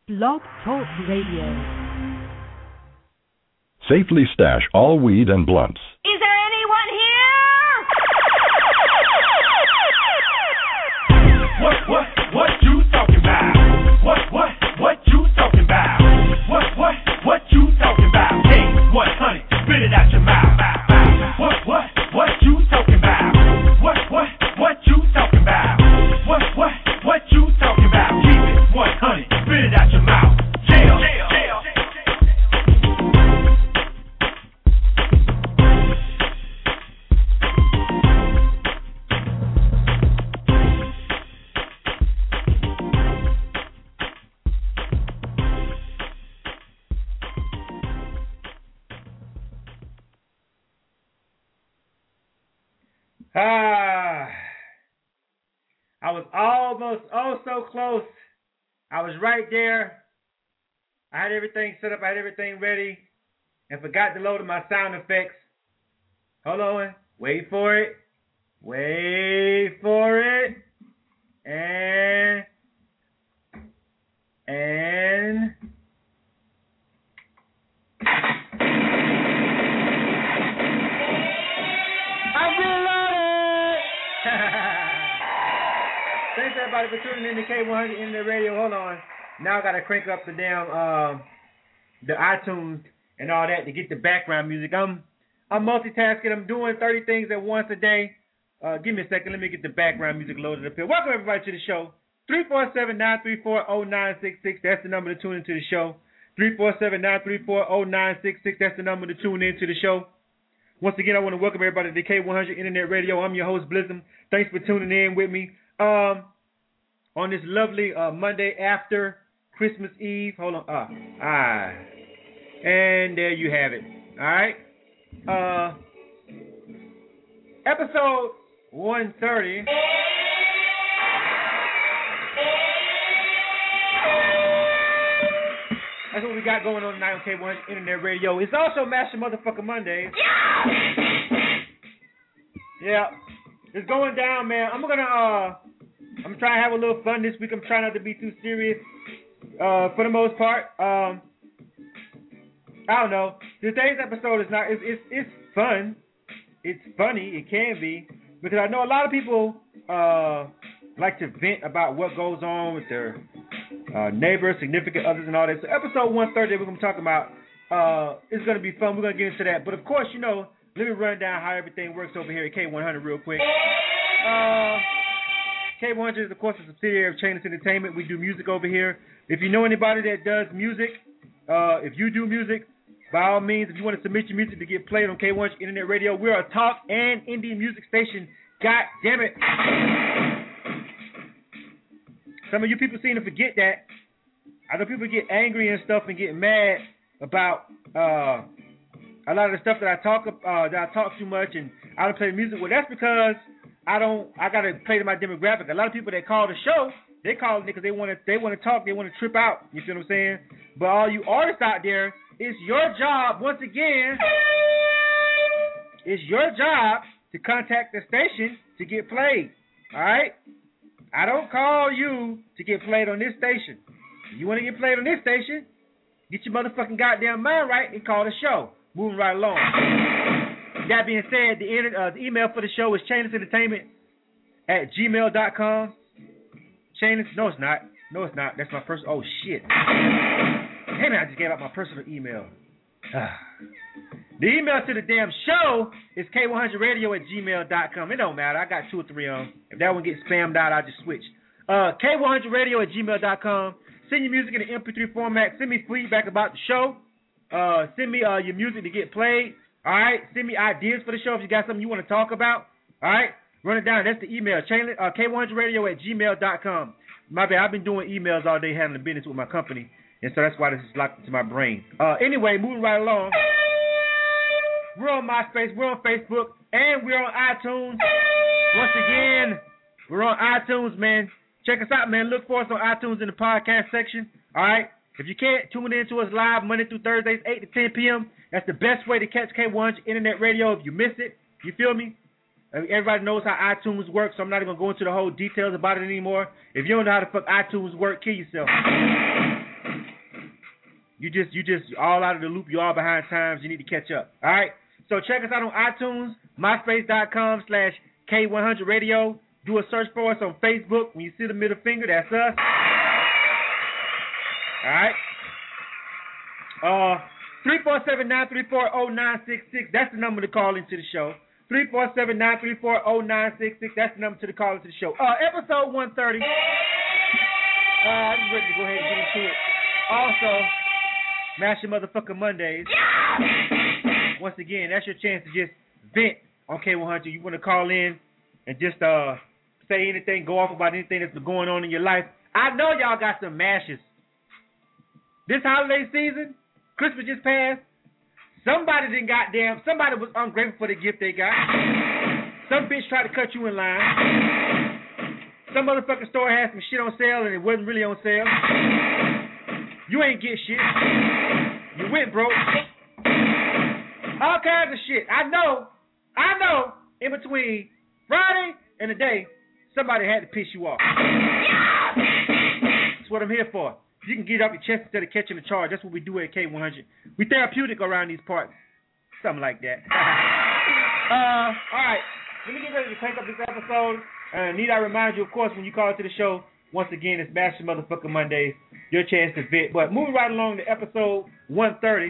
Blog Talk Radio. Safely stash all weed and blunts. Is there anyone here? What you talking about? What you talking about? What you talking about? Hey, 100, spit it out your mouth. What you talking about? What you talking about? What you talking about? Keep it 100, spit it out your mouth. Yeah. I was almost so close. I was right there. I had everything set up. I had everything ready. And forgot to load my sound effects. Hold on. Wait for it. And I'm reloaded. Thanks everybody for tuning in to K100 in the radio. Hold on. Now I gotta crank up the damn the iTunes and all that to get the background music. I'm multitasking. I'm doing 30 things at once a day. Give me a second. Let me get the background music loaded up here. Welcome everybody to the show. 347-934-0966. That's the number to tune into the show. 347-934-0966. That's the number to tune into the show. Once again, I want to welcome everybody to K100 Internet Radio. I'm your host, Blizzum. Thanks for tuning in with me. On this lovely Monday after Christmas Eve. Hold on. And there you have it. All right. Episode 130. That's what we got going on tonight on K100 Internet Radio. It's also Master Motherfucker Monday. Yeah. It's going down, man. I'm trying to have a little fun this week. I'm trying not to be too serious for the most part. I don't know. Today's episode is not. It's fun. It's funny. It can be because I know a lot of people like to vent about what goes on with their neighbors, significant others, and all that. So episode 130 we're going to talk about is going to be fun. We're going to get into that. But of course, let me run down how everything works over here at K100 real quick. K100 is, of course, a subsidiary of Chainless Entertainment. We do music over here. If you know anybody that does music, if you do music, by all means, if you want to submit your music to get played on K100 Internet Radio, we're a talk and indie music station. God damn it. Some of you people seem to forget that. I know people get angry and stuff and get mad about a lot of the stuff that I talk too much and I don't play music. Well, that's because I gotta play to my demographic. A lot of people that call the show, they call it because they want to talk, they want to trip out. You feel what I'm saying? But all you artists out there, it's your job once again. It's your job to contact the station to get played. All right? I don't call you to get played on this station. If you want to get played on this station, get your motherfucking goddamn mind right and call the show. Moving right along. That being said, the email for the show is chainlessentertainment@gmail.com. Chainless? No, it's not. That's my personal. Oh, shit. Damn it, I just gave out my personal email. The email to the damn show is k100radio@gmail.com. It don't matter. I got 2 or 3 of them. If that one gets spammed out, I'll just switch. k100radio@gmail.com. Send your music in the MP3 format. Send me feedback about the show. Send me your music to get played. All right? Send me ideas for the show if you got something you want to talk about. All right? Run it down. That's the email. k100radio@gmail.com. My bad. I've been doing emails all day handling business with my company, and so that's why this is locked into my brain. Anyway, moving right along. We're on MySpace. We're on Facebook. And we're on iTunes. Once again, we're on iTunes, man. Check us out, man. Look for us on iTunes in the podcast section. All right? If you can't tune in to us live Monday through Thursdays, 8 to 10 p.m., that's the best way to catch K100 Internet Radio if you miss it. You feel me? Everybody knows how iTunes works, so I'm not even going to go into the whole details about it anymore. If you don't know how the fuck iTunes work, kill yourself. You just all out of the loop. You all behind times. You need to catch up. All right. So check us out on iTunes, myspace.com/K100 Radio. Do a search for us on Facebook. When you see the middle finger, that's us. All right. 347-934-0966. That's the number to call into the show. 347-934-0966. That's the number to call into the show. Episode 130. I'm ready to go ahead and get into it. Also, Mash Your Motherfucking Mondays. Once again, that's your chance to just vent on K100. You want to call in and just say anything, go off about anything that's been going on in your life. I know y'all got some mashes. This holiday season, Christmas just passed. Somebody was ungrateful for the gift they got. Some bitch tried to cut you in line. Some motherfucking store had some shit on sale and it wasn't really on sale. You ain't get shit. You went broke. All kinds of shit. I know, in between Friday and today, somebody had to piss you off. That's what I'm here for. You can get off your chest instead of catching the charge. That's what we do at K100. We therapeutic around these parts. Something like that. All right. Let me get ready to crank up this episode. Need I remind you, of course, when you call into the show, once again, it's Mash Your Motherfucking Mondays. Your chance to vent. But moving right along to episode 130.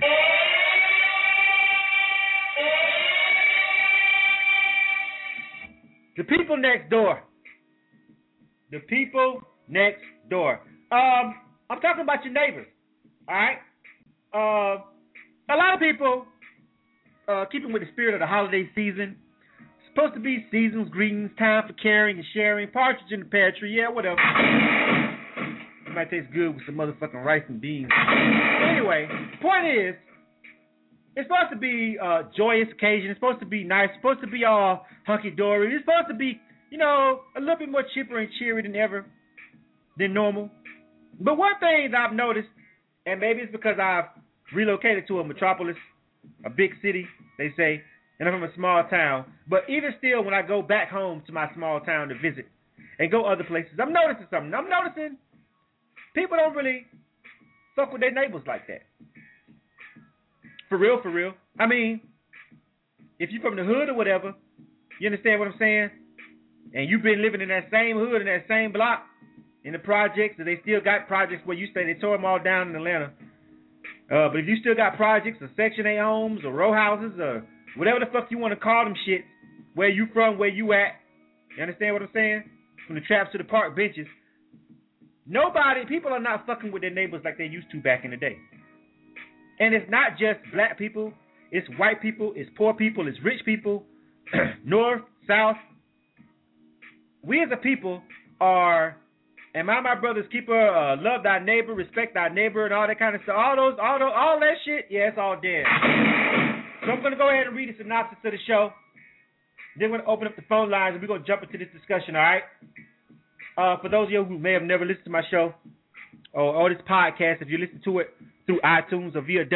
The people next door. The people next door. I'm talking about your neighbors. All right? A lot of people, keeping with the spirit of the holiday season, it's supposed to be season's greetings, time for caring and sharing, partridge in the pear tree, yeah, whatever. It might taste good with some motherfucking rice and beans. Anyway, point is, it's supposed to be a joyous occasion. It's supposed to be nice. It's supposed to be all hunky-dory. It's supposed to be, a little bit more chipper and cheery than normal. But one thing that I've noticed, and maybe it's because I've relocated to a metropolis, a big city, they say, and I'm from a small town. But even still, when I go back home to my small town to visit and go other places, I'm noticing something. I'm noticing people don't really fuck with their neighbors like that. For real, for real. I mean, if you're from the hood or whatever, you understand what I'm saying? And you've been living in that same hood, in that same block, in the projects, and they still got projects where you stay. They tore them all down in Atlanta. But if you still got projects or Section 8 homes or row houses or whatever the fuck you want to call them shit, where you from, where you at, you understand what I'm saying? From the traps to the park benches. People are not fucking with their neighbors like they used to back in the day. And it's not just black people. It's white people. It's poor people. It's rich people. North, South. We as a people are... Am I my brother's keeper? Love thy neighbor, respect thy neighbor, and all that kind of stuff. All that shit. Yeah, it's all dead. So I'm gonna go ahead and read a synopsis of the show. Then we're gonna open up the phone lines and we're gonna jump into this discussion. All right. For those of you who may have never listened to my show or this podcast, if you listen to it through iTunes or via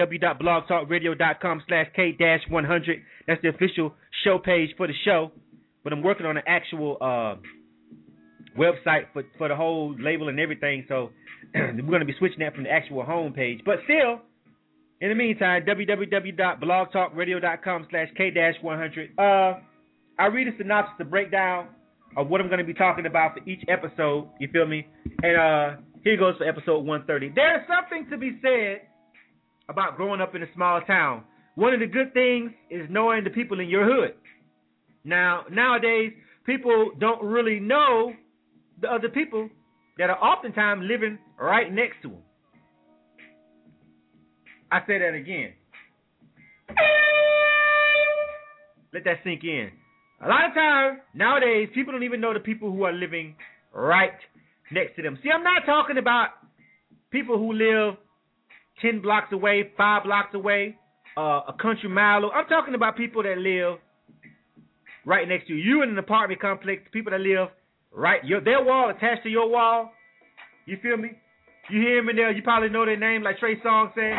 www.blogtalkradio.com/K-100, that's the official show page for the show. But I'm working on an actual website for the whole label and everything, so we're going to be switching that from the actual home page. But still, in the meantime, www.blogtalkradio.com/K-100. I read a synopsis, a breakdown of what I'm going to be talking about for each episode, you feel me? And here goes for episode 130. There's something to be said about growing up in a small town. One of the good things is knowing the people in your hood. Now, nowadays, people don't really know the other people that are oftentimes living right next to them. I say that again. Let that sink in. A lot of times, nowadays, people don't even know the people who are living right next to them. See, I'm not talking about people who live 10 blocks away, 5 blocks away, a country mile. I'm talking about people that live right next to you. You in an apartment complex, people that live right, their wall attached to your wall. You feel me? You hear them in there, you probably know their name, like Trey Songz said. You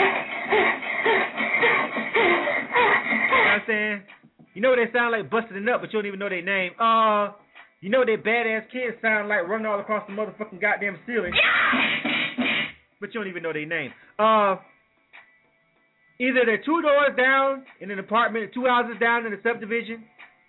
know what I'm saying? You know they sound like busting it up, but you don't even know their name. You know their badass kids sound like running all across the motherfucking goddamn ceiling. But but you don't even know their name. Either they're 2 doors down in an apartment, or 2 houses down in a subdivision.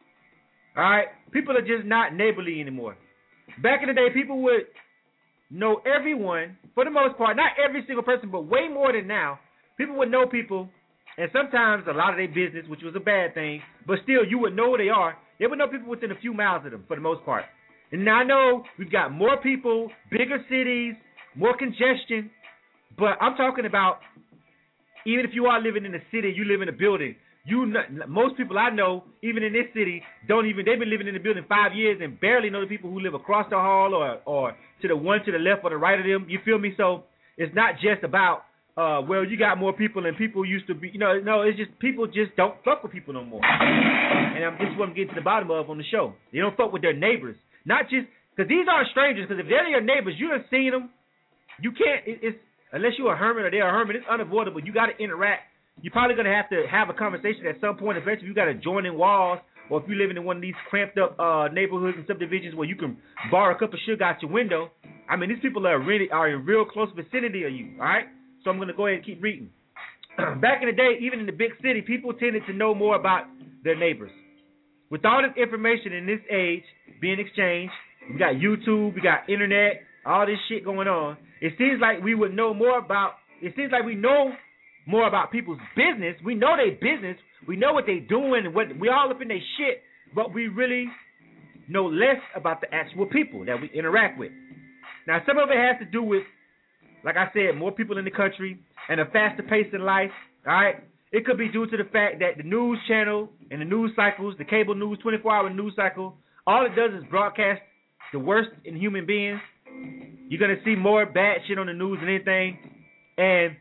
All right, people are just not neighborly anymore. Back in the day, people would know everyone for the most part, not every single person, but way more than now. People would know people, and sometimes a lot of their business, which was a bad thing, but still you would know who they are. They would know people within a few miles of them for the most part. And now I know we've got more people, bigger cities, more congestion, but I'm talking about even if you are living in a city, you live in a building. Most people I know, even in this city, they've been living in the building 5 years and barely know the people who live across the hall or to the one to the left or the right of them. You feel me? So it's not just about, well, you got more people and people used to be, no, it's just people just don't fuck with people no more. And this is what I'm getting to the bottom of on the show. They don't fuck with their neighbors. Not just, because these aren't strangers, because if they're your neighbors, you done seen them. You can't, it's unless you're a hermit or they're a hermit, it's unavoidable. You got to interact. You're probably going to have a conversation at some point. Eventually, you got to join in walls, or if you're living in one of these cramped up neighborhoods and subdivisions where you can borrow a cup of sugar out your window. I mean, these people are in real close vicinity of you, all right? So I'm going to go ahead and keep reading. Back in the day, even in the big city, people tended to know more about their neighbors. With all this information in this age being exchanged, we got YouTube, we got internet, all this shit going on. It seems like we would know more about. It seems like we know more about people's business. We know their business. We know what they doing and what we all up in their shit, but we really know less about the actual people that we interact with. Now, some of it has to do with, like I said, more people in the country and a faster pace in life. All right, it could be due to the fact that the news channel and the news cycles, the cable news, 24-hour news cycle, all it does is broadcast the worst in human beings. You're gonna see more bad shit on the news than anything, and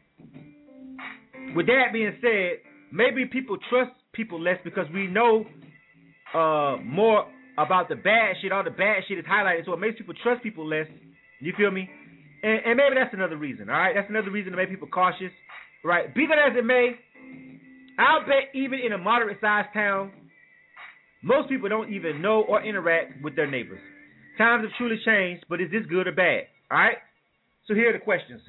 with that being said, maybe people trust people less because we know more about the bad shit. All the bad shit is highlighted, so it makes people trust people less. You feel me? And maybe that's another reason, all right? That's another reason to make people cautious, right? Be that as it may, I'll bet even in a moderate-sized town, most people don't even know or interact with their neighbors. Times have truly changed, but is this good or bad, all right? So here are the questions.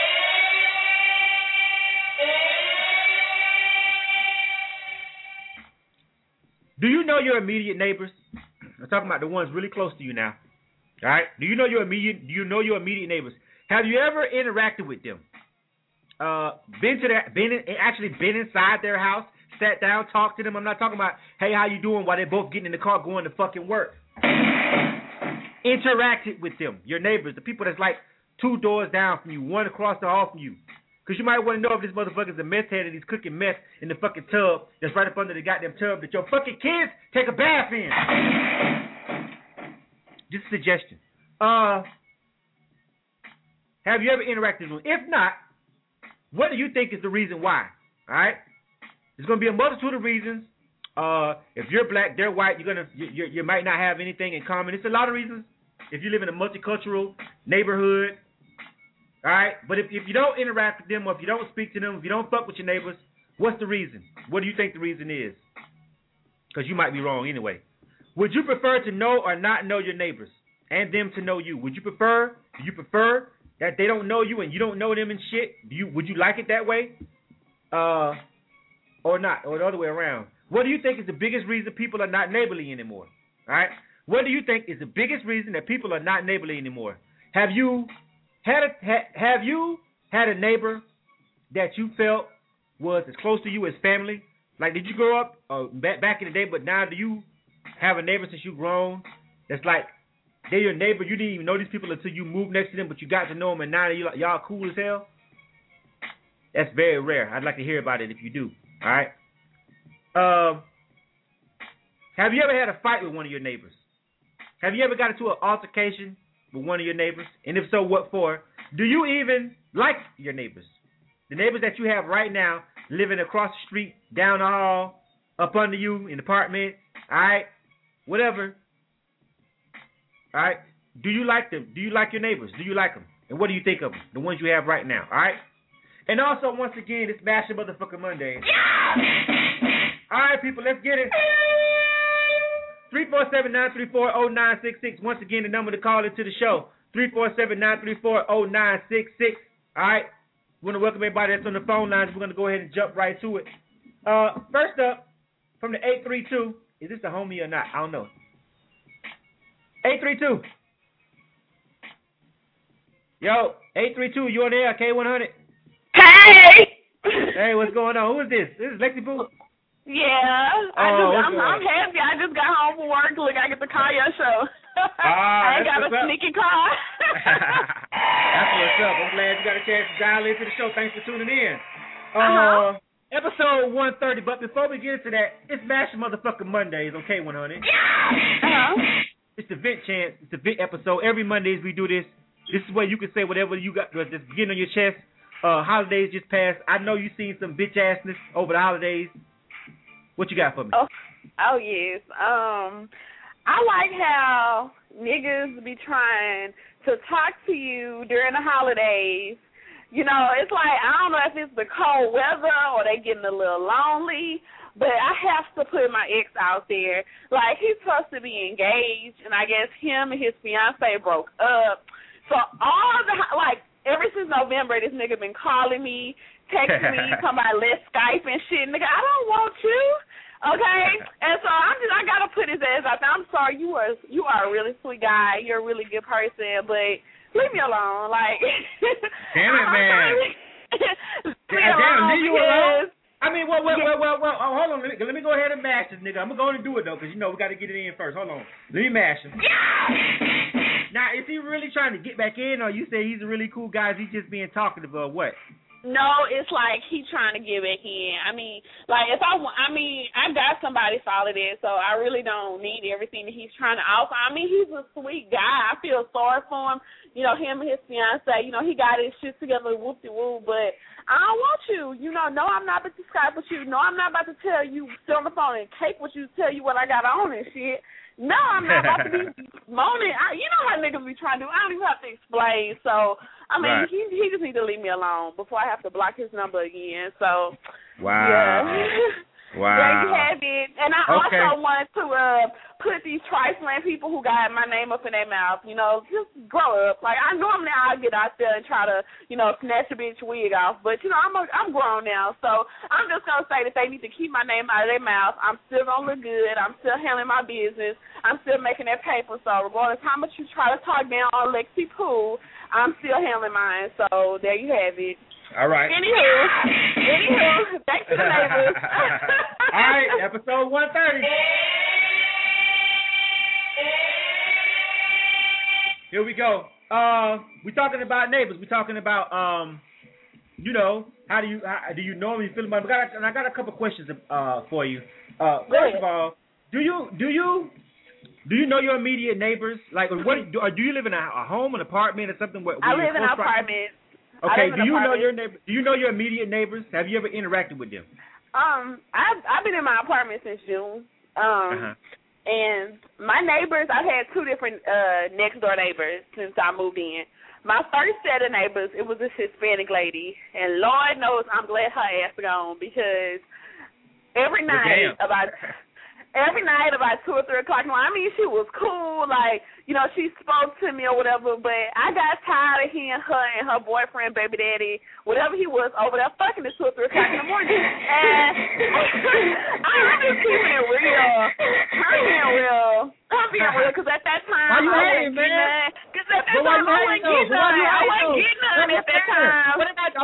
Do you know your immediate neighbors? I'm talking about the ones really close to you now. All right? Do you know your immediate neighbors? Have you ever interacted with them? Been inside their house, sat down, talked to them? I'm not talking about, hey, how you doing, while they're both getting in the car going to fucking work. Interacted with them, your neighbors, the people that's like 2 doors down from you, one across the hall from you. Because you might want to know if this motherfucker's a meth head and he's cooking meth in the fucking tub that's right up under the goddamn tub that your fucking kids take a bath in. Just a suggestion. Have you ever interacted with them? If not, what do you think is the reason why? All right? There's going to be a multitude of reasons. If you're black, they're white, you might not have anything in common. It's a lot of reasons. If you live in a multicultural neighborhood, all right? But if you don't interact with them, or if you don't speak to them, if you don't fuck with your neighbors, what's the reason? What do you think the reason is? Because you might be wrong anyway. Would you prefer to know or not know your neighbors and them to know you? Do you prefer that they don't know you and you don't know them and shit? Would you like it that way? Or not, or the other way around? What do you think is the biggest reason people are not neighborly anymore? All right? What do you think is the biggest reason that people are not neighborly anymore? Have you had a neighbor that you felt was as close to you as family? Like, did you grow up back in the day, but now do you have a neighbor since you've grown that's like, they're your neighbor, you didn't even know these people until you moved next to them, but you got to know them, and now y'all cool as hell? That's very rare. I'd like to hear about it if you do. All right? Have you ever had a fight with one of your neighbors? Have you ever got into an altercation with one of your neighbors? And if so, what for? Do you even like your neighbors? The neighbors that you have right now, living across the street, down the hall, up under you in the apartment, all right? Whatever. All right? Do you like them? Do you like your neighbors? Do you like them? And what do you think of them? The ones you have right now, all right? And also, once again, it's Mashing Motherfucking Monday. Yeah! All right, people, let's get it. 347-934-0966. Once again, the number to call into the show. 347-934-0966. All right. We want to welcome everybody that's on the phone lines. We're going to go ahead and jump right to it. First up, from the 832, is this a homie or not? I don't know. 832. Yo, 832, you on the air, K100? Hey! Hey, what's going on? Who is this? This is Lexi Pooh? Yeah, I'm happy. I just got home from work. Look, I get to call your show. I ain't got a sneaky car. That's what's up. I'm glad you got a chance to dial into the show. Thanks for tuning in. Episode 130. But before we get into that, it's Mash Motherfucking Mondays, okay, 100. It's the Vent Chance. It's the Vent episode. Every Mondays we do this. This is where you can say whatever you got that's getting on your chest. Holidays just passed. I know you seen some bitch assness over the holidays. What you got for me? Oh yes. I like how niggas be trying to talk to you during the holidays. You know, it's like, I don't know if it's the cold weather or they getting a little lonely, but I have to put my ex out there. Like, he's supposed to be engaged, and I guess him and his fiance broke up. So ever since November, this nigga been calling me, texting me, talking about let's Skype and shit. Nigga, I don't want you. Okay? And so I gotta put his ass out there. I'm sorry, you are a really sweet guy. You're a really good person, but leave me alone. Like, damn it, man. Leave you alone. I mean, well, hold on. Let me go ahead and mash this nigga. I'm going to do it, though, because, you know, we got to get it in first. Hold on. Let me mash him. Now, is he really trying to get back in, or you say he's a really cool guy? Is he just being talkative, or what? No, it's like he trying to get back in. I mean, like, I got somebody solid in, so I really don't need everything that he's trying to offer. I mean, he's a sweet guy. I feel sorry for him. You know, him and his fiance, you know, he got his shit together, whoop-de-woo, but I don't want you. You know, no, I'm not about to Skype with you. No, I'm not about to tell you, sit on the phone and cake with you, tell you what I got on and shit. No, I'm not about to be moaning. You know how niggas be trying to do. I don't even have to explain. So, I mean, right. he just need to leave me alone before I have to block his number again. So, wow. Yeah. Wow. There you have it. And I also wanted to put these trifling people who got my name up in their mouth, you know, just grow up. Like, I normally I'll get out there and try to, you know, snatch a bitch wig off. But, you know, I'm grown now. So I'm just going to say that they need to keep my name out of their mouth. I'm still going to look good. I'm still handling my business. I'm still making that paper. So regardless of how much you try to talk down on Lexi Pooh, I'm still handling mine. So there you have it. All right. Anywho, back to the neighbors. All right, episode 130. Here we go. We're talking about neighbors. We're talking about, you know, how do you normally feel about it? And I got a couple questions for you. First of all, do you know your immediate neighbors? Like, what do you live in a home, an apartment, or something? I live in an apartment. Okay, do you know your neighbor? Do you know your immediate neighbors? Have you ever interacted with them? I've been in my apartment since June. And my neighbors, I've had two different next door neighbors since I moved in. My first set of neighbors, it was this Hispanic lady, and Lord knows I'm glad her ass gone, because every night about 2 or 3 o'clock. I mean, she was cool, like, you know, she spoke to me or whatever, but I got tired of hearing her and her boyfriend, baby daddy, whatever he was, over there fucking at 2 or 3 o'clock in the morning. And I'm just keeping it real. I'm being real, because at that time, I wasn't getting none. Because at that time, I wasn't getting none at that time.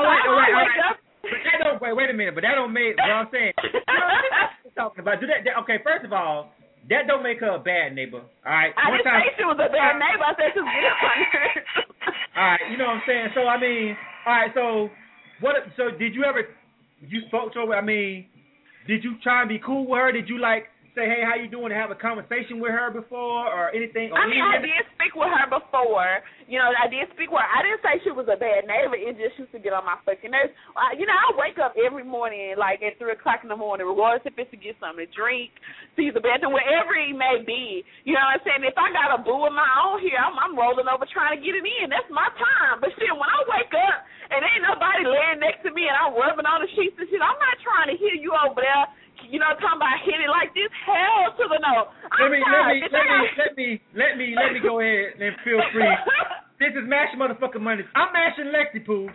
Wait a minute, but that don't make what I'm saying. Talking about okay, first of all, that don't make her a bad neighbor. All right. I didn't say she was a bad neighbor. I said she was good. All right, you know what I'm saying? So I mean, all right, so did you spoke to her? I mean, did you try and be cool with her? Did you like say, hey, how you doing, to have a conversation with her before or anything? Or I mean, I did speak with her before. You know, I did speak with her. I didn't say she was a bad neighbor. It just used to get on my fucking nerves. You know, I wake up every morning, like at 3 o'clock in the morning, regardless if it's to get something to drink, to use the bathroom, wherever it may be. You know what I'm saying? If I got a boo of my own here, I'm rolling over trying to get it in. That's my time. But shit, when I wake up and ain't nobody laying next to me and I'm rubbing on the sheets and shit, I'm not trying to hear you over there, you know, talking about hit it like this. Hell to the no. Let me go ahead and feel free. This is mashing motherfucking money. I'm mashing Lexi Pooh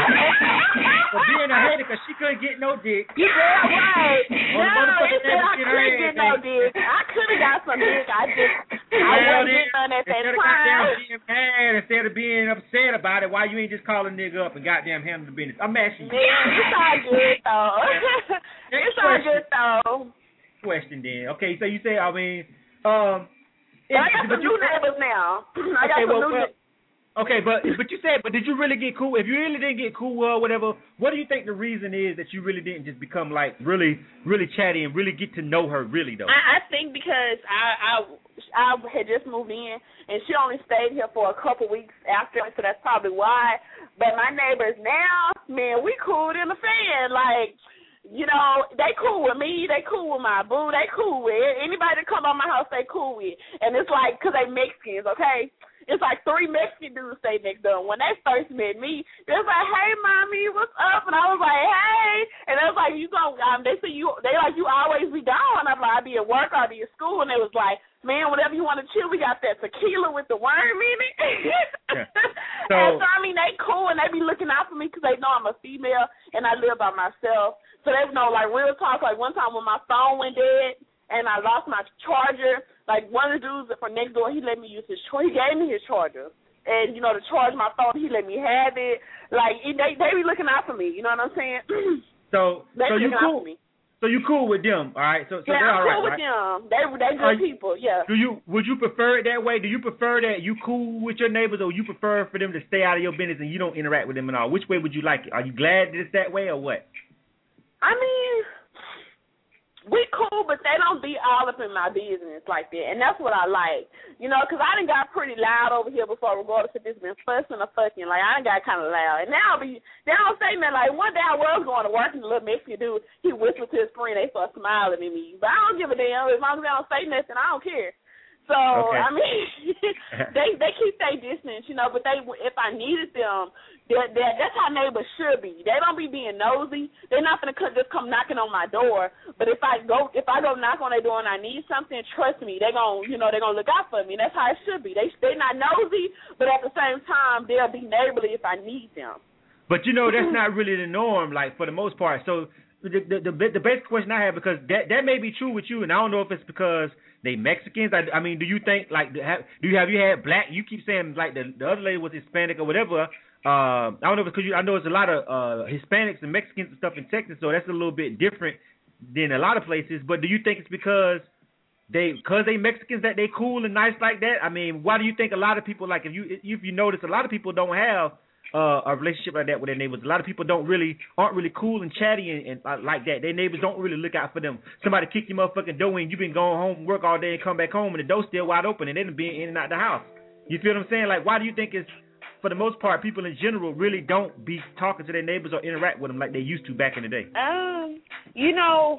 for being a hater because she couldn't get no dick. You damn right. On the No, motherfucking it said I couldn't get no dick. I could have got some dick. I wasn't getting none at that Instead of time. goddamn being mad, instead of being upset about it, why you ain't just call a nigga up and goddamn handle the business? I'm mashing you. Man, it's all good though. It's all good though. Question then. Okay, so you say, I mean, I got some new neighbors now. I got some new neighbors. Okay, but you said, but did you really get cool? If you really didn't get cool or whatever, what do you think the reason is that you really didn't just become like really chatty and really get to know her really though? I think because I had just moved in and she only stayed here for a couple weeks after, so that's probably why. But my neighbors now, man, we cool in the fan. Like, you know, they cool with me, they cool with my boo, they cool with anybody that come by my house, they cool with. And it's like, because they Mexicans, okay? It's like 3 Mexican dudes stay next door. When they first met me, they was like, "Hey, mommy, what's up?" And I was like, "Hey," and they was like, "You go?" They said you always be gone. I'm like, "I be at work, I be at school," and they was like, "Man, whatever you want to chill, we got that tequila with the worm in it." Yeah. And so I mean, they cool and they be looking out for me because they know I'm a female and I live by myself. So they know, like, real talk. Like one time when my phone went dead and I lost my charger. Like, one of the dudes from next door, he let me use his charger. He gave me his charger. And, you know, to charge my phone, he let me have it. Like, they be looking out for me. You know what I'm saying? So you cool? So you cool with them, all right? So yeah, they're I'm all right, cool with them. They good people, yeah. Would you prefer it that way? Do you prefer that you cool with your neighbors, or you prefer for them to stay out of your business and you don't interact with them at all? Which way would you like it? Are you glad that it's that way or what? I mean, we cool, but they don't be all up in my business like that, and that's what I like. You know, because I done got pretty loud over here before, regardless if it's been fussing or fucking. Like, I done got kind of loud. And now they don't say nothing. Like, one day I was going to work, and the little Mexican dude, he whispered to his friend, they start smiling at me. But I don't give a damn. As long as they don't say nothing, I don't care. So, okay. I mean, they keep their distance, you know, but if I needed them, that's how neighbors should be. They don't be being nosy. They're not going to just come knocking on my door. But if I go knock on their door and I need something, trust me, they're going to look out for me. That's how it should be. They're not nosy, but at the same time, they'll be neighborly if I need them. But, you know, that's not really the norm, like, for the most part. So the basic question I have, because that may be true with you, and I don't know if it's because they Mexicans. I mean, do you think, like, have you had black? You keep saying, like, the other lady was Hispanic or whatever. I don't know if it's because I know it's a lot of Hispanics and Mexicans and stuff in Texas, so that's a little bit different than a lot of places. But do you think it's because they Mexicans that they cool and nice like that? I mean, why do you think a lot of people, like, if you notice, a lot of people don't have a relationship like that with their neighbors? A lot of people aren't really cool and chatty and like that. Their neighbors don't really look out for them. Somebody kick your motherfucking door in, you've been going home from work all day and come back home and the door's still wide open and they done been in and out the house. You feel what I'm saying? Like, why do you think it's, for the most part, people in general really don't be talking to their neighbors or interact with them like they used to back in the day? You know,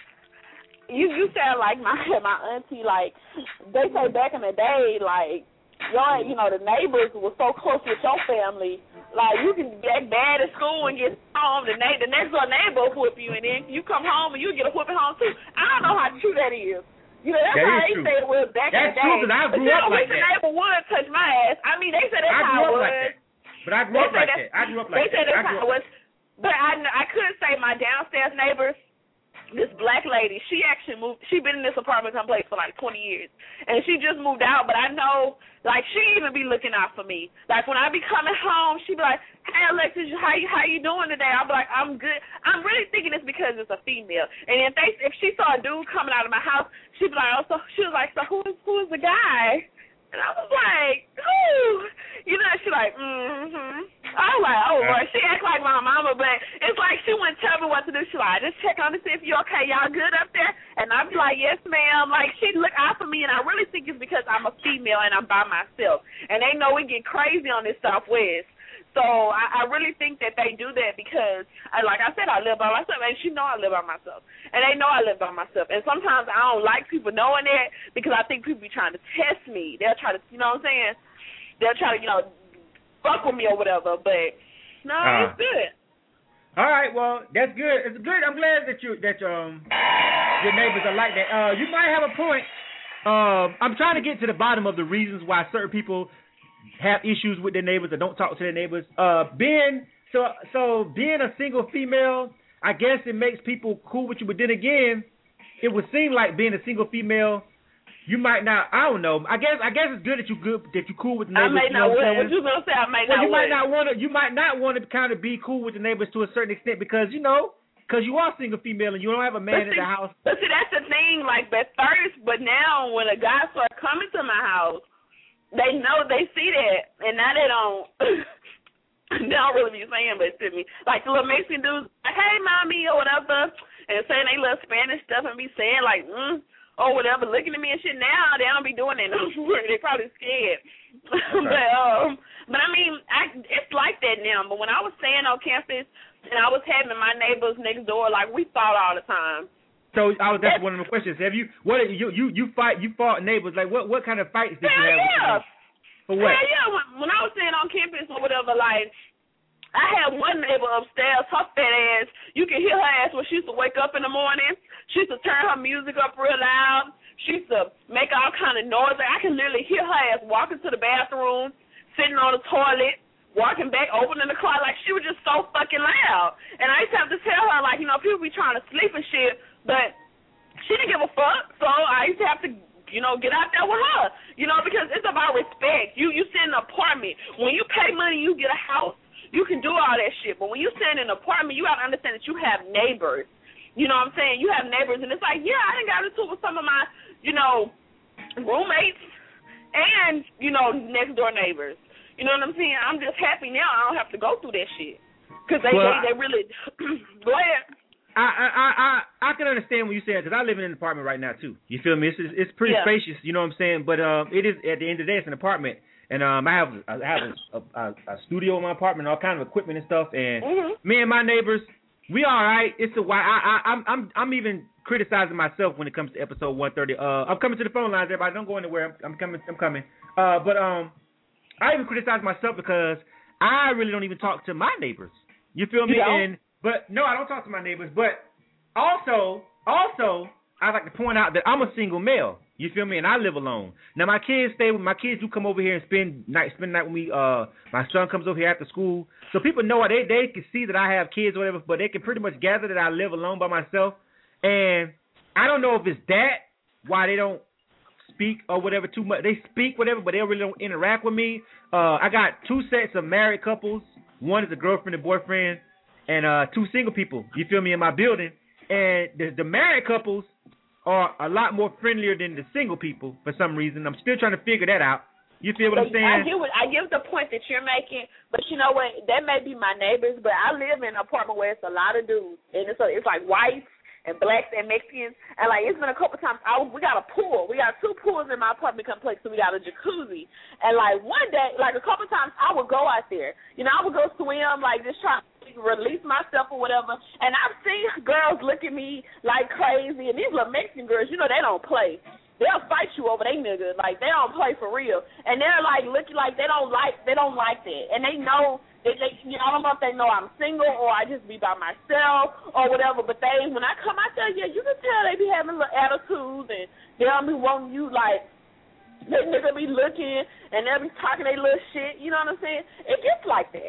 you sound like my auntie. Like, they say back in the day, like, you know, the neighbors were so close with your family. Like, you can get bad at school and get home, the next door neighbor will whoop you, and then you come home and you get a whooping home too. I don't know how true that is. You know, that's how they say it was back in the day. That's true, because I grew up like that. The neighbor would touch my ass. I mean, they said that's how it was. But I grew up like that. They said that's how it was. But I could say my downstairs neighbors, this black lady, she actually moved. She been in this apartment complex for like 20 years, and she just moved out. But I know, like, she even be looking out for me. Like, when I be coming home, she be like, "Hey, Alexis, how you doing today?" I'll be like, "I'm good." I'm really thinking it's because it's a female. And if she saw a dude coming out of my house, she'd be like, "Oh," so she was like, "So who is the guy?" And I was like, "Who?" You know, she like, "Mm-hmm." I was like, "Oh, Lord." She act like my mama, but it's like she wouldn't tell me what to do. She like, "Just check on to see if you okay. Y'all good up there?" And I'd be like, "Yes, ma'am." Like, she'd look out for me, and I really think it's because I'm a female and I'm by myself. And they know we get crazy on this Southwest. So I really think that they do that because, like I said, I live by myself, and she know I live by myself. And they know I live by myself. And sometimes I don't like people knowing that because I think people be trying to test me. They'll try to, you know what I'm saying? They'll try to, you know, fuck with me or whatever. But, no, it's good. All right, well, that's good. It's good. I'm glad that your neighbors are like that. You might have a point. I'm trying to get to the bottom of the reasons why certain people have issues with their neighbors or don't talk to their neighbors. Being a single female, I guess it makes people cool with you. But then again, it would seem like being a single female, you might not. I don't know. I guess it's good that you cool with the neighbors. I may not want. What you gonna say? I may not. You might not want to kind of be cool with the neighbors to a certain extent because you are single female and you don't have a man in the house. But see, that's the thing. Like at first, but now when a guy starts coming to my house, they know, they see that, and now they don't. They don't really be saying much to me. Like the little Mexican dudes, like, hey, mommy, or whatever, and saying they little Spanish stuff and be saying like, or whatever, looking at me and shit. Now they don't be doing that no more. They probably scared. Okay. But I mean, it's like that now. But when I was staying on campus and I was having my neighbors next door, like we fought all the time. So that's one of the questions. Have you fought neighbors? Like what kind of fights did you have? Yeah. For what? Yeah. When I was staying on campus or whatever, like I had one neighbor upstairs, her fat ass. You can hear her ass when she used to wake up in the morning. She used to turn her music up real loud. She used to make all kind of noise. Like, I can literally hear her ass walking to the bathroom, sitting on the toilet, walking back, opening the closet. Like, she was just so fucking loud. And I used to have to tell her, like, people be trying to sleep and shit, but she didn't give a fuck. So I used to have to, get out there with her, because it's about respect. You sit in an apartment. When you pay money, you get a house. You can do all that shit. But when you sit in an apartment, you got to understand that you have neighbors. You know what I'm saying? You have neighbors, and it's like, yeah, I done got into it with some of my, roommates and, next door neighbors. You know what I'm saying? I'm just happy now I don't have to go through that shit. Because they really, go ahead. I can understand what you said, because I live in an apartment right now, too. You feel me? It's pretty spacious, you know what I'm saying? But it is, at the end of the day, it's an apartment. And I have a studio in my apartment, all kind of equipment and stuff. And me and my neighbors, we all right. It's a why I'm even criticizing myself when it comes to episode 130. I'm coming to the phone lines, everybody. Don't go anywhere. I'm coming. But I even criticize myself because I really don't even talk to my neighbors. You feel me? But no, I don't talk to my neighbors. But also, I like to point out that I'm a single male. You feel me? And I live alone. Now my kids do come over here and spend the night with me. My son comes over here after school. So people know it. They can see that I have kids or whatever, but they can pretty much gather that I live alone by myself. And I don't know if it's that why they don't speak or whatever too much. They speak whatever, but they really don't interact with me. I got 2 sets of married couples. One is a girlfriend and boyfriend, and 2 single people. You feel me? In my building. And the married couples are a lot more friendlier than the single people for some reason. I'm still trying to figure that out. You feel what I'm saying? I give the point that you're making, but you know what? That may be my neighbors, but I live in an apartment where it's a lot of dudes, and it's like whites and blacks and Mexicans, and like it's been a couple times. We got a pool. We got 2 pools in my apartment complex, so we got a jacuzzi. And like one day, like a couple times, I would go out there. I would go swim, like just try to release myself or whatever. And I've seen girls look at me like crazy, and these little Mexican girls, they don't play. They'll fight you over they nigga. Like they don't play for real, and they're like looking like they don't like that, and they know. I don't know if they know I'm single or I just be by myself or whatever, but when I come out there, you can tell they be having little attitudes and they'll be wanting you, like, they nigga be looking and they'll be talking their little shit, you know what I'm saying? It gets like that.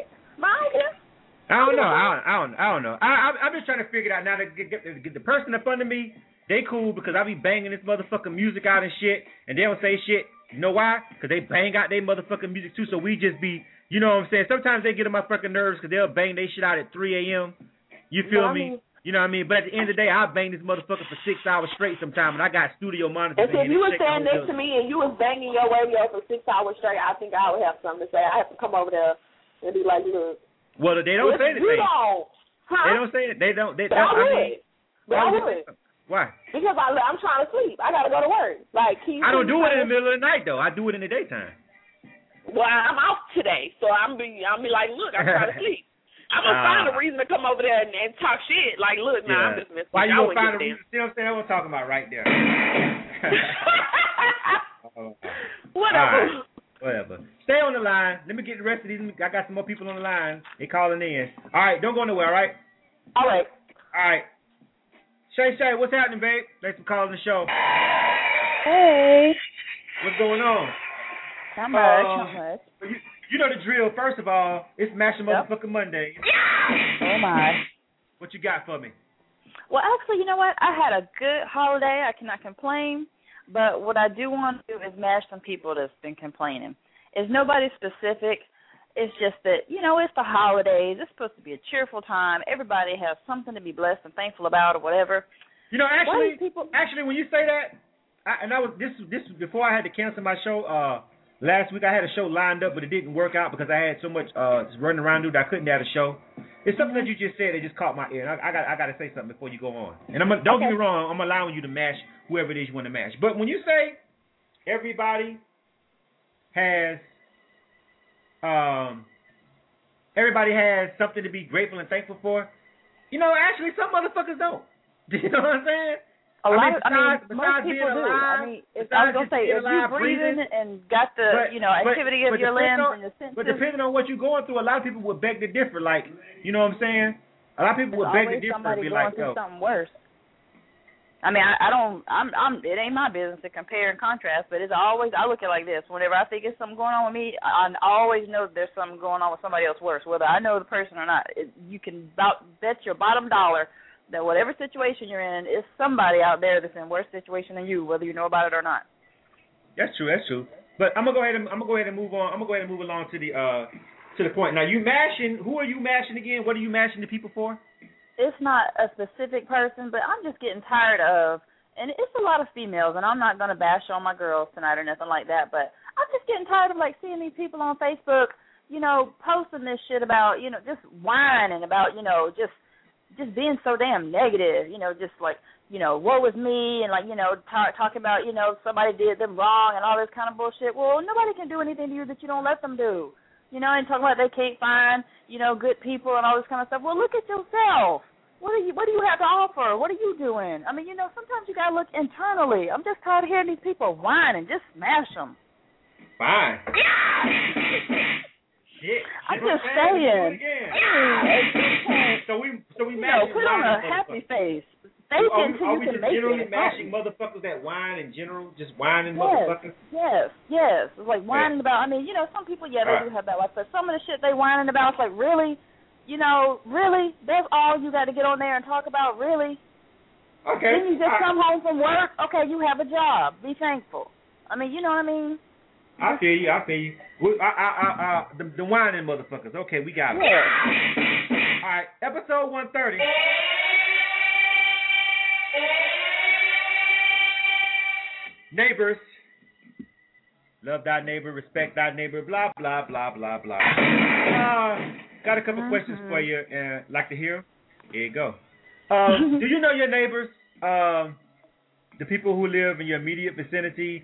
I don't know. I'm just trying to figure it out now. To get the person up under me, they cool because I be banging this motherfucking music out and shit, and they don't say shit. You know why? Because they bang out their motherfucking music too, so we just be... You know what I'm saying? Sometimes they get on my fucking nerves because they'll bang their shit out at 3 a.m. You feel me? You know what I mean? But at the end of the day, I'll bang this motherfucker for 6 hours straight sometime, and I got studio monitors. And so if you were standing next to me and you was banging your radio for 6 hours straight, I think I would have something to say. I have to come over there and be like, look. Well, they don't say anything. They don't say it. They don't. I would. Why? Because I'm trying to sleep. I got to go to work. I don't do it in the middle of the night, though. I do it in the daytime. Well, I'm off today, so I'm be like, look, I'm trying to sleep. I'm gonna find a reason to come over there and talk shit. Like, look, I'm just messing. Why you gonna find a reason? You know what I'm saying? That's what I'm talking about right there. Whatever. Stay on the line. Let me get the rest of these. I got some more people on the line. They calling in. All right, don't go nowhere. All right. All right. Shay, what's happening, babe? Thanks for calling the show. Hey. What's going on? Not much, not much. You know the drill. First of all, it's Mash Motherfucking Monday. Oh, my. What you got for me? Well, actually, you know what? I had a good holiday. I cannot complain. But what I do want to do is mash some people that's been complaining. It's nobody specific. It's just that, you know, it's the holidays. It's supposed to be a cheerful time. Everybody has something to be blessed and thankful about or whatever. You know, actually, when you say that, this was before I had to cancel my show. Last week I had a show lined up, but it didn't work out because I had so much running around to do that I couldn't have a show. It's something that you just said that just caught my ear. And I got to say something before you go on. And don't get me wrong, I'm allowing you to mash whoever it is you want to mash. But when you say everybody has something to be grateful and thankful for, you know, actually some motherfuckers don't. You know what I'm saying? Most people do. I mean, I was going to say, if you're breathing and got the, activity of your limbs and your senses. But depending on what you're going through, a lot of people would beg to differ. Like, you know what I'm saying? A lot of people would beg to differ and be like, yo. Something worse. I mean, it ain't my business to compare and contrast, but it's always, I look at it like this. Whenever I think it's something going on with me, I always know that there's something going on with somebody else worse. Whether I know the person or not, you can bet your bottom dollar that whatever situation you're in, is somebody out there that's in a worse situation than you, whether you know about it or not. That's true. But I'm gonna go ahead and move on. I'm gonna go ahead and move along to the point. Now, you mashing? Who are you mashing again? What are you mashing the people for? It's not a specific person, but I'm just getting tired of, and it's a lot of females, and I'm not gonna bash on my girls tonight or nothing like that, but I'm just getting tired of seeing these people on Facebook, posting this shit about, just whining about, just being so damn negative, just woe is me, and talking about, somebody did them wrong and all this kind of bullshit. Well, nobody can do anything to you that you don't let them do, and talking about they can't find, good people and all this kind of stuff. Well, look at yourself. What do you have to offer? What are you doing? I mean, sometimes you gotta look internally. I'm just tired of hearing these people whining. Just smash them. Fine. Shit. I'm just saying. So we mashing. Put on a happy face. Are we just generally mashing motherfuckers that whine in general? Just whining motherfuckers? Yes. It's like whining about, some people, they do have that life, but some of the shit they whining about, it's like, really? Really? That's all you got to get on there and talk about? Really? Okay. Then you just come home from work, okay, you have a job. Be thankful. I mean, you know what I mean? I feel you. The whining motherfuckers. Okay, we got it. Yeah. All right, episode 130. Neighbors. Love thy neighbor, respect thy neighbor, blah, blah, blah, blah, blah. Got a couple questions for you, and like to hear? Here you go. Do you know your neighbors, the people who live in your immediate vicinity?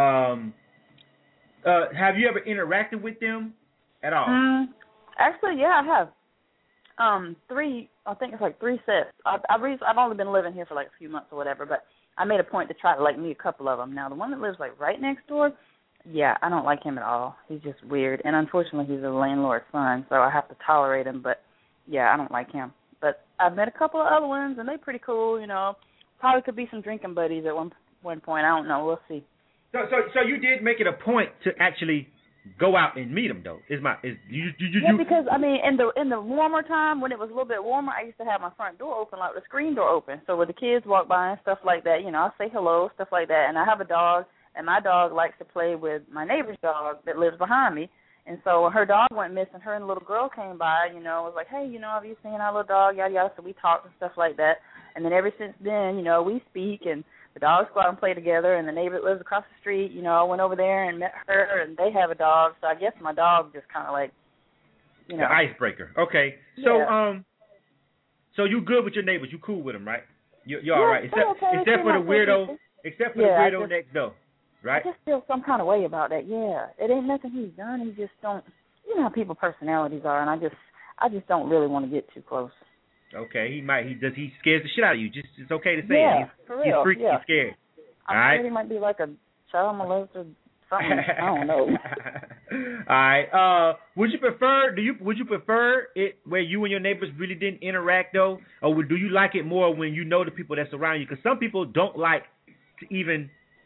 Have you ever interacted with them at all? Actually, yeah, I have. Three sets. I've only been living here for a few months or whatever, but I made a point to try to meet a couple of them. Now, the one that lives right next door, yeah, I don't like him at all. He's just weird, and unfortunately, he's a landlord's son, so I have to tolerate him. But yeah, I don't like him. But I've met a couple of other ones, and they're pretty cool. Probably could be some drinking buddies at one point. I don't know. We'll see. So you did make it a point to actually go out and meet them, though. Yeah, because in the warmer time, when it was a little bit warmer, I used to have my front door open, the screen door open. So when the kids walk by and stuff like that, I say hello, stuff like that. And I have a dog, and my dog likes to play with my neighbor's dog that lives behind me. And so when her dog went missing, her and the little girl came by, was like, hey, have you seen our little dog, yada, yada. So we talked and stuff like that. And then ever since then, we speak, and the dogs go out and play together, and the neighbor that lives across the street, I went over there and met her, and they have a dog. So I guess my dog just kind of the icebreaker. Okay. So, yeah. So you good with your neighbors? You cool with them, right? You're all right. Except for the weirdo. Except for the weirdo next door, right? I just feel some kind of way about that. Yeah, it ain't nothing he's done. He just don't. You know how people personalities are, and I just don't really want to get too close. Okay, he scares the shit out of you. It's okay to say it. For real. He's freaky, he's scared. I'm sure he might be like a child molester or something. I don't know. All right. Would you prefer it where you and your neighbors really didn't interact though, or do you like it more when you know the people that's around you? Because some people don't like to even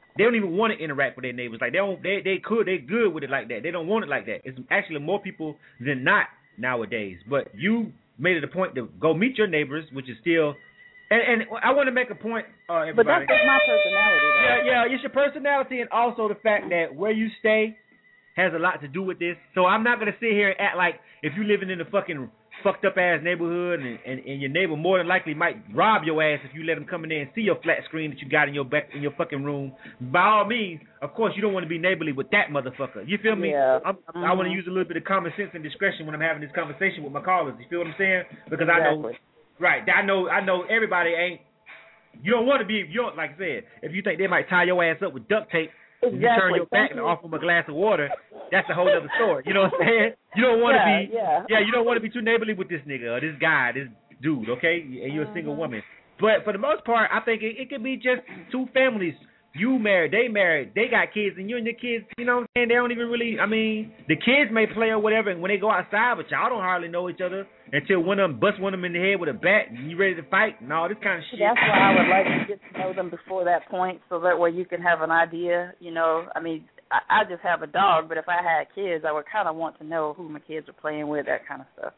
they don't even want to interact with their neighbors. Like they're good with it like that. They don't want it like that. It's actually more people than not nowadays. But you made it a point to go meet your neighbors, which is still. And I want to make a point, everybody. But that's just my personality, though. Yeah, it's your personality, and also the fact that where you stay has a lot to do with this. So I'm not gonna sit here and act like if you living in a fucking fucked up ass neighborhood and your neighbor more than likely might rob your ass if you let him come in there and see your flat screen that you got in your fucking room. By all means, of course, you don't want to be neighborly with that motherfucker. You feel me? Yeah. I want to use a little bit of common sense and discretion when I'm having this conversation with my callers. You feel what I'm saying? Because exactly. I know everybody ain't. You don't want to be. You don't, like I said, if you think they might tie your ass up with duct tape, exactly. you turn your back and offer them a glass of water. That's a whole other story. You know what I'm saying? You don't want to be. Yeah. You don't want to be too neighborly with this nigga or this guy, this dude. Okay, and you're a single woman. But for the most part, I think it could be just two families. You married, they got kids, and you and your kids, you know what I'm saying? They don't even really, I mean, the kids may play or whatever when they go outside, but y'all don't hardly know each other until one of them busts one of them in the head with a bat and you ready to fight and all this kind of shit. That's why I would like to get to know them before that point so that way you can have an idea, you know. I mean, I just have a dog, but if I had kids, I would kind of want to know who my kids are playing with, that kind of stuff.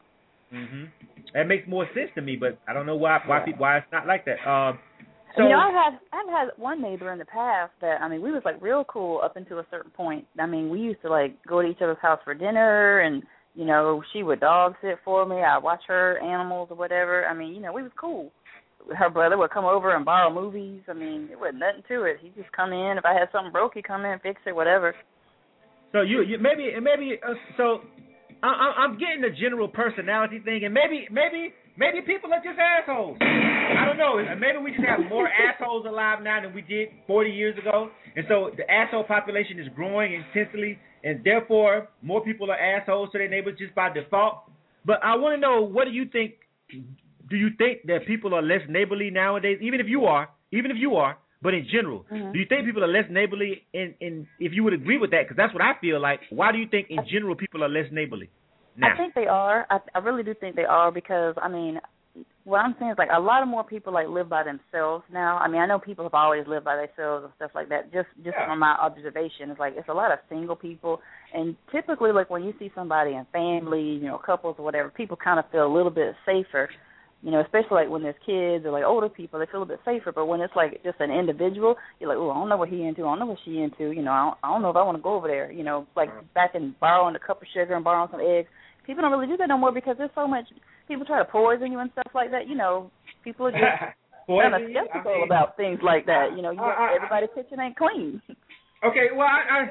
That makes more sense to me, but I don't know why it's not like that. So, you know, I've had one neighbor in the past that, I mean, we was like real cool up until a certain point. I mean, we used to like go to each other's house for dinner, and you know, she would dog sit for me. I'd watch her animals or whatever. I mean, you know, we was cool. Her brother would come over and borrow movies. I mean, there wasn't nothing to it. He'd just come in. If I had something broke, he'd come in, fix it, whatever. So you maybe so I'm getting the general personality thing, and maybe people are just assholes. I don't know. Maybe we just have more assholes alive now than we did 40 years ago. And so the asshole population is growing intensely, and therefore more people are assholes to their neighbors just by default. But I want to know, what do you think? Do you think that people are less neighborly nowadays, even if you are, but in general? Do you think people are less neighborly? And if you would agree with that, because that's what I feel like, why do you think in general people are less neighborly now? I think they are. I really do think they are because, I mean, what I'm saying is, like, a lot of more people, like, live by themselves now. I mean, I know people have always lived by themselves and stuff like that. Just from my observation, it's like it's a lot of single people. And typically, like, when you see somebody in family, you know, couples or whatever, people kind of feel a little bit safer, you know, especially, like, when there's kids or, like, older people, they feel a bit safer. But when it's, like, just an individual, you're like, oh, I don't know what he into. I don't know what she into. You know, I don't know if I want to go over there. You know, like, back and borrowing a cup of sugar and borrowing some eggs. People don't really do that no more because there's so much. People try to poison you and stuff like that. You know, people are just kind of skeptical about things like that. You know, everybody's kitchen ain't clean. Okay, well,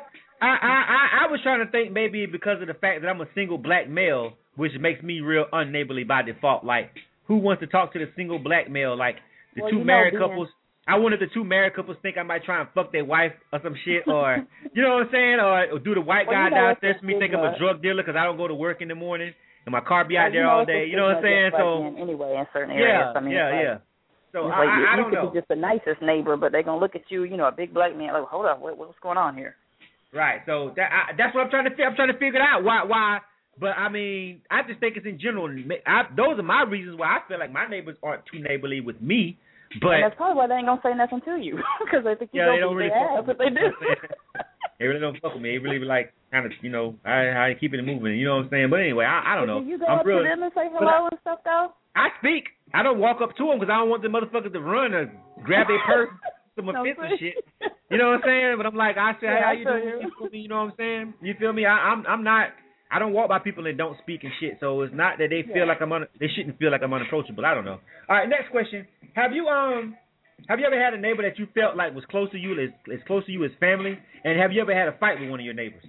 I was trying to think maybe because of the fact that I'm a single black male, which makes me real unneighborly by default. Like, who wants to talk to the single black male? Like, the two married couples. I wanted the two married couples think I might try and fuck their wife or some shit, or, you know what I'm saying? Or do the white guy downstairs to me think I'm a drug dealer because I don't go to work in the morning and my car be out there all day. You know what I'm saying? So anyway, in certain areas. I mean, So like, I don't know. You could be just the nicest neighbor, but they're gonna look at you, you know, a big black man. Like, hold up, what's going on here? Right. So that's what I'm trying to figure out. Why? But I mean, I just think it's in general. Those are my reasons why I feel like my neighbors aren't too neighborly with me. But and that's probably why they ain't gonna say nothing to you because they think you don't really fuck with they do. They really don't fuck with me. They really like kind of, you know, I keep it moving. You know what I'm saying? But anyway, I don't know. Do you go up to them and say hello and stuff though? I speak. I don't walk up to them because I don't want the motherfuckers to run or grab their purse, some offensive shit. You know what I'm saying? But I'm like, I say, hey, how you doing? You know what I'm saying? You feel me? I'm not. I don't walk by people that don't speak and shit. So it's not that they feel like they shouldn't feel like I'm unapproachable. I don't know. All right, next question. Have you ever had a neighbor that you felt like was close to you, as close to you as family? And have you ever had a fight with one of your neighbors?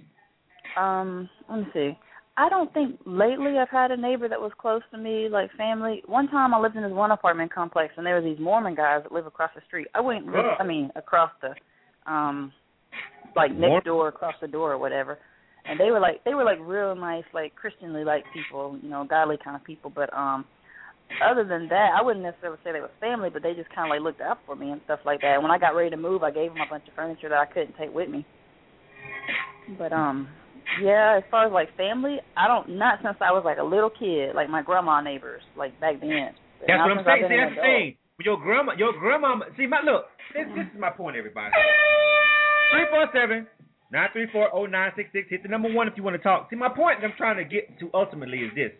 Let me see. I don't think lately I've had a neighbor that was close to me, like family. One time I lived in this one apartment complex, and there were these Mormon guys that live across the street. Across the, like next door, across the door or whatever. And they were like real nice, like Christianly like people, you know, godly kind of people. But other than that, I wouldn't necessarily say they were family, but they just kind of like looked out for me and stuff like that. When I got ready to move, I gave them a bunch of furniture that I couldn't take with me. But yeah, as far as like family, not since I was like a little kid, like my grandma neighbors, like back then. That's what I'm saying. See, that's the thing. Your grandma. See, look. This is my point, everybody. 347-934-0966. Hit the number 1 if you want to talk. See, my point that I'm trying to get to ultimately is this.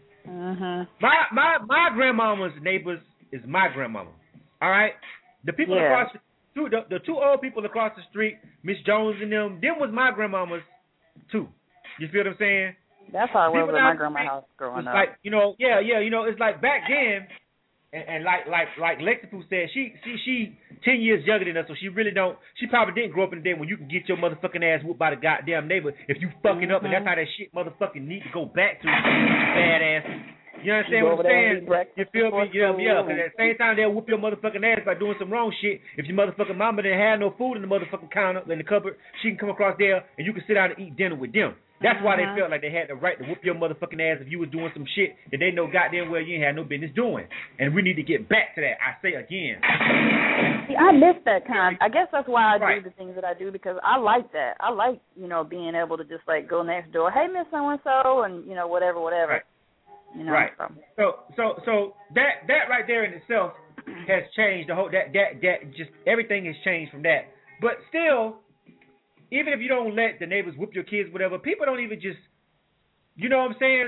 My grandmama's neighbors is my grandmama. All right? The people across the two old people across the street, Miss Jones and them was my grandmamas too. You feel what I'm saying? That's how it was at my grandma's house growing up. Like, it's like back then, and like Lexi Pooh said, she 10 years younger than us, so she probably didn't grow up in the day when you can get your motherfucking ass whooped by the goddamn neighbor if you fucking up, and that's how that shit motherfucking need to go back to badass. You understand what I'm saying? You feel me? Yeah, because at the same time they'll whoop your motherfucking ass by doing some wrong shit. If your motherfucking mama didn't have no food in the motherfucking counter, in the cupboard, she can come across there and you can sit down and eat dinner with them. That's why they felt like they had the right to whoop your motherfucking ass if you was doing some shit that they know goddamn well you ain't had no business doing. And we need to get back to that. I say again. See, I miss that kind. I guess that's why I do the things that I do, because I like that. I like, being able to just like go next door, hey, Miss So-and-so, and, whatever. Right. Right. So that right there in itself has changed the whole that just everything has changed from that. But still, even if you don't let the neighbors whoop your kids, whatever, people don't even just, you know what I'm saying?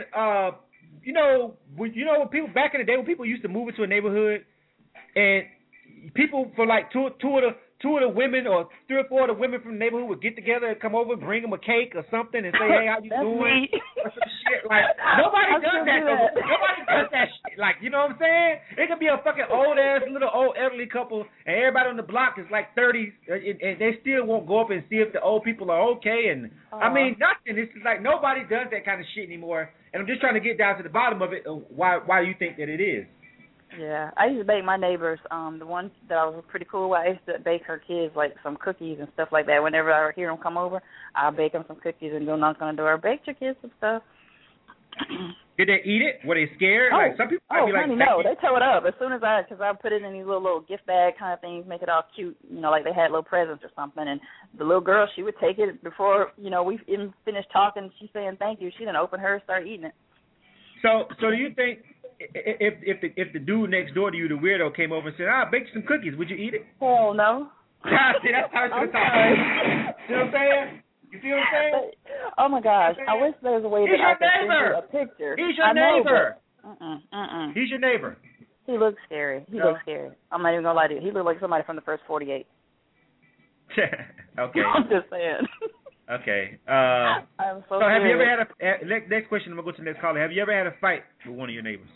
When people back in the day when people used to move into a neighborhood, and people for like two of the women or 3 or 4 of the women from the neighborhood would get together and come over and bring them a cake or something and say, hey, how you doing? Or some shit. Like, nobody does that. Nobody does that shit. Like, you know what I'm saying? It could be a fucking old-ass little old elderly couple and everybody on the block is like 30 and they still won't go up and see if the old people are okay. And I mean, nothing. It's just like nobody does that kind of shit anymore. And I'm just trying to get down to the bottom of it. Why do you think that it is? Yeah, I used to bake my neighbors. The one that I was pretty cool with, I used to bake her kids like some cookies and stuff like that. Whenever I hear them come over, I'll bake them some cookies and go knock on the door. Baked your kids some stuff. Did they eat it? Were they scared? Oh, like some people might be like, honey, no, they tow it up as soon as because I put it in these little gift bag kind of things, make it all cute, like they had little presents or something. And the little girl, she would take it before we even finished talking. She's saying thank you. She didn't open hers, start eating it. So do you think? If the dude next door to you, the weirdo, came over and said, "I'll bake some cookies," would you eat it? Hell no. See, that's how it's talking. You know what I'm saying? You feel what I'm saying? Oh my gosh! I wish there was a way that I could send you a picture. He's your neighbor. He's your neighbor. He looks scary. Looks scary. I'm not even gonna lie to you. He looked like somebody from the first 48. Okay. I'm just saying. Okay. I'm so have you ever had next question? I'm gonna go to the next caller. Have you ever had a fight with one of your neighbors?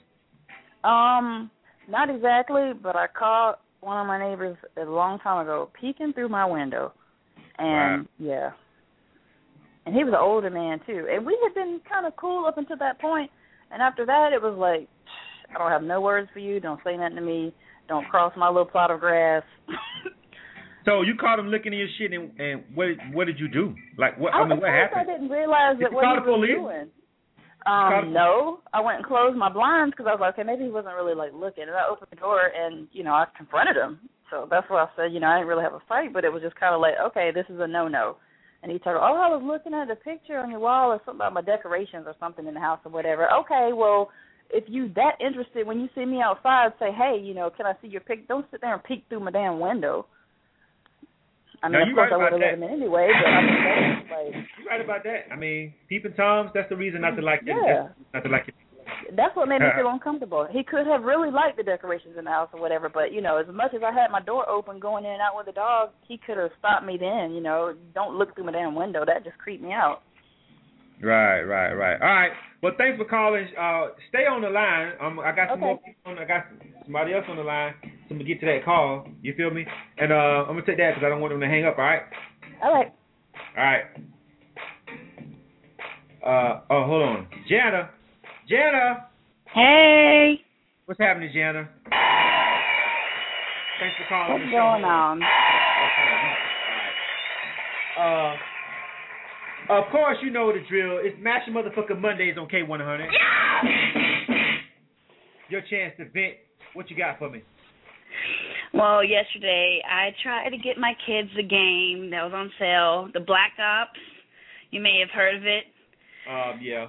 Not exactly, but I caught one of my neighbors a long time ago peeking through my window, and yeah, and he was an older man too, and we had been kind of cool up until that point, and after that it was like, I don't have no words for you. Don't say nothing to me. Don't cross my little plot of grass. So you caught him looking at your shit, and what did you do? Like what? What happened? I didn't realize that what he was doing. No, I went and closed my blinds because I was like, okay, maybe he wasn't really like looking. And I opened the door and I confronted him. So that's why I said, I didn't really have a fight, but it was just kind of like, okay, this is a no-no. And he told her, I was looking at a picture on your wall or something about my decorations or something in the house or whatever. Okay, well, if you that interested, when you see me outside, say, hey, can I see your pic? Don't sit there and peek through my damn window. I mean, of course I would have let him in anyway, but I mean, you're right about that. I mean, peeping Toms, that's the reason not to like it. Yeah. Not to like it. That's what made me feel uncomfortable. He could have really liked the decorations in the house or whatever, but, as much as I had my door open going in and out with the dog, he could have stopped me then, Don't look through my damn window. That just creeped me out. Right. All right. Well, thanks for calling. Stay on the line. I got some more people I got somebody else on the line. So I'm going to get to that call. You feel me? And I'm going to take that because I don't want them to hang up, all right? All right. Hold on. Jana. Hey. What's happening, Jana? Thanks for calling. What's going on? Of course, you know the drill. It's Mashing Motherfucking Mondays on K100. Yeah! Your chance to vent. What you got for me? Well, yesterday I tried to get my kids a game that was on sale, the Black Ops. You may have heard of it. Yeah.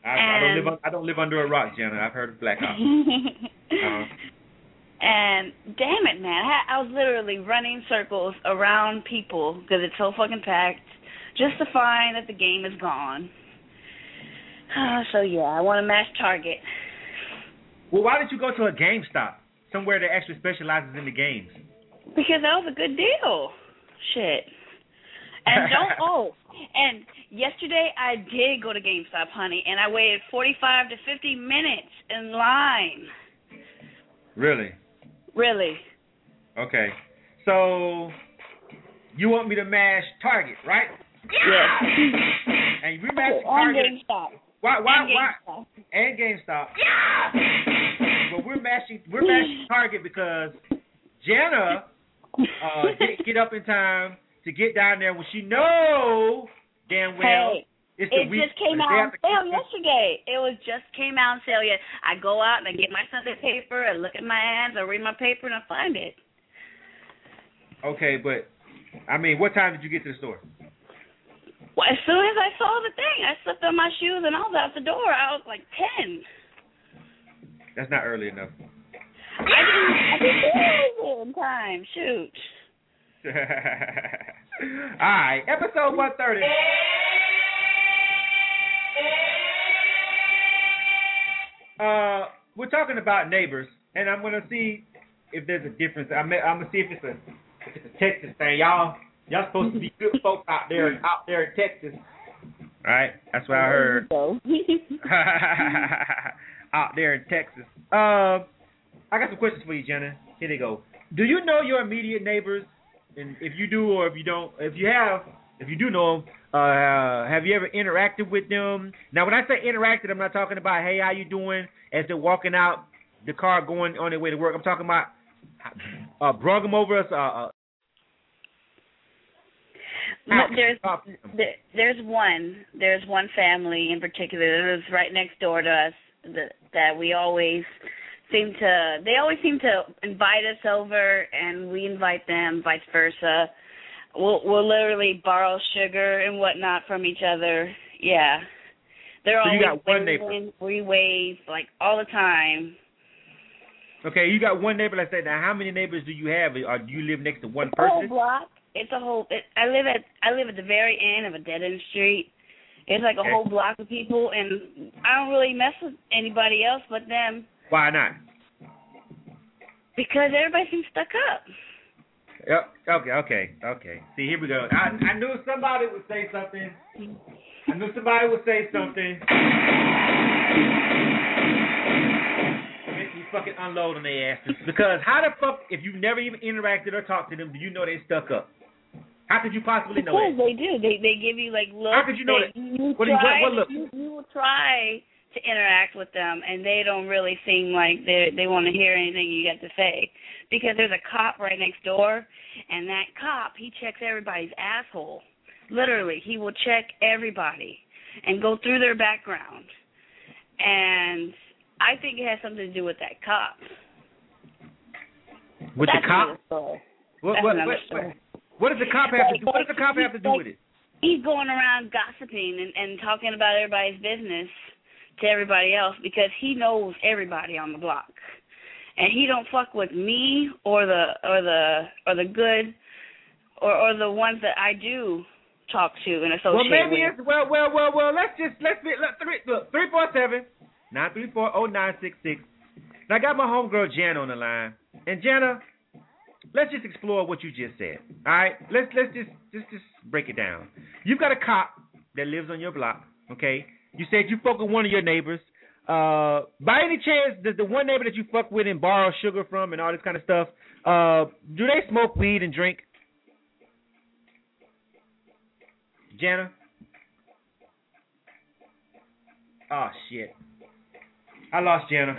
I don't live under a rock, Jenna. I've heard of Black Ops. And damn it, man. I was literally running circles around people because it's so fucking packed just to find that the game is gone. So, yeah, I want to mash Target. Well, why did you go to a GameStop, somewhere that actually specializes in the games? Because that was a good deal. Shit. And and yesterday I did go to GameStop, honey, and I waited 45 to 50 minutes in line. Really? Really. Okay. So, you want me to mash Target, right? Yes. And we mash On Target. GameStop. Why? GameStop. And GameStop. But we're mashing Target because Jana didn't get up in time to get down there when she know damn well it's the week. It just came out on sale yesterday. It was just came out on sale yet. I go out and I get my Sunday paper, I look at my ads, I read my paper, and I find it. Okay, but I mean, what time did you get to the store? Well, as soon as I saw the thing, I slipped on my shoes and I was out the door. I was like 10. That's not early enough. I didn't do it in time. Shoot. All right, episode 130. We're talking about neighbors, and I'm gonna see if there's a difference. I'm gonna see if it's a Texas thing. Y'all supposed to be good folks out there in Texas. All right, that's what I heard. Out there in Texas. I got some questions for you, Jenna. Here they go. Do you know your immediate neighbors? And if you do, or if you don't, if you do know them, have you ever interacted with them? Now, when I say interacted, I'm not talking about, hey, how you doing, as they're walking out the car going on their way to work. I'm talking about brung them over us. There's one family in particular that lives right next door to us that we always seem to invite us over, and we invite them, vice versa. We'll literally borrow sugar and whatnot from each other. Yeah, they're so always you got one neighbor. We wave like all the time. Okay, you got one neighbor. Let's say, now, how many neighbors do you have? Or do you live next to one A whole person? block. It's a whole. I live at the very end of a dead end street. It's like a whole block of people, and I don't really mess with anybody else but them. Why not? Because everybody seems stuck up. Yep. Okay. See, here we go. I knew somebody would say something. Make me fucking unload on their asses. Because how the fuck, if you've never even interacted or talked to them, do you know they stuck up? How could you possibly know that? Because they do. They give you like looks. How could you know that? What look? You will try to interact with them, and they don't really seem like they want to hear anything you got to say, because there's a cop right next door, and that cop, he checks everybody's asshole. Literally, he will check everybody and go through their background, and I think it has something to do with that cop. With the cop? What does the cop have to do? What does the cop have to do with it? He's going around gossiping and talking about everybody's business to everybody else, because he knows everybody on the block, and he don't fuck with me or the good or the ones that I do talk to and associate well, maybe with. It's let's 347-934-0966. Now I got my homegirl Jana on the line, and Jana, let's just explore what you just said. All right, let's just break it down. You've got a cop that lives on your block, okay? You said you fuck with one of your neighbors. By any chance, does the one neighbor that you fuck with and borrow sugar from and all this kind of stuff, do they smoke weed and drink? Jana? Oh, shit. I lost Jana.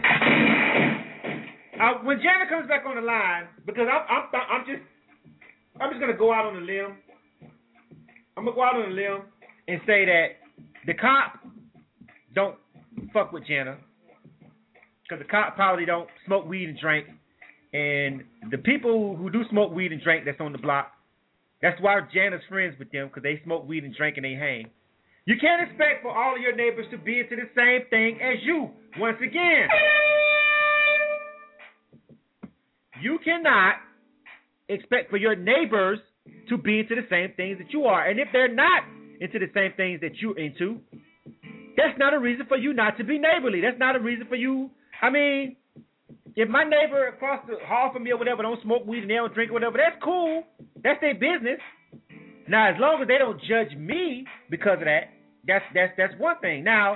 When Jana comes back on the line, because I'm just gonna go out on a limb. I'm gonna go out on a limb and say that the cop don't fuck with Jana, because the cop probably don't smoke weed and drink, and the people who do smoke weed and drink that's on the block, that's why Jana's friends with them, because they smoke weed and drink and they hang. You can't expect for all of your neighbors to be into the same thing as you. Once again, you cannot expect for your neighbors to be into the same things that you are. And if they're not into the same things that you're into, that's not a reason for you not to be neighborly. That's not a reason for you. I mean, if my neighbor across the hall from me or whatever don't smoke weed and they don't drink or whatever, that's cool. That's their business. Now, as long as they don't judge me because of that, that's one thing. Now,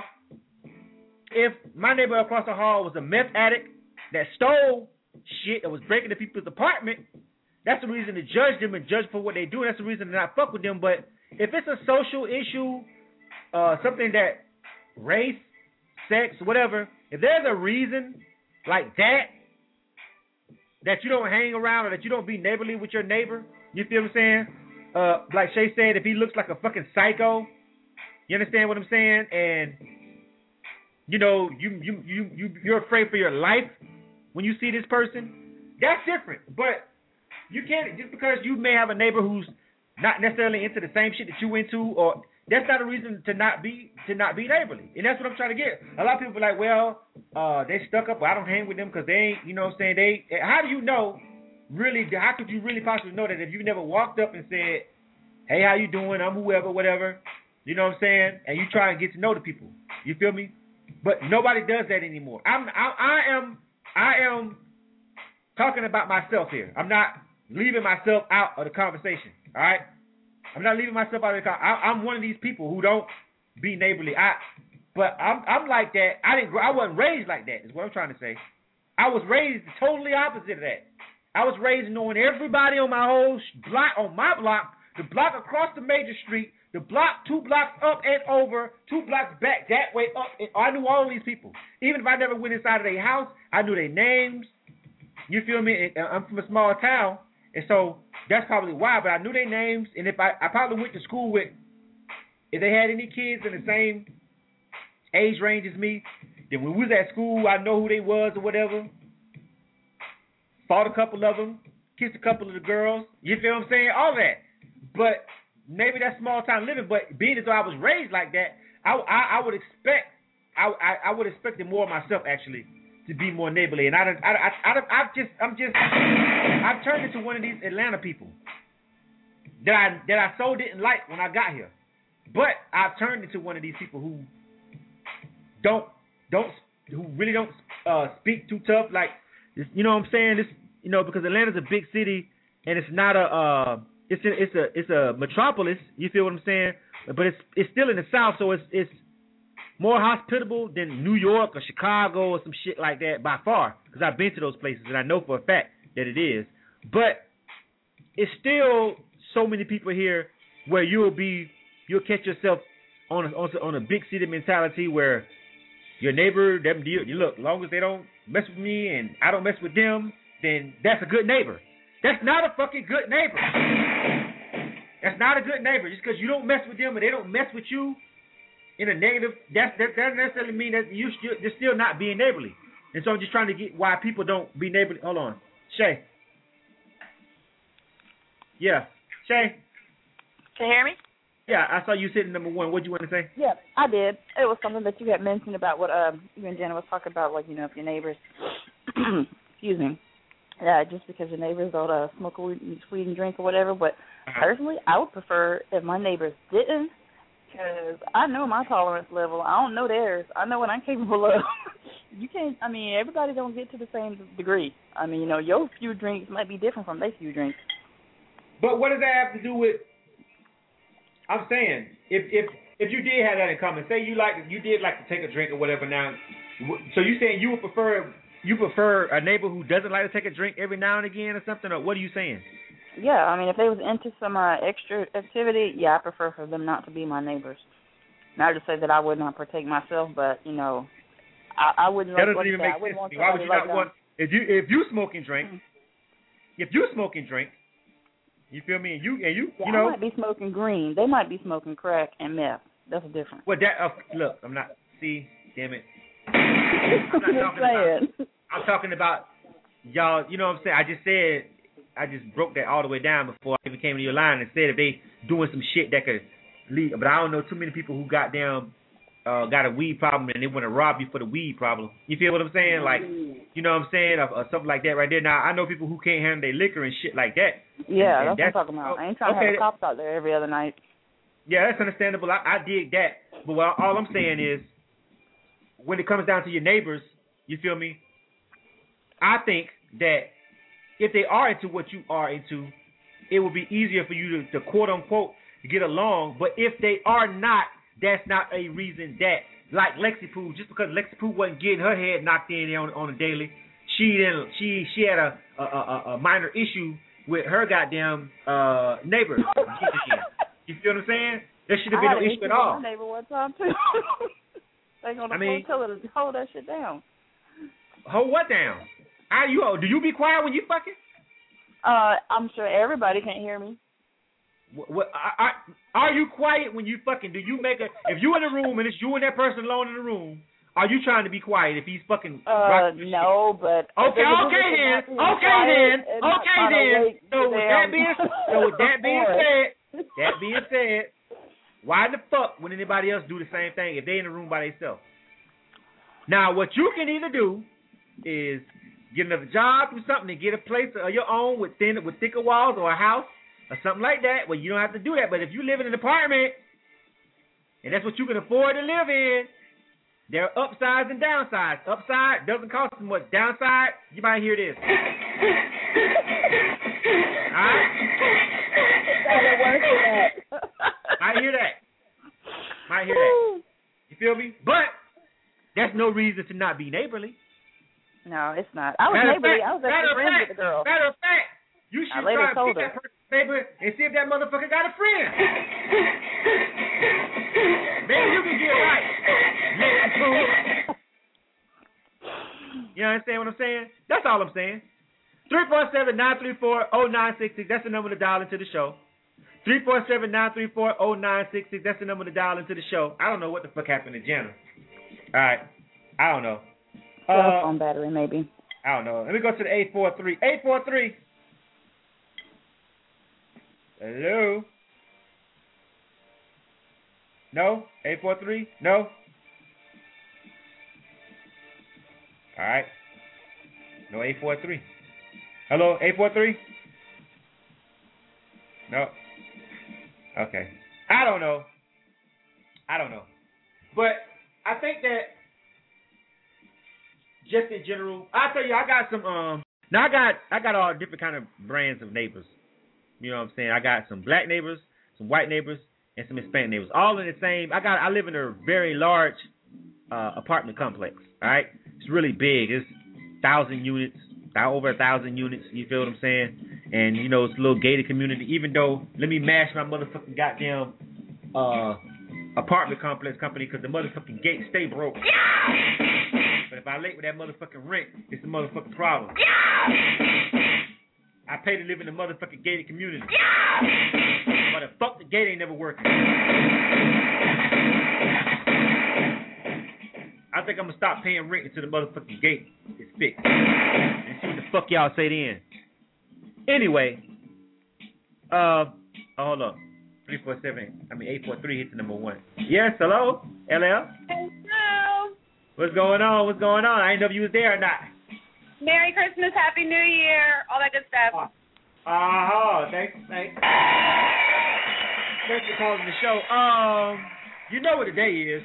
if my neighbor across the hall was a meth addict that stole shit and was breaking into people's apartment, that's a reason to judge them and judge for what they do. That's a reason to not fuck with them. But if it's a social issue, something that race, sex, whatever, if there's a reason like that you don't hang around or that you don't be neighborly with your neighbor, you feel what I'm saying? Like Shay said, if he looks like a fucking psycho, you understand what I'm saying? And you know, you're afraid for your life when you see this person, that's different. But you can't, just because you may have a neighbor who's not necessarily into the same shit that you into, or that's not a reason to not be neighborly. And that's what I'm trying to get. A lot of people are like, well, they stuck up, but I don't hang with them because they ain't, you know what I'm saying? How do you know, really, how could you really possibly know that if you never walked up and said, hey, how you doing? I'm whoever, whatever, you know what I'm saying? And you try and get to know the people. You feel me? But nobody does that anymore. I am talking about myself here. I'm not leaving myself out of the conversation. All right, I'm not leaving myself out of the conversation. I'm one of these people who don't be neighborly. But I'm like that. I wasn't raised like that. Is what I'm trying to say. I was raised totally opposite of that. I was raised knowing everybody on my whole block, on my block, the block across the major street, the block 2 blocks up and over, 2 blocks back, that way up. And I knew all these people. Even if I never went inside of their house, I knew their names. You feel me? I'm from a small town, and so that's probably why. But I knew their names, and if I probably went to school with, if they had any kids in the same age range as me, then when we was at school, I know who they was or whatever. Fought a couple of them, kissed a couple of the girls. You feel what I'm saying? All that. But maybe that's small town living. But being as though I was raised like that, I would expect it more of myself actually to be more neighborly. And I've turned into one of these Atlanta people that I so didn't like when I got here. But I've turned into one of these people who really don't speak too tough. Like, you know what I'm saying? This, you know, because Atlanta's a big city and it's not it's a metropolis. You feel what I'm saying? But it's still in the South, so it's more hospitable than New York or Chicago or some shit like that by far, because I've been to those places and I know for a fact that it is. But it's still so many people here where you'll catch yourself on a big city mentality where your neighbor, look, as long as they don't mess with me and I don't mess with them, then that's a good neighbor. That's not a fucking good neighbor. That's not a good neighbor. Just because you don't mess with them and they don't mess with you in a negative, that doesn't necessarily mean that you're still not being neighborly. And so I'm just trying to get why people don't be neighborly. Hold on. Shay. Yeah. Shay. Can you hear me? Yeah, I saw you sitting number one. What do you want to say? Yeah, I did. It was something that you had mentioned about what you and Jenna was talking about, like, you know, if your neighbors, excuse me, just because your neighbors don't smoke weed and drink or whatever. But personally, I would prefer if my neighbors didn't, because I know my tolerance level. I don't know theirs. I know what I'm capable of. You can't, I mean, everybody don't get to the same degree. I mean, you know, your few drinks might be different from their few drinks. But what does that have to do with, I'm saying, if you did have that in common, say you did like to take a drink or whatever now, so you saying you prefer a neighbor who doesn't like to take a drink every now and again or something, or what are you saying? Yeah, I mean, if they was into some extra activity, yeah, I prefer for them not to be my neighbors. Not to say that I would not partake myself, but, you know, I wouldn't. That doesn't even make sense to me. Why would you not want, if you smoke and drink, if you smoke and drink, you feel me? And you know, I might be smoking green. They might be smoking crack and meth. That's different. Well, look, I'm not. See, damn it. I'm talking about y'all. You know what I'm saying? I just broke that all the way down before I even came to your line and said if they doing some shit that could lead. But I don't know too many people who got down got a weed problem and they want to rob you for the weed problem. You feel what I'm saying? Like, you know what I'm saying? Or something like that right there. Now, I know people who can't handle their liquor and shit like that. Yeah, and that's what I'm talking about. I ain't trying to have the cops out there every other night. Yeah, that's understandable. I dig that. But all I'm saying is, when it comes down to your neighbors, you feel me? I think that if they are into what you are into, it will be easier for you to quote unquote get along. But if they are not, that's not a reason that, like Lexi Pooh, just because Lexi Pooh wasn't getting her head knocked in on a daily, she had a minor issue with her goddamn neighbor. You feel what I'm saying? There should have been no issue at all. My neighbor one time too. They gonna tell her to hold that shit down. Hold what down? Do you be quiet when you fucking? I'm sure everybody can't hear me. What are you quiet when you fucking? Do you make if you in a room and it's you and that person alone in the room? Are you trying to be quiet if he's fucking? No, but okay then. So with that being said, why the fuck would anybody else do the same thing if they in the room by themselves? Now, what you can either do is get another job, do something, and get a place of your own with thicker walls or a house or something like that. Well, you don't have to do that. But if you live in an apartment and that's what you can afford to live in, there are upsides and downsides. Upside doesn't cost as much. Downside, you might hear this. All right? Might hear that. You feel me? But that's no reason to not be neighborly. No, it's not. I was neighborly. I was actually friends with the girl. Matter of fact, you should try to pick that person's neighbor and see if that motherfucker got a friend. Maybe you can get right. You understand what I'm saying? That's all I'm saying. 347-934-0966. That's the number to dial into the show. 347-934-0966. That's the number to dial into the show. I don't know what the fuck happened to Jenna. All right. I don't know. Cell phone battery, maybe. I don't know. Let me go to the 843. 843. Hello? No? 843? No? All right. No 843. Hello? 843? No. Okay. I don't know. But I think that just in general, I'll tell you, I got some now I got all different kind of brands of neighbors. You know what I'm saying? I got some black neighbors, some white neighbors, and some Hispanic neighbors. All in the same. I live in a very large apartment complex. All right? It's really big. It's 1,000 units, over 1,000 units. You feel what I'm saying? And you know, it's a little gated community. Even though, let me mash my motherfucking goddamn apartment complex company because the motherfucking gate stay broke. But if I late with that motherfucking rent, it's a motherfucking problem. I pay to live in a motherfucking gated community. But the fuck, the gate ain't never working. I think I'm gonna stop paying rent until the motherfucking gate is fixed. And see what the fuck y'all say then. Anyway, hold up. 843 hit the number 1. Yes, hello? LL? Hello. What's going on? I didn't know if you was there or not. Merry Christmas, Happy New Year, all that good stuff. Thanks. Thanks for calling the show. You know what the day is.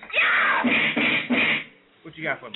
What you got for me?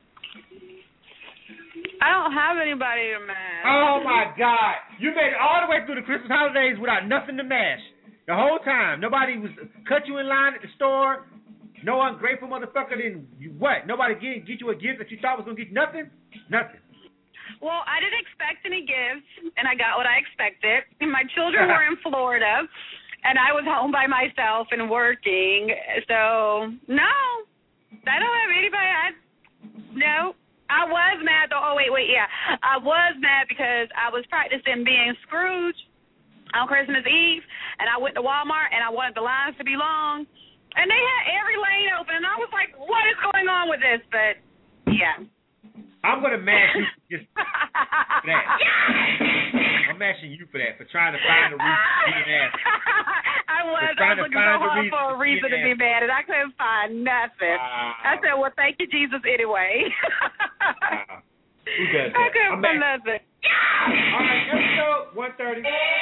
I don't have anybody to mash. Oh my God! You made it all the way through the Christmas holidays without nothing to mash. The whole time, nobody was cut you in line at the store. No ungrateful motherfucker didn't. What? Nobody get you a gift that you thought was gonna get you nothing. Nothing. Well, I didn't expect any gifts, and I got what I expected. And my children were in Florida, and I was home by myself and working. So no, I don't have anybody. No. I was mad though. Oh, wait, yeah. I was mad because I was practicing being Scrooge on Christmas Eve, and I went to Walmart, and I wanted the lines to be long, and they had every lane open, and I was like, what is going on with this? But, yeah. I'm going to mash you just for that. I'm mashing you for that, for trying to find a reason to beat an ass. I was trying was to looking find so hard for a reason to be mad, and I couldn't find nothing. Wow. I said, well, thank you, Jesus, anyway. Wow. Who does that? I couldn't find nothing. All right, episode 130.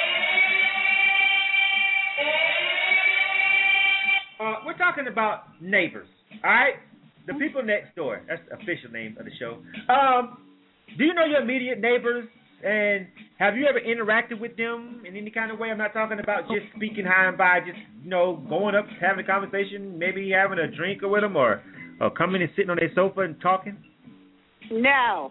We're talking about neighbors, all right? The people next door. That's the official name of the show. Do you know your immediate neighbors, and have you ever interacted with them in any kind of way? I'm not talking about just speaking high and by, just, going up, having a conversation, maybe having a drink with them, or coming and sitting on their sofa and talking? No.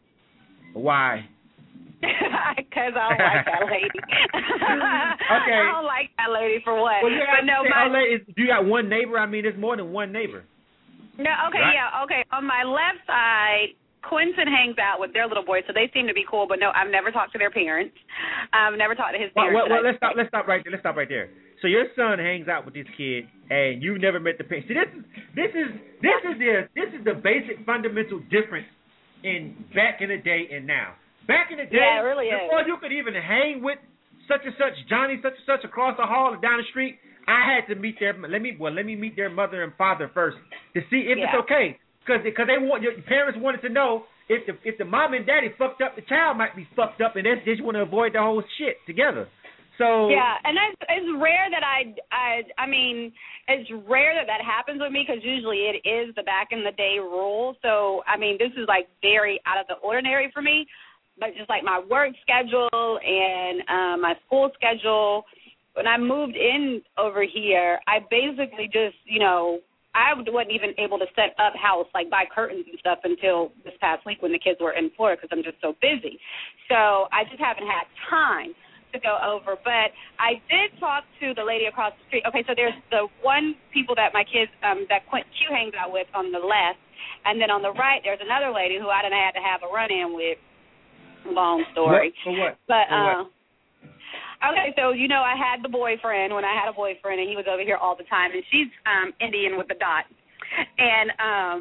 Why? Because I don't like that lady. Okay. I don't like that lady for what? Well, but no, you got one neighbor? I mean, there's more than one neighbor. No, okay, right? Yeah, okay. On my left side, Quentin hangs out with their little boys, so they seem to be cool. But no, I've never talked to their parents. I've never talked to his parents. Well, let's stop right there. Let's stop right there. So your son hangs out with this kid, and you've never met the parents. See, this is the basic fundamental difference in back in the day and now. Back in the day, yeah, it really before is. you could even hang with such and such Johnny such and such across the hall or down the street, I had to meet let me meet their mother and father first to see if it's okay, because your parents wanted to know if the mom and daddy fucked up, the child might be fucked up, and they just want to avoid the whole shit together. So yeah, and it's rare that I mean it's rare that happens with me, because usually it is the back in the day rule. So I mean, this is like very out of the ordinary for me. But just like my work schedule and my school schedule, when I moved in over here, I basically just, I wasn't even able to set up house, like buy curtains and stuff, until this past week when the kids were in Florida, because I'm just so busy. So I just haven't had time to go over. But I did talk to the lady across the street. Okay, so there's the one people that my kids, that Q hangs out with on the left, and then on the right there's another lady who I done had to have a run-in with. Long story. For what? But what? Okay, so I had the boyfriend when I had a boyfriend, and he was over here all the time, and she's Indian with the dot, and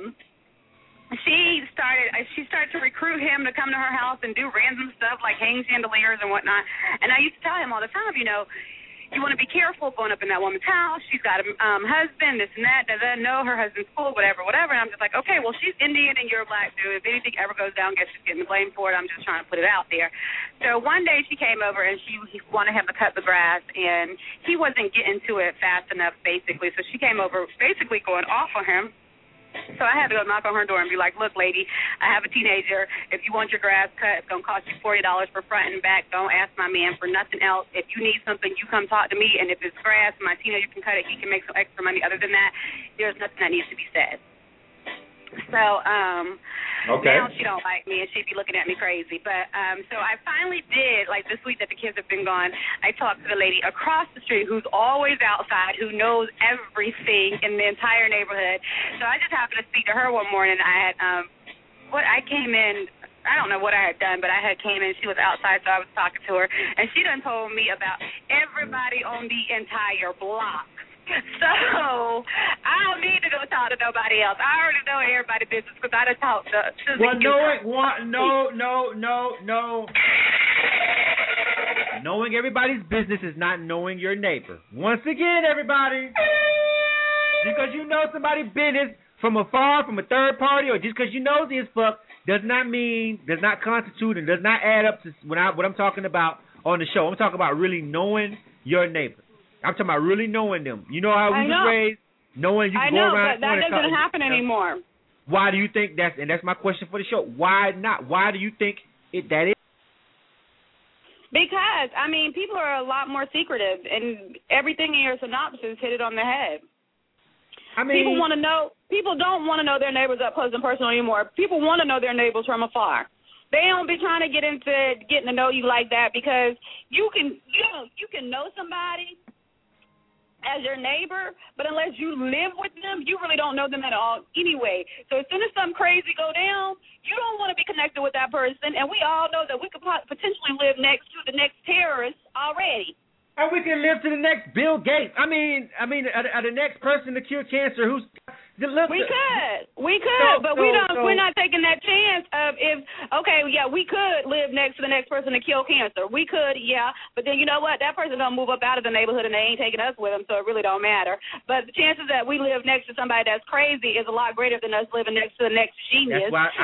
she started to recruit him to come to her house and do random stuff like hang chandeliers and whatnot. And I used to tell him all the time, you want to be careful going up in that woman's house. She's got a husband, this and that. No, her husband's cool, whatever. And I'm just like, okay, well, she's Indian and you're a black dude. If anything ever goes down, guess she's getting blamed for it. I'm just trying to put it out there. So one day she came over and he wanted him to cut the grass, and he wasn't getting to it fast enough, basically. So she came over basically going off on him. So I had to go knock on her door and be like, look, lady, I have a teenager. If you want your grass cut, it's going to cost you $40 for front and back. Don't ask my man for nothing else. If you need something, you come talk to me. And if it's grass, my teenager can cut it. He can make some extra money. Other than that, there's nothing that needs to be said. So now she don't like me, and she'd be looking at me crazy. But so I finally did, like this week that the kids have been gone, I talked to the lady across the street who's always outside, who knows everything in the entire neighborhood. So I just happened to speak to her one morning. I came in, I don't know what I had done, but I had came in. She was outside, so I was talking to her, and she done told me about everybody on the entire block. So I don't need to go talk to nobody else. I already know everybody's business because I done talked to No. Knowing everybody's business is not knowing your neighbor. Once again, everybody, because you know somebody's business from afar, from a third party, or just because you know this fuck, does not constitute, and does not add up to what I'm talking about on the show. I'm talking about really knowing your neighbor. I'm talking about really knowing them. You know how we was raised, knowing you can go around. I know, but that doesn't happen anymore. Why do you think that's my question for the show. Why not? Why do you think that is? Because, I mean, people are a lot more secretive, and everything in your synopsis hit it on the head. I mean, people don't want to know their neighbors up close and personal anymore. People want to know their neighbors from afar. They don't be trying to get into getting to know you like that, because you can know somebody as your neighbor, but unless you live with them, you really don't know them at all anyway. So as soon as something crazy go down, you don't want to be connected with that person, and we all know that we could potentially live next to the next terrorist already. And we can live to the next Bill Gates. I mean, the next person to cure cancer. We could, but we're not taking that chance of we could live next to the next person to kill cancer. We could, yeah, but then you know what? That person don't move up out of the neighborhood and they ain't taking us with them, so it really don't matter. But the chances that we live next to somebody that's crazy is a lot greater than us living next to the next genius. That's why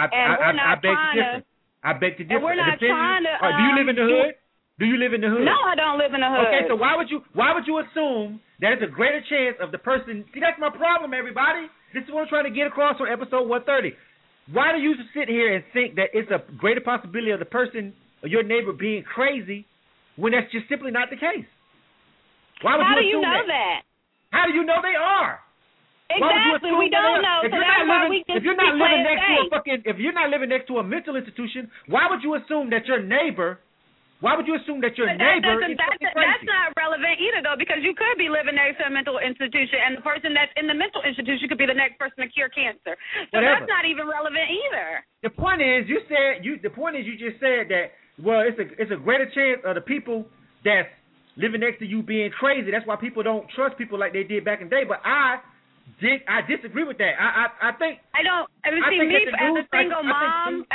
I beg to differ. We're not trying to. Do you live in the hood? Do you live in the hood? No, I don't live in the hood. Okay, so why would you assume that it's a greater chance of the person? See, that's my problem, everybody. This is what I'm trying to get across on episode 130. Why do you sit here and think that it's a greater possibility of the person or your neighbor being crazy when that's just simply not the case? Why would How you do you know that? How do you know they are? Exactly, we don't know. If you're not living next to a mental institution, why would you assume that your neighbor? Why would you assume that your neighbor is crazy? That's not relevant either, though, because you could be living next to a mental institution, and the person that's in the mental institution could be the next person to cure cancer. So that's not even relevant either. The point is, you just said that. Well, it's a greater chance of the people that's living next to you being crazy. That's why people don't trust people like they did back in the day. But I disagree with that. I think I don't. I mean, see, me as a single mom,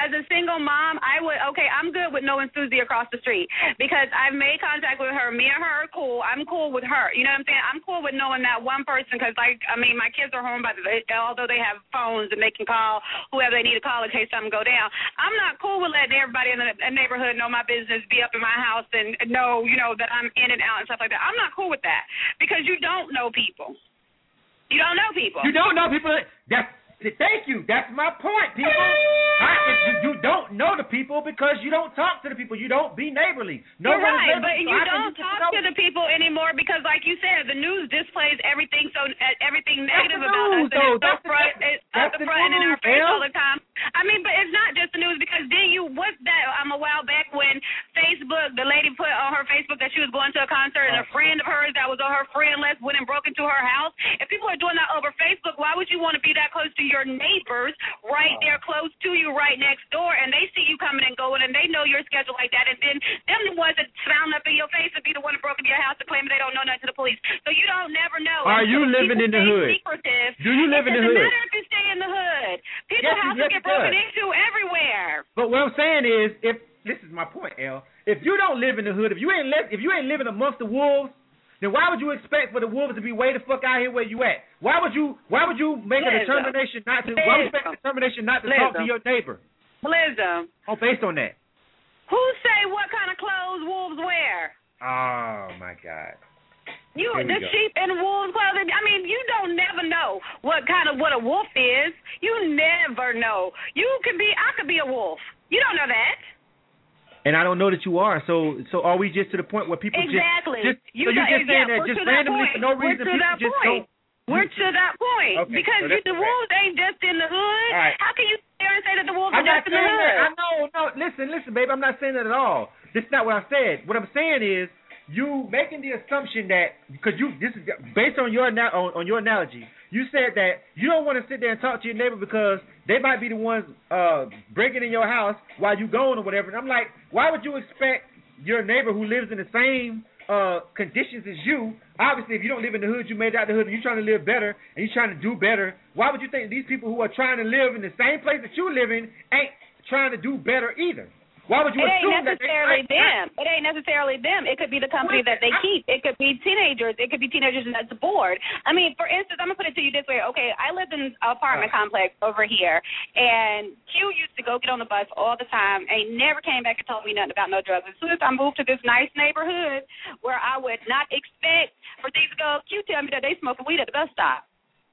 I'm good with knowing Susie across the street because I've made contact with her. Me and her are cool. I'm cool with her. You know what I'm saying? I'm cool with knowing that one person because, my kids are home, although they have phones and they can call whoever they need to call in case something go down. I'm not cool with letting everybody in the neighborhood know my business, be up in my house, and know, that I'm in and out and stuff like that. I'm not cool with that because you don't know people. You don't know people. You don't know people. Thank you. That's my point, people. You don't know the people because you don't talk to the people. You don't be neighborly. You're right, but you don't talk to the people anymore because, like you said, the news displays everything negative about us. That's the front and in our face all the time. I mean, but it's not just the news because then a while back when Facebook, the lady put on her Facebook that she was going to a concert and a friend of hers that was on her friend list went and broke into her house. If people are doing that over Facebook, why would you want to be that close to your neighbors right there close to you right next door and they see you coming and going and they know your schedule like that and then them the ones that sound up in your face and be the one that broke into your house and claim they don't know nothing to the police. So you don't never know. Are you living in the hood? Secretive. Do you live in the hood? It doesn't matter if you stay in the hood. People's houses get broken into everywhere. But what I'm saying is, this is my point, L. If you don't live in the hood, if you ain't living amongst the wolves, then why would you expect for the wolves to be way the fuck out here where you at? Why would you make a determination not to? Why would you make a determination not to talk to your neighbor? Blizzum. Oh, based on that. Who say what kind of clothes wolves wear? Oh my God. Sheep in wolves' clothing. I mean, you don't never know what a wolf is. You never know. I could be a wolf. You don't know that. And I don't know that you are. So are we just to the point where people exactly? You're just saying that just randomly for no reason people just don't. We're to that point because the wolves ain't just in the hood. Right. How can you sit there and say that the wolves are just in the hood? No. Listen, baby. I'm not saying that at all. This is not what I said. What I'm saying is you making the assumption that because this is based on your analogy. You said that you don't want to sit there and talk to your neighbor because they might be the ones breaking in your house while you gone or whatever. And I'm like, why would you expect your neighbor who lives in the same conditions as you? Obviously, if you don't live in the hood, you made it out the hood and you're trying to live better and you're trying to do better. Why would you think these people who are trying to live in the same place that you live in ain't trying to do better either? Why would you assume that It ain't necessarily them. It could be the company that they keep. It could be teenagers. It could be teenagers that's bored. I mean, for instance, I'm going to put it to you this way. Okay, I lived in an apartment complex over here, and Q used to go get on the bus all the time and never came back and told me nothing about no drugs. As soon as I moved to this nice neighborhood where I would not expect for things to go, Q tell me that they smoking weed at the bus stop.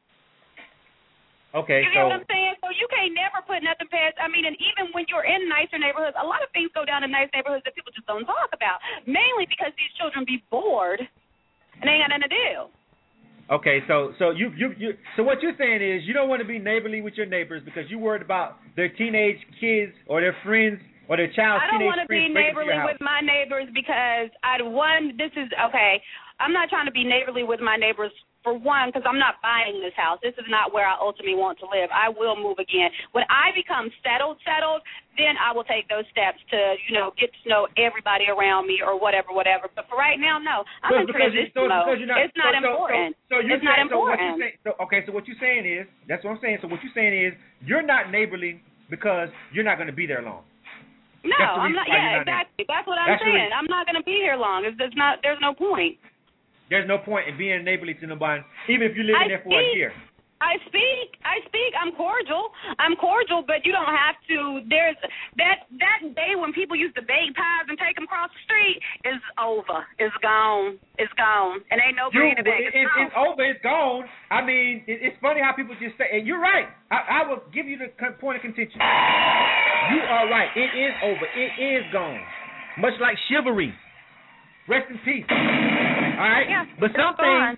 Okay, you know what I'm saying? So you can't never put nothing past. I mean, and even when you're in nicer neighborhoods, a lot of things go down in nice neighborhoods that people just don't talk about, mainly because these children be bored and they ain't got nothing to do. Okay, so what you're saying is you don't want to be neighborly with your neighbors because you're worried about their teenage kids or their friends or their child's teenage friends. I don't want to be neighborly with my neighbors because I'm not trying to be neighborly with my neighbors for one, because I'm not buying this house. This is not where I ultimately want to live. I will move again. When I become settled, then I will take those steps to, get to know everybody around me or whatever. But for right now, no. I'm in transition mode. It's not important. It's not important. So what you're saying is, that's what I'm saying. So what you're saying is, you're not neighborly because you're not going to be there long. No, I'm not. Yeah, exactly. That's what I'm saying. I'm not going to be here long. There's no point. There's no point in being neighborly to nobody, even if you live in there for a year. I speak. I'm cordial, but you don't have to. There's that day when people used to bake pies and take them across the street is over. It's gone. And ain't no bringing it back. It's over. It's gone. I mean, it's funny how people just say, and you're right. I will give you the point of contention. You are right. It is over. It is gone. Much like chivalry. Rest in peace. All right. Yeah, but some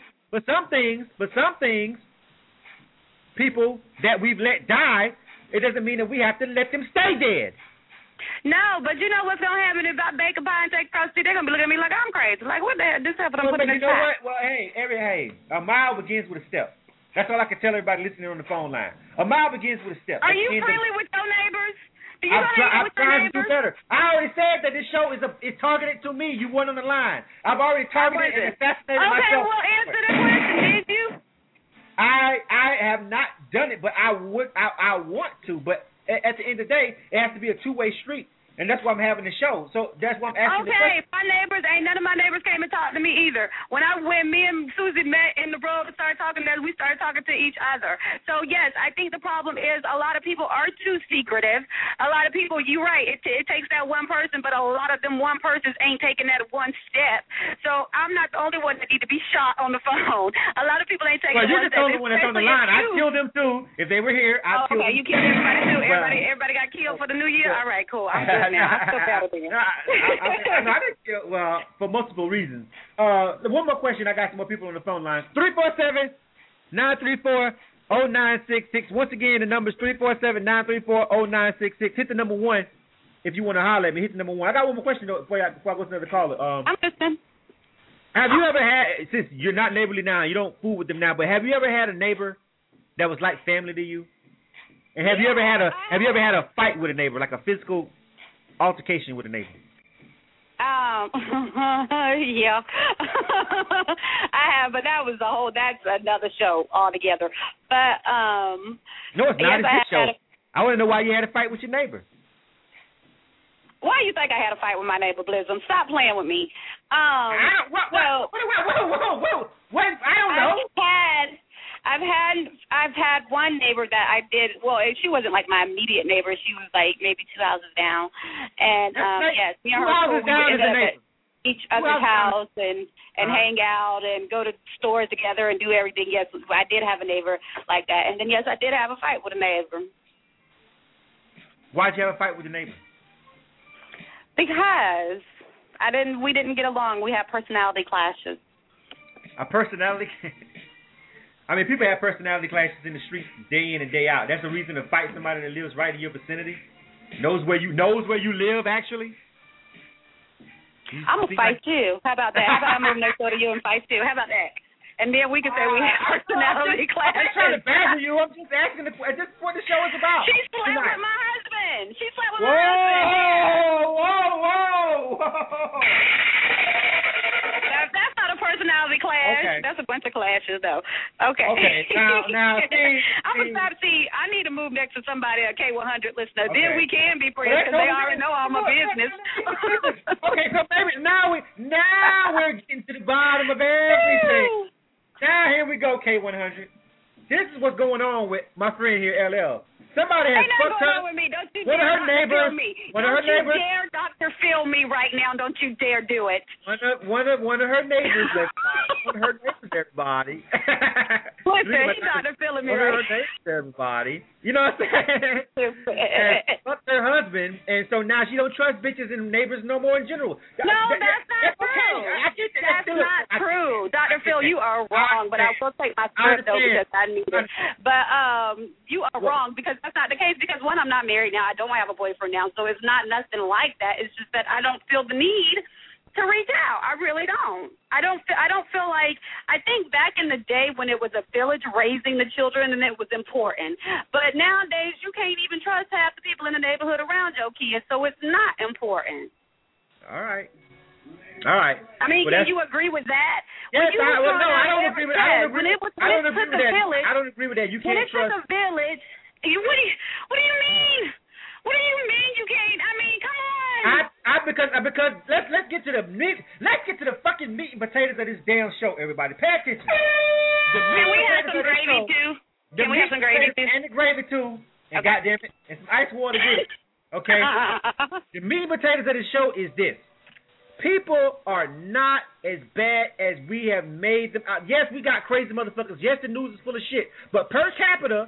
things, people that we've let die, it doesn't mean that we have to let them stay dead. No, but you know what's gonna happen if I bake a pie and take across the street? They're gonna be looking at me like I'm crazy. Like, what the hell? This happened. I'm putting in the pie. What? Well, hey, a mile begins with a step. That's all I can tell everybody listening on the phone line. A mile begins with a step. Are you friendly with your neighbors? I'm trying to do better. I already said that this show is targeted to me. You weren't on the line. I've already targeted and assassinated myself. Okay, well, answer the question. Did you? I have not done it, but I want to. But at the end of the day, it has to be a two-way street. And that's why I'm having the show. So that's why I'm asking the question. Okay, my neighbors, none of my neighbors came and talked to me either. When me and Susie met in the road and started talking, we started talking to each other. So, yes, I think the problem is a lot of people are too secretive. A lot of people, you're right, it takes that one person, but a lot of them one persons ain't taking that one step. So I'm not the only one that need to be shot on the phone. A lot of people ain't taking that one step. Well, you're the only one that's on the line. I'd kill them, too. If they were here, I'd kill them. Okay, you killed everybody, too. Everybody got killed for the new year? All right, cool. I'm good now. I feel better than you. I didn't kill, well, for multiple reasons. One more question. I got some more people on the phone line. 347-934-0966. Once again, the number is 347-934-0966. Hit the number 1 if you want to holler at me. Hit the number 1. I got one more question though, before I go to another caller. I'm listening. Have you ever had, since you're not neighborly now, you don't fool with them now, but have you ever had a neighbor that was like family to you? And have you ever had a fight with a neighbor, like a physical altercation with a neighbor? Yeah. I have, but that's another show altogether. But no, it's not. It's this show. I want to know why you had a fight with your neighbor. Why do you think I had a fight with my neighbor, Blizzum? Stop playing with me. Whoa. What? I don't know. I've had one neighbor that I did. Well, she wasn't like my immediate neighbor. She was like maybe 2 houses down. And yes, me and her would end up at each other's house and hang out and go to stores together and do everything. Yes, I did have a neighbor like that. And then yes, I did have a fight with a neighbor. Why'd you have a fight with your neighbor? Because we didn't get along. We had personality clashes. A personality? I mean, people have personality clashes in the streets day in and day out. That's a reason to fight somebody that lives right in your vicinity, knows where you live, actually. I'm going to fight you. How about that? How about I move next door to you and fight you? How about that? And then we can say we have personality clashes. I'm not trying to badger you. I'm just asking. Just what the show is about. She slept with my husband. My husband. Whoa. That's not a personality clash. Okay. That's a bunch of clashes, though. Okay. Now, see. I'm going to see. I need to move next to somebody, a K100 listener. Okay. Then we can be friends because they already know all my business. Okay, so maybe now we're getting to the bottom of everything. Now here we go, K100. This is what's going on with my friend here, LL. Somebody has fucked up. Don't you dare Dr. Phil me. Don't you dare Dr. Phil me right now. Don't you dare do it. One of her neighbors, everybody. Listen, he's Dr. Phil me right. One of her neighbors, everybody. You know what I'm saying? Fucked her husband, and so now she don't trust bitches and neighbors no more in general. No, that's not true. That's not true. Dr. Phil, you are wrong, but I will take my script, though, because I need it. But you are wrong, because that's not the case, because one, I'm not married now. I don't have a boyfriend now, so it's not nothing like that. It's just that I don't feel the need to reach out. I really don't. I don't feel like, I think back in the day when it was a village raising the children and it was important. But nowadays you can't even trust half the people in the neighborhood around your kids, so it's not important. All right. I mean, can you agree with that? Yes, I don't agree with that. I don't agree with that. You can't trust. When it took a village, what do you mean? What do you mean you can't? I mean, come on. Because let's get to the meat. Let's get to the fucking meat and potatoes of this damn show. Everybody, pay attention. Can we have some gravy too? Can we have some gravy too? And the gravy too. And goddamn it, and some ice water with it. Okay. The meat and potatoes of the show is this. People are not as bad as we have made them out. Yes, we got crazy motherfuckers. Yes, the news is full of shit. But per capita,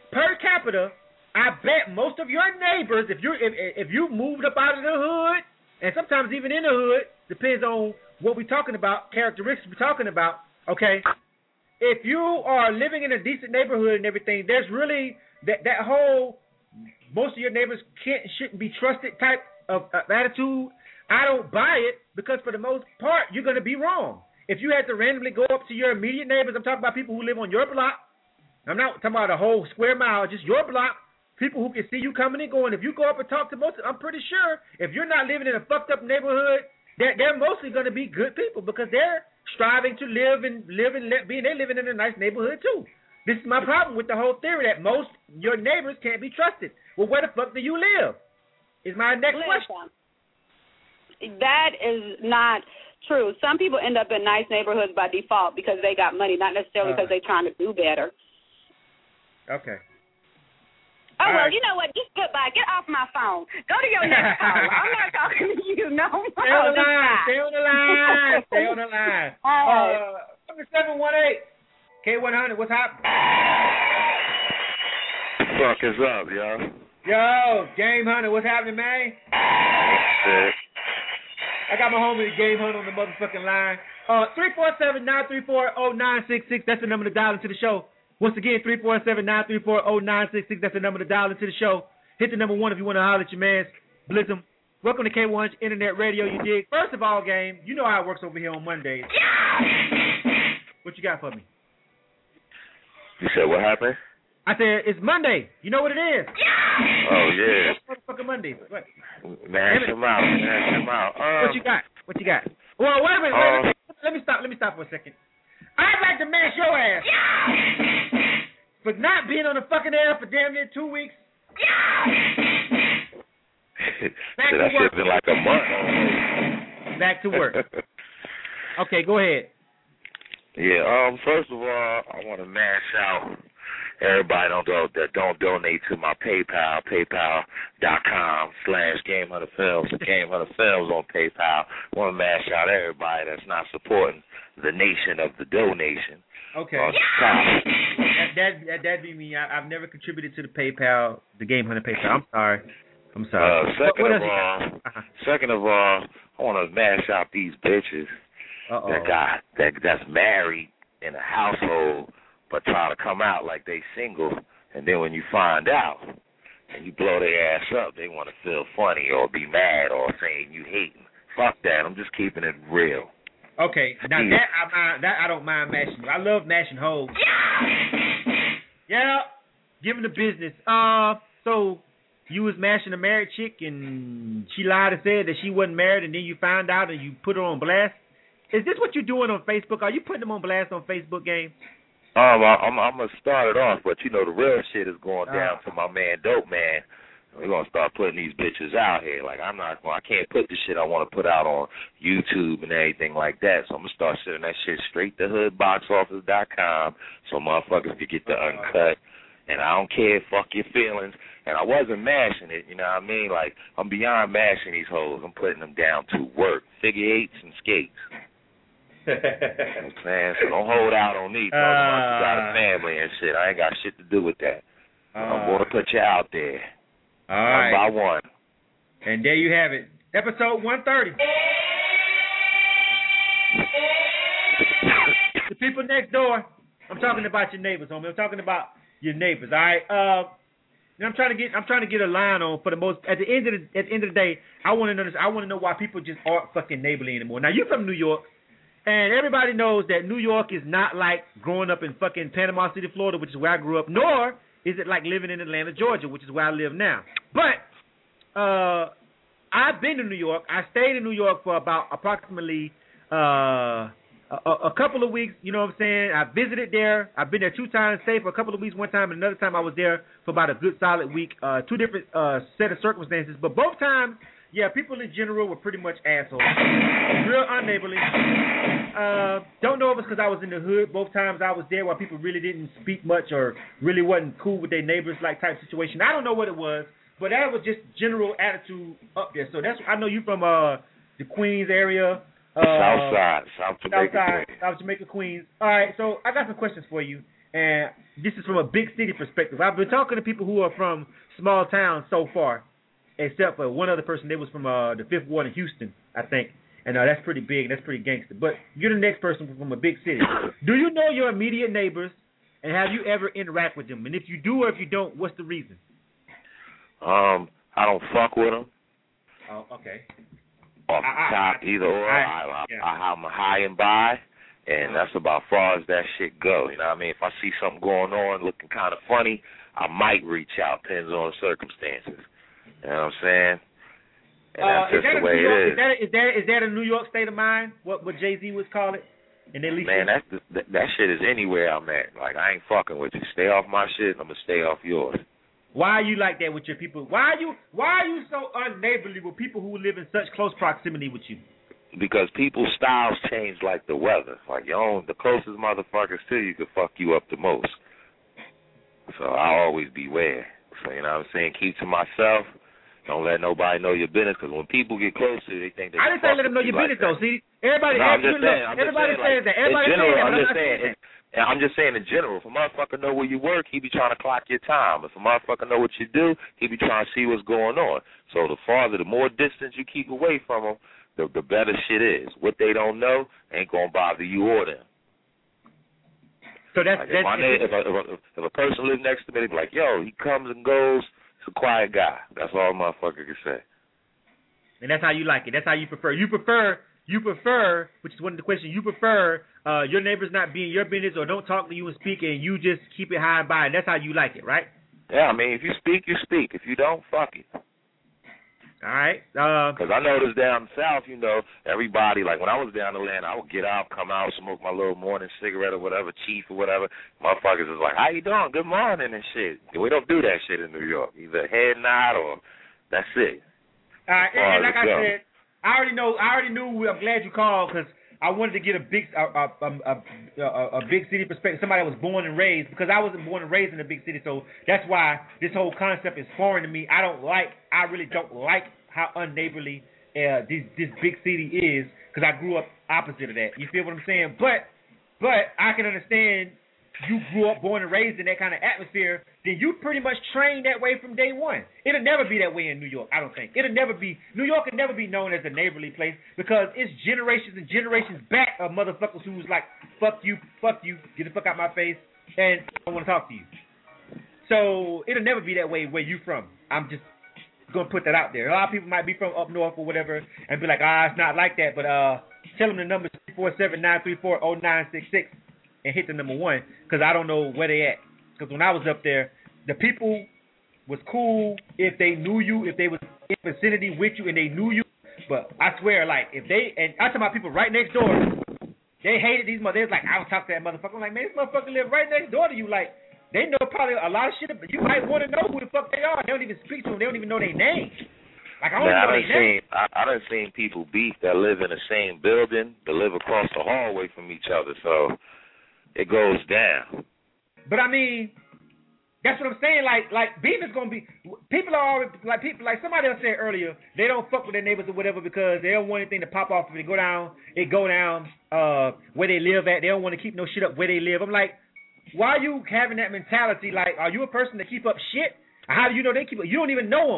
I bet most of your neighbors, if you moved up out of the hood, and sometimes even in the hood, depends on what we're talking about, characteristics we're talking about, okay? If you are living in a decent neighborhood and everything, there's really that whole most of your neighbors shouldn't be trusted type of attitude. I don't buy it because for the most part, you're going to be wrong. If you had to randomly go up to your immediate neighbors, I'm talking about people who live on your block. I'm not talking about a whole square mile, just your block. People who can see you coming and going. If you go up and talk to most of them, I'm pretty sure if you're not living in a fucked up neighborhood, they're mostly going to be good people because they're striving to live and they're living in a nice neighborhood too. This is my problem with the whole theory that most your neighbors can't be trusted. Well, where the fuck do you live? Is my next question. That is not true. Some people end up in nice neighborhoods by default because they got money, not necessarily because they're trying to do better. Okay. Oh, well, you know what? Just goodbye. Get off my phone. Go to your next caller. I'm not talking to you no more. Stay on the line. Stay on the line. Number 718. K100, what's happening? Fuck is up, yo? Yo, Game Hunter, what's happening, man? Shit. I got my homie Game Hunter on the motherfucking line. 347-934-0966. That's the number to dial into the show. Once again, 347-934-0966. That's the number to dial into the show. Hit the number 1 if you want to holler at your mans. Blitz them. Welcome to K100 Internet Radio, you dig. First of all, Game, you know how it works over here on Mondays. What you got for me? You said what happened? I said, it's Monday. You know what it is? Oh, yeah. It's motherfucking Monday. What? Mash them out. What you got? Well, wait a minute. Let me stop for a second. I'd like to mash your ass. For not being on the fucking air for damn near 2 weeks. Back to work. That shit's been like a month. Back to work. Okay, go ahead. Yeah, first of all, I want to mash out everybody that don't donate to my PayPal, paypal.com/GameHunterFilms, GameHunterFilms on PayPal. I want to mash out everybody that's not supporting the nation of the donation. Okay. That'd be me. I've never contributed to the PayPal, the Game Hunter PayPal. I'm sorry. Second of all, I want to mash out these bitches that's married in a household but try to come out like they single, and then when you find out and you blow their ass up, they want to feel funny or be mad or saying you hate them. Fuck that. I'm just keeping it real. Okay. Now that I don't mind mashing. I love mashing hoes. Yeah. Give them the business. So you was mashing a married chick and she lied and said that she wasn't married, and then you found out and you put her on blast. Is this what you're doing on Facebook? Are you putting them on blast on Facebook, Game? I'm gonna start it off, but you know the real shit is going down to my man Dope Man. We're gonna start putting these bitches out here. Like I can't put the shit I want to put out on YouTube and everything like that. So I'm gonna start sending that shit straight to hoodboxoffice.com so motherfuckers can get the uncut. And I don't care, fuck your feelings. And I wasn't mashing it, you know what I mean? Like I'm beyond mashing these hoes. I'm putting them down to work, figure eights and skates. You know what I'm saying? So don't hold out on me, talking about you got a family and shit. I ain't got shit to do with that. I'm going to put you out there. All right. One by one. And there you have it. Episode 130. The people next door. I'm talking about your neighbors, homie. I'm talking about your neighbors, all right? And I'm trying to get a line on for the most. At the end of the day, I want to know why people just aren't fucking neighborly anymore. Now you're from New York, and everybody knows that New York is not like growing up in fucking Panama City, Florida, which is where I grew up. Nor is it like living in Atlanta, Georgia, which is where I live now. But I've been to New York. I stayed in New York for about approximately a couple of weeks. You know what I'm saying? I visited there. I've been there 2 times, stayed for a couple of weeks one time, and another time I was there for about a good solid week. 2 different set of circumstances. But both times, yeah, people in general were pretty much assholes. Real unneighborly. Don't know if it's because I was in the hood. Both times I was there while people really didn't speak much or really wasn't cool with their neighbors like type situation. I don't know what it was. But that was just general attitude up there. So that's I know you from the Queens area. South Jamaica, Queens. All right, so I got some questions for you, and this is from a big city perspective. I've been talking to people who are from small towns so far, except for one other person. They was from the 5th Ward in Houston, I think, and that's pretty big. That's pretty gangster. But you're the next person from a big city. Do you know your immediate neighbors, and have you ever interacted with them? And if you do or if you don't, what's the reason? I don't fuck with them. Oh, okay. Off the top, either or. I'm high and by, and that's about as far as that shit go. You know what I mean? If I see something going on looking kind of funny, I might reach out. Depends on the circumstances. You know what I'm saying? And that's just the way it is. Is that a New York state of mind? What Jay-Z would call it? And at least man, that shit is anywhere I'm at. Like, I ain't fucking with you. Stay off my shit, and I'm going to stay off yours. Why are you like that with your people? Why are you so unneighborly with people who live in such close proximity with you? Because people's styles change like the weather. Like the closest motherfuckers to you could fuck you up the most. So I'll always beware. So you know what I'm saying? Keep to myself. Don't let nobody know your business. Because when people get close to you, they think they I didn't say let them know your business though. See, everybody. No, everybody says that. Everybody says that. I'm just saying. I'm just saying in general, if a motherfucker know where you work, he be trying to clock your time. If a motherfucker know what you do, he be trying to see what's going on. So the more distance you keep away from them, the better shit is. What they don't know ain't going to bother you or them. So that's if a person lives next to me, they be like, yo, he comes and goes. He's a quiet guy. That's all a motherfucker can say. And that's how you like it. That's how you prefer. You prefer, which is one of the questions, you prefer your neighbors not be in your business or don't talk to you and speak, and you just keep it high and by, and that's how you like it, right? Yeah, I mean, if you speak, you speak. If you don't, fuck it. All right. Because I noticed down south, you know, everybody, like when I was down in Atlanta, I would get out, come out, smoke my little morning cigarette or whatever, chief or whatever. Motherfuckers is like, how you doing? Good morning and shit. We don't do that shit in New York. Either head nod or that's it. All right, and like I said, I already knew. I'm glad you called because I wanted to get a big city perspective. Somebody that was born and raised, because I wasn't born and raised in a big city, so that's why this whole concept is foreign to me. I really don't like how unneighborly this big city is, because I grew up opposite of that. You feel what I'm saying? But I can understand you grew up, born and raised in that kind of atmosphere, then you pretty much trained that way from day one. It'll never be that way in New York, I don't think. New York can never be known as a neighborly place because it's generations and generations back of motherfuckers who's like, fuck you, get the fuck out my face, and I don't want to talk to you. So it'll never be that way where you from. I'm just going to put that out there. A lot of people might be from up north or whatever and be like, it's not like that, but tell them the number 347-934-0966. And hit the number 1, because I don't know where they at. Because when I was up there, the people was cool if they knew you, if they was in vicinity with you and they knew you. But I swear, like, if they, and I'm talking about people right next door, they hated these motherfuckers. Like, I don't talk to that motherfucker. I'm like, man, this motherfucker live right next door to you. Like, they know probably a lot of shit, but you might want to know who the fuck they are. They don't even speak to them. They don't even know their name. Like, I done seen people beef that live in the same building, that live across the hallway from each other. So it goes down. But I mean, that's what I'm saying. Like beef is gonna be. People are always like somebody else said earlier. They don't fuck with their neighbors or whatever because they don't want anything to pop off if they go down. It go down where they live at. They don't want to keep no shit up where they live. I'm like, why are you having that mentality? Like, are you a person to keep up shit? How do you know they keep up? You don't even know them.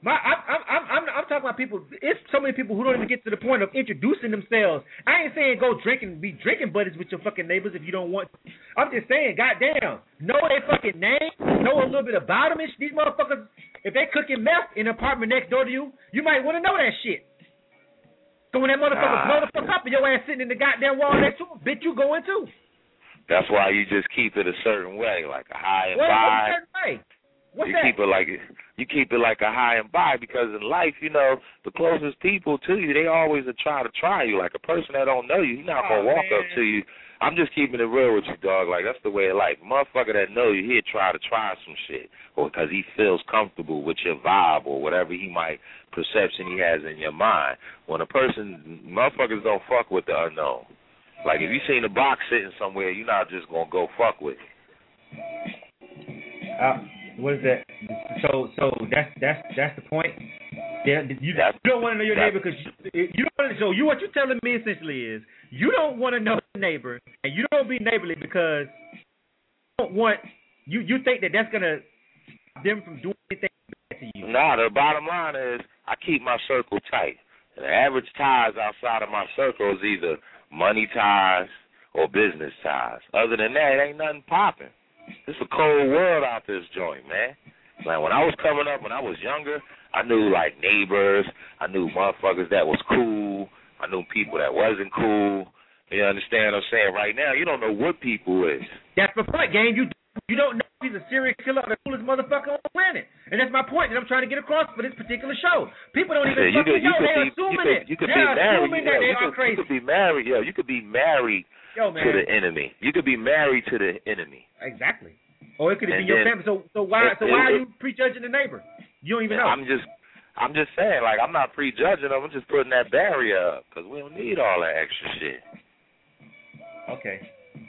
I'm talking about people. It's so many people who don't even get to the point of introducing themselves. I ain't saying go drinking, be drinking buddies with your fucking neighbors if you don't want. I'm just saying, goddamn, know their fucking name, know a little bit about them. These motherfuckers, if they cooking meth in an apartment next door to you, you might want to know that shit. So when that motherfucker blow the fuck up and your ass sitting in the goddamn wall next to him, bitch, you going too. That's why you just keep it a certain way, like a high and by. by. A certain way? What's you that? keep it like a high and by, because in life, you know, the closest people to you, they always try to try you. Like a person that don't know you, he's not gonna walk up to you. I'm just keeping it real with you, dog. Like, that's the way of life. Motherfucker that know you, he'll try to try some shit, or because he feels comfortable with your vibe or whatever perception he has in your mind. When a person, motherfuckers don't fuck with the unknown. Like, if you seen a box sitting somewhere, you're not just gonna go fuck with it. What is that? So that's the point. Yeah, you don't want to know your neighbor because you don't want to. So what you're telling me essentially is you don't want to know your neighbor and you don't be neighborly because you don't want you think that that's gonna stop them from doing anything bad to you. Nah, the bottom line is I keep my circle tight. And the average ties outside of my circle is either money ties or business ties. Other than that, ain't nothing popping. It's a cold world out this joint, man. Like, when I was coming up, when I was younger, I knew, like, neighbors. I knew motherfuckers that was cool. I knew people that wasn't cool. You understand what I'm saying? Right now, you don't know what people is. That's the point, gang. You don't know if he's a serial killer or the coolest motherfucker on the planet. And that's my point that I'm trying to get across for this particular show. People don't even fucking know. They're assuming it. They're assuming that they are crazy. You could be married. You could be married to the enemy. You could be married to the enemy. Exactly. Or it could be your family. So why are you prejudging the neighbor? You don't even know. I'm just saying, like, I'm not prejudging them. I'm just putting that barrier up because we don't need all that extra shit. Okay.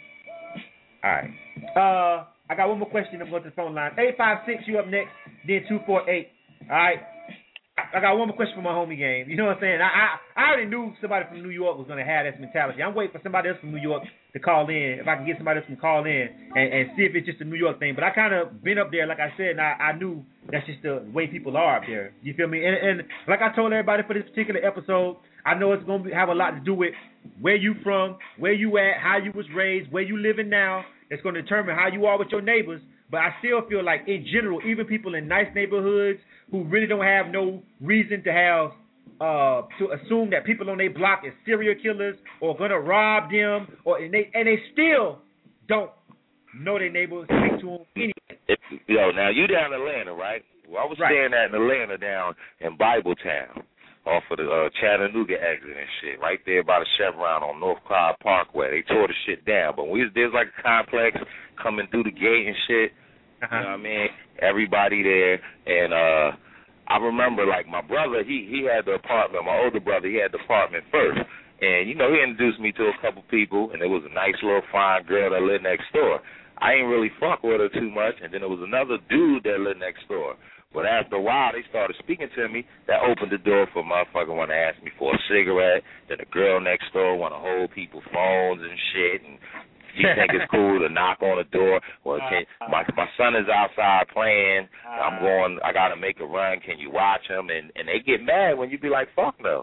All right. I got one more question. I'm going to the phone line. 856, you up next. Then 248. All right. I got one more question for my homie game. You know what I'm saying? I already knew somebody from New York was going to have this mentality. I'm waiting for somebody else from New York to call in. If I can get somebody else to call in and see if it's just a New York thing. But I kind of been up there, like I said, and I knew that's just the way people are up there. You feel me? And like I told everybody for this particular episode, I know it's going to have a lot to do with where you from, where you at, how you was raised, where you living now. It's going to determine how you are with your neighbors. But I still feel like, in general, even people in nice neighborhoods who really don't have no reason to have to assume that people on their block is serial killers or going to rob them, and they still don't know their neighbors, speak to them anyway. Now you down in Atlanta, right? Well, I was staying in Atlanta down in Bibletown off of the Chattanooga exit and shit, right there by the Chevron on North Clyde Parkway. They tore the shit down, but there's like a complex coming through the gate and shit. You know what I mean? Everybody there, and I remember, like, my brother, he had the apartment. My older brother, he had the apartment first, and, you know, he introduced me to a couple people, and there was a nice little fine girl that lived next door. I ain't really fuck with her too much, and then there was another dude that lived next door. But after a while, they started speaking to me. That opened the door for a motherfucker want to ask me for a cigarette. Then the girl next door want to hold people's phones and shit. And she think it's cool to knock on the door. Well, my son is outside playing. I got to make a run. Can you watch him? And they get mad when you be like, fuck no.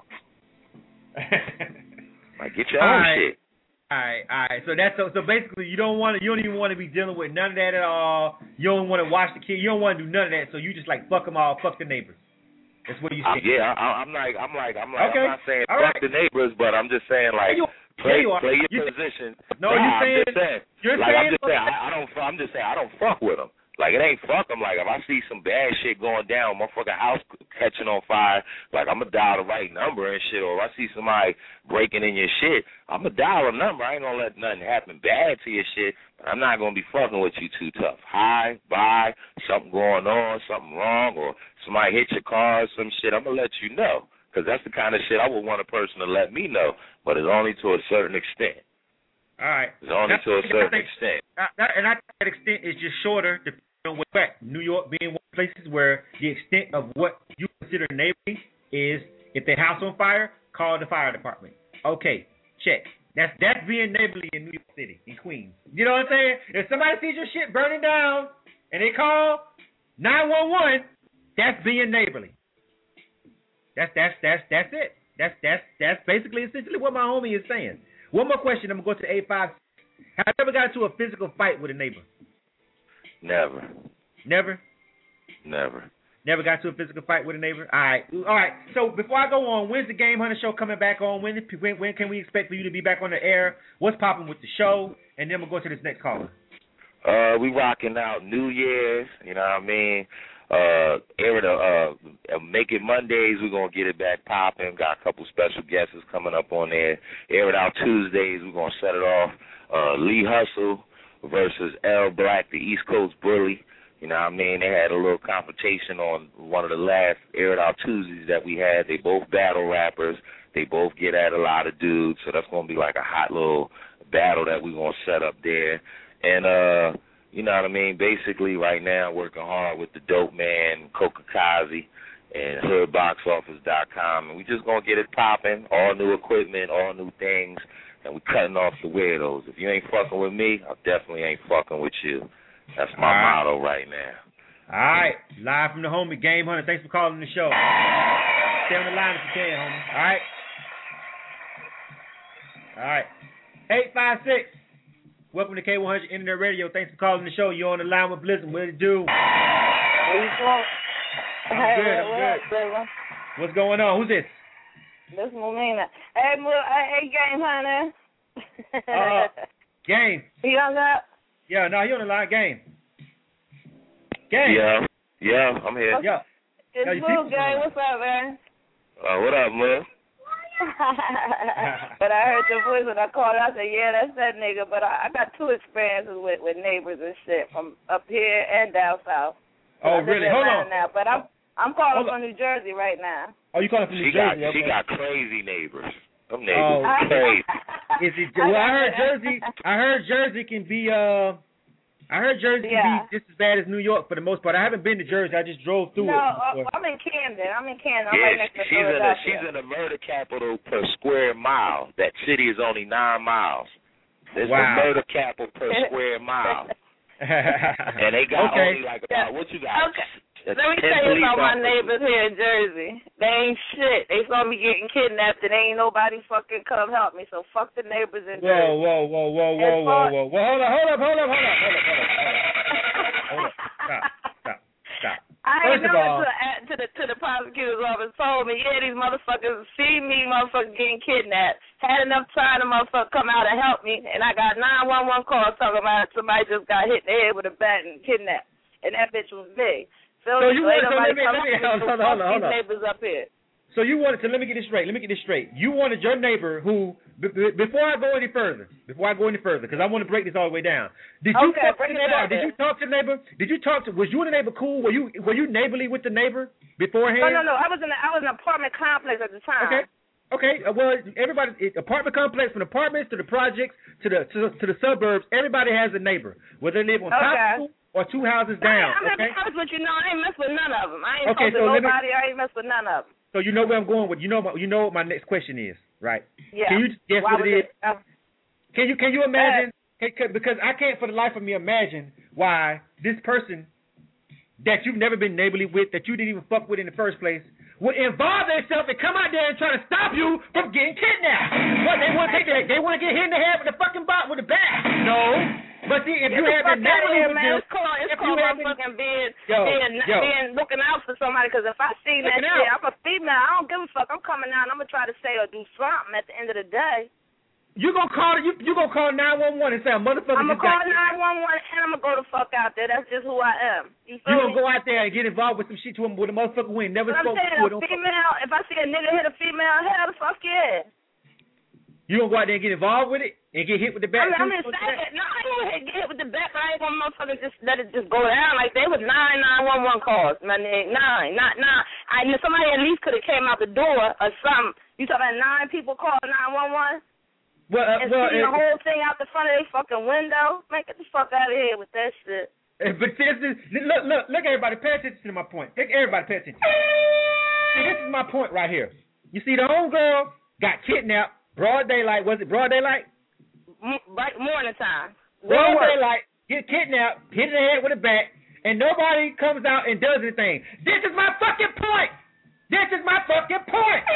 Like, get your own shit. All right. So basically, you don't even want to be dealing with none of that at all. You don't want to watch the kid. You don't want to do none of that. So you just like fuck them all, fuck the neighbors. That's what you saying. I'm like, okay. I'm not saying fuck the neighbors, but I'm just saying like play your position. No, I'm just saying I don't fuck with them. Like, it ain't fuck them. Like, if I see some bad shit going down, motherfucking house catching on fire, like, I'm going to dial the right number and shit. Or if I see somebody breaking in your shit, I'm going to dial a number. I ain't going to let nothing happen bad to your shit. But I'm not going to be fucking with you too tough. Hi, bye, something going on, something wrong, or somebody hit your car or some shit, I'm going to let you know. Because that's the kind of shit I would want a person to let me know. But it's only to a certain extent. All right. It's only to a certain extent. And that extent is just shorter depending on where. New York being one of the places where the extent of what you consider neighborly is, if their house on fire, call the fire department. Okay, check. That's being neighborly in New York City, in Queens. You know what I'm saying? If somebody sees your shit burning down and they call 911, that's being neighborly. That's it. That's basically essentially what my homie is saying. One more question. I'm gonna go to 85. Have you ever got into a physical fight with a neighbor? Never. Never. Never got into a physical fight with a neighbor. All right. So before I go on, when's the Game Hunter show coming back on? When can we expect for you to be back on the air? What's popping with the show? And then we'll go to this next caller. We rocking out New Year's. You know what I mean? Make It Mondays, we're going to get it back popping. Got a couple special guests coming up on there. Air It Out Tuesdays, we're going to set it off. Lee Hustle versus L Black, the East Coast Bully. You know what I mean? They had a little competition on one of the last Air It Out Tuesdays that we had. They both battle rappers. They both get at a lot of dudes. So that's going to be like a hot little battle that we're going to set up there. And, you know what I mean? Basically, right now, working hard with the Dope Man, Kokakazi, and HoodBoxOffice.com. And we just going to get it popping, all new equipment, all new things, and we cutting off the weirdos. If you ain't fucking with me, I definitely ain't fucking with you. That's my motto right now. All right. Live from the homie, Game Hunter. Thanks for calling the show. Stay on the line if you can, homie. All right. 856. Welcome to K100 Internet Radio. Thanks for calling the show. You're on the line with Blizzard. What did it do? I'm good. What's going on? Who's this? This is Melina. Hey, Game Hunter. Game. You hung up? Yeah, no, you on the line. Game. Yeah, I'm here. It's Blue Game. What's up, man? What up, man? But I heard your voice when I called. I said, yeah, that's that nigga. But I got two experiences with neighbors and shit from up here and down south. Oh, really? Hold on. Now, but I'm calling from New Jersey right now. Oh, you calling from New Jersey? She got crazy neighbors. Them neighbors are crazy. Is it? Well, I heard Jersey can be. I heard Jersey can be just as bad as New York for the most part. I haven't been to Jersey. I just drove through it. No, I'm in Camden. I'm right next to she's in the murder capital per square mile. That city is only 9 miles. There's the murder capital per square mile. And they got only like about, what you got? Okay. Let me tell you about my neighbors here in Jersey. They ain't shit. They saw me getting kidnapped and ain't nobody fucking come help me. So fuck the neighbors in Jersey. Whoa. Hold up. Stop. I ain't never to the prosecutor's office told me, yeah, these motherfuckers see me motherfuckers getting kidnapped. Had enough time to motherfucker come out and help me, and I got 911 calls talking about somebody just got hit in the head with a bat and kidnapped. And that bitch was me. So you wanted hold on. Neighbors up here. So you wanted to let me get this straight. You wanted your neighbor who before I go any further, because I want to break this all the way down. Did you talk to the neighbor? Did you talk to the neighbor? Was you and the neighbor cool? Were you neighborly with the neighbor beforehand? No. I was in an apartment complex at the time. Okay. Well, everybody, apartment complex, from apartments to the projects to the suburbs, everybody has a neighbor, whether they live on top or 2 houses down. I'm in the house with you. No, I ain't mess with none of them. I ain't talking to nobody. I ain't mess with none of them. So you know where I'm going with. You know what my next question is, right? Yeah. Can you guess what it is? Can you imagine? Because I can't for the life of me imagine why this person that you've never been neighborly with, that you didn't even fuck with in the first place, would involve themselves and come out there and try to stop you from getting kidnapped. What they want to take that? They want to get hit in the head with a fucking bat with a bat. No. But see, if you have been neighborly with this, it's called motherfucking being looking out for somebody. Because if I see that shit, I'm a female. I don't give a fuck. I'm coming out and I'm gonna try to say or do something at the end of the day. You gonna call 911 and say a motherfucker? I'm gonna call 911 and I'm gonna go the fuck out there. That's just who I am. You gonna go out there and get involved with some shit with a motherfucker who ain't never spoke to a female. If I see a nigga hit a female, hell the fuck yeah. You gonna go out there and get involved with it and get hit with the bat? I ain't gonna get hit with the bat, but I ain't gonna motherfucker just let it just go down. Like there was 9 911 calls, my nigga. 9, not 9. I knew somebody at least could have came out the door or something. You talking about 9 people called 911? And seeing the whole thing out the front of their fucking window? Man, get the fuck out of here with that shit. But look, everybody, pay attention to my point. Everybody pay attention. See, this is my point right here. You see, the homegirl got kidnapped, broad daylight. Was it broad daylight? Morning time. Broad daylight, get kidnapped, hit in the head with a bat, and nobody comes out and does anything. This is my fucking point. This is my fucking point.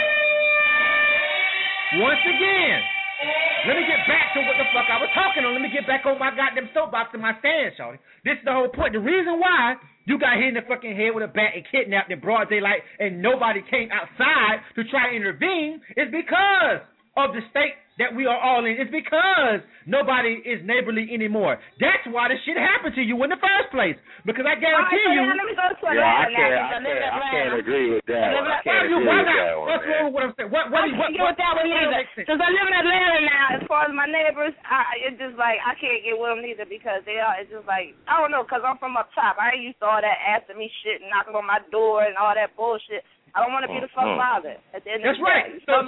Once again, let me get back to what the fuck I was talking on. Let me get back on my goddamn soapbox and my stand, shorty. This is the whole point. The reason why you got hit in the fucking head with a bat and kidnapped in broad daylight and nobody came outside to try to intervene is because of the state that we are all in. It's because nobody is neighborly anymore. That's why this shit happened to you in the first place. Because I guarantee you. Let me go to I can't agree with that. What's wrong with what I'm saying? What get with that one neither. Since I live in Atlanta now, as far as my neighbors, it's just like I can't get with them neither because they are. It's just like I don't know because I'm from up top. I ain't used to all that asking me shit and knocking on my door and all that bullshit. I don't want to be the fuck bothered at the end of the day. That's right. So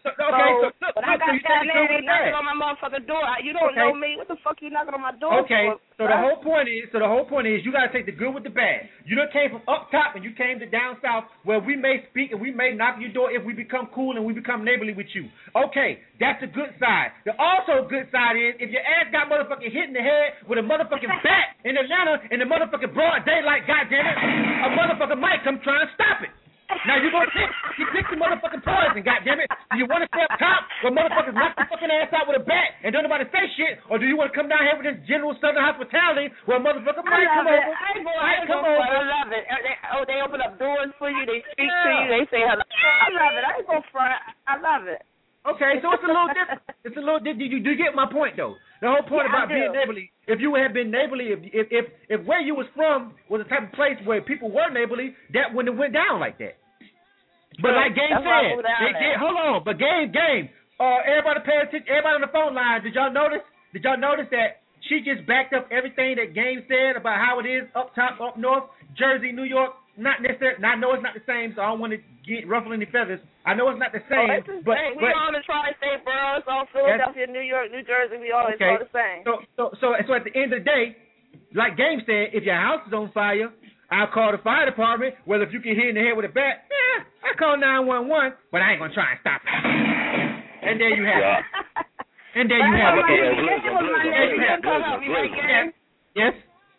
when I got that man, they knocking on my motherfucking door. You don't know me. What the fuck you knocking on my door for? So the whole point is you gotta take the good with the bad. You done came from up top and you came to down south where we may speak and we may knock your door if we become cool and we become neighborly with you. Okay, that's the good side. The also good side is if your ass got motherfucking hit in the head with a motherfucking bat in Atlanta in the motherfucking broad daylight, goddammit, a motherfucker might come trying to stop it. Now you pick the motherfucking poison, goddammit. Do you want to stay up top where motherfuckers knock the fucking ass out with a bat and don't nobody say shit, or do you want to come down here with this general southern hospitality where a motherfucker might come over? I love it. They open up doors for you. They speak to you. They say hello. I love it. I ain't gonna front. I love it. Okay, so it's a little different. It's a little. Do you get my point though? The whole point about being neighborly. If you had been neighborly, if where you was from was the type of place where people were neighborly, that wouldn't have went down like that. But like Game said, hold on. But Game. Everybody pay attention. Everybody on the phone line. Did y'all notice that she just backed up everything that Game said about how it is up top, up north, Jersey, New York? Not necessarily. I know it's not the same, so I don't want to get ruffle any feathers. I know it's not the same. But we all in the tri-state boroughs, all Philadelphia, New York, New Jersey. We always all the same. So at the end of the day, like Game said, if your house is on fire, I'll call the fire department. Well, if you get hit in the head with a bat, I call 911, but I ain't gonna try and stop it. And there you have it. And there you have it. Yes.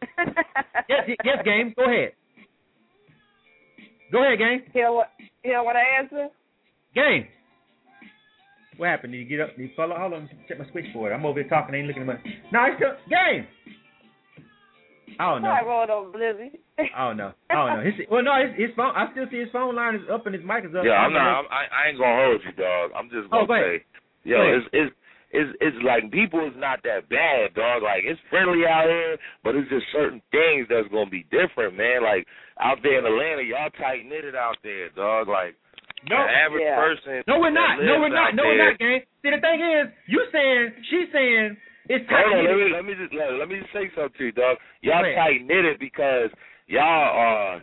Yes, Game. Go ahead. Go ahead, Game. You know what I answer? Game. What happened? Did you get up? Did you follow? Hold on, check my switchboard. I'm over here talking. I ain't looking at my. No, it's still Game. I don't know. I rolled over Blizzy. I don't know. His phone. I still see his phone line is up and his mic is up. Yeah, I ain't gonna hold you, dog. I'm just gonna say, it's like people is not that bad, dog. Like it's friendly out here, but it's just certain things that's gonna be different, man. Like out there in Atlanta, y'all tight knitted out there, dog. Like the average person. No, we're not, gang. See, the thing is, she's saying. It's tight knitted. Let me just say something to you, dog. Y'all tight knitted because y'all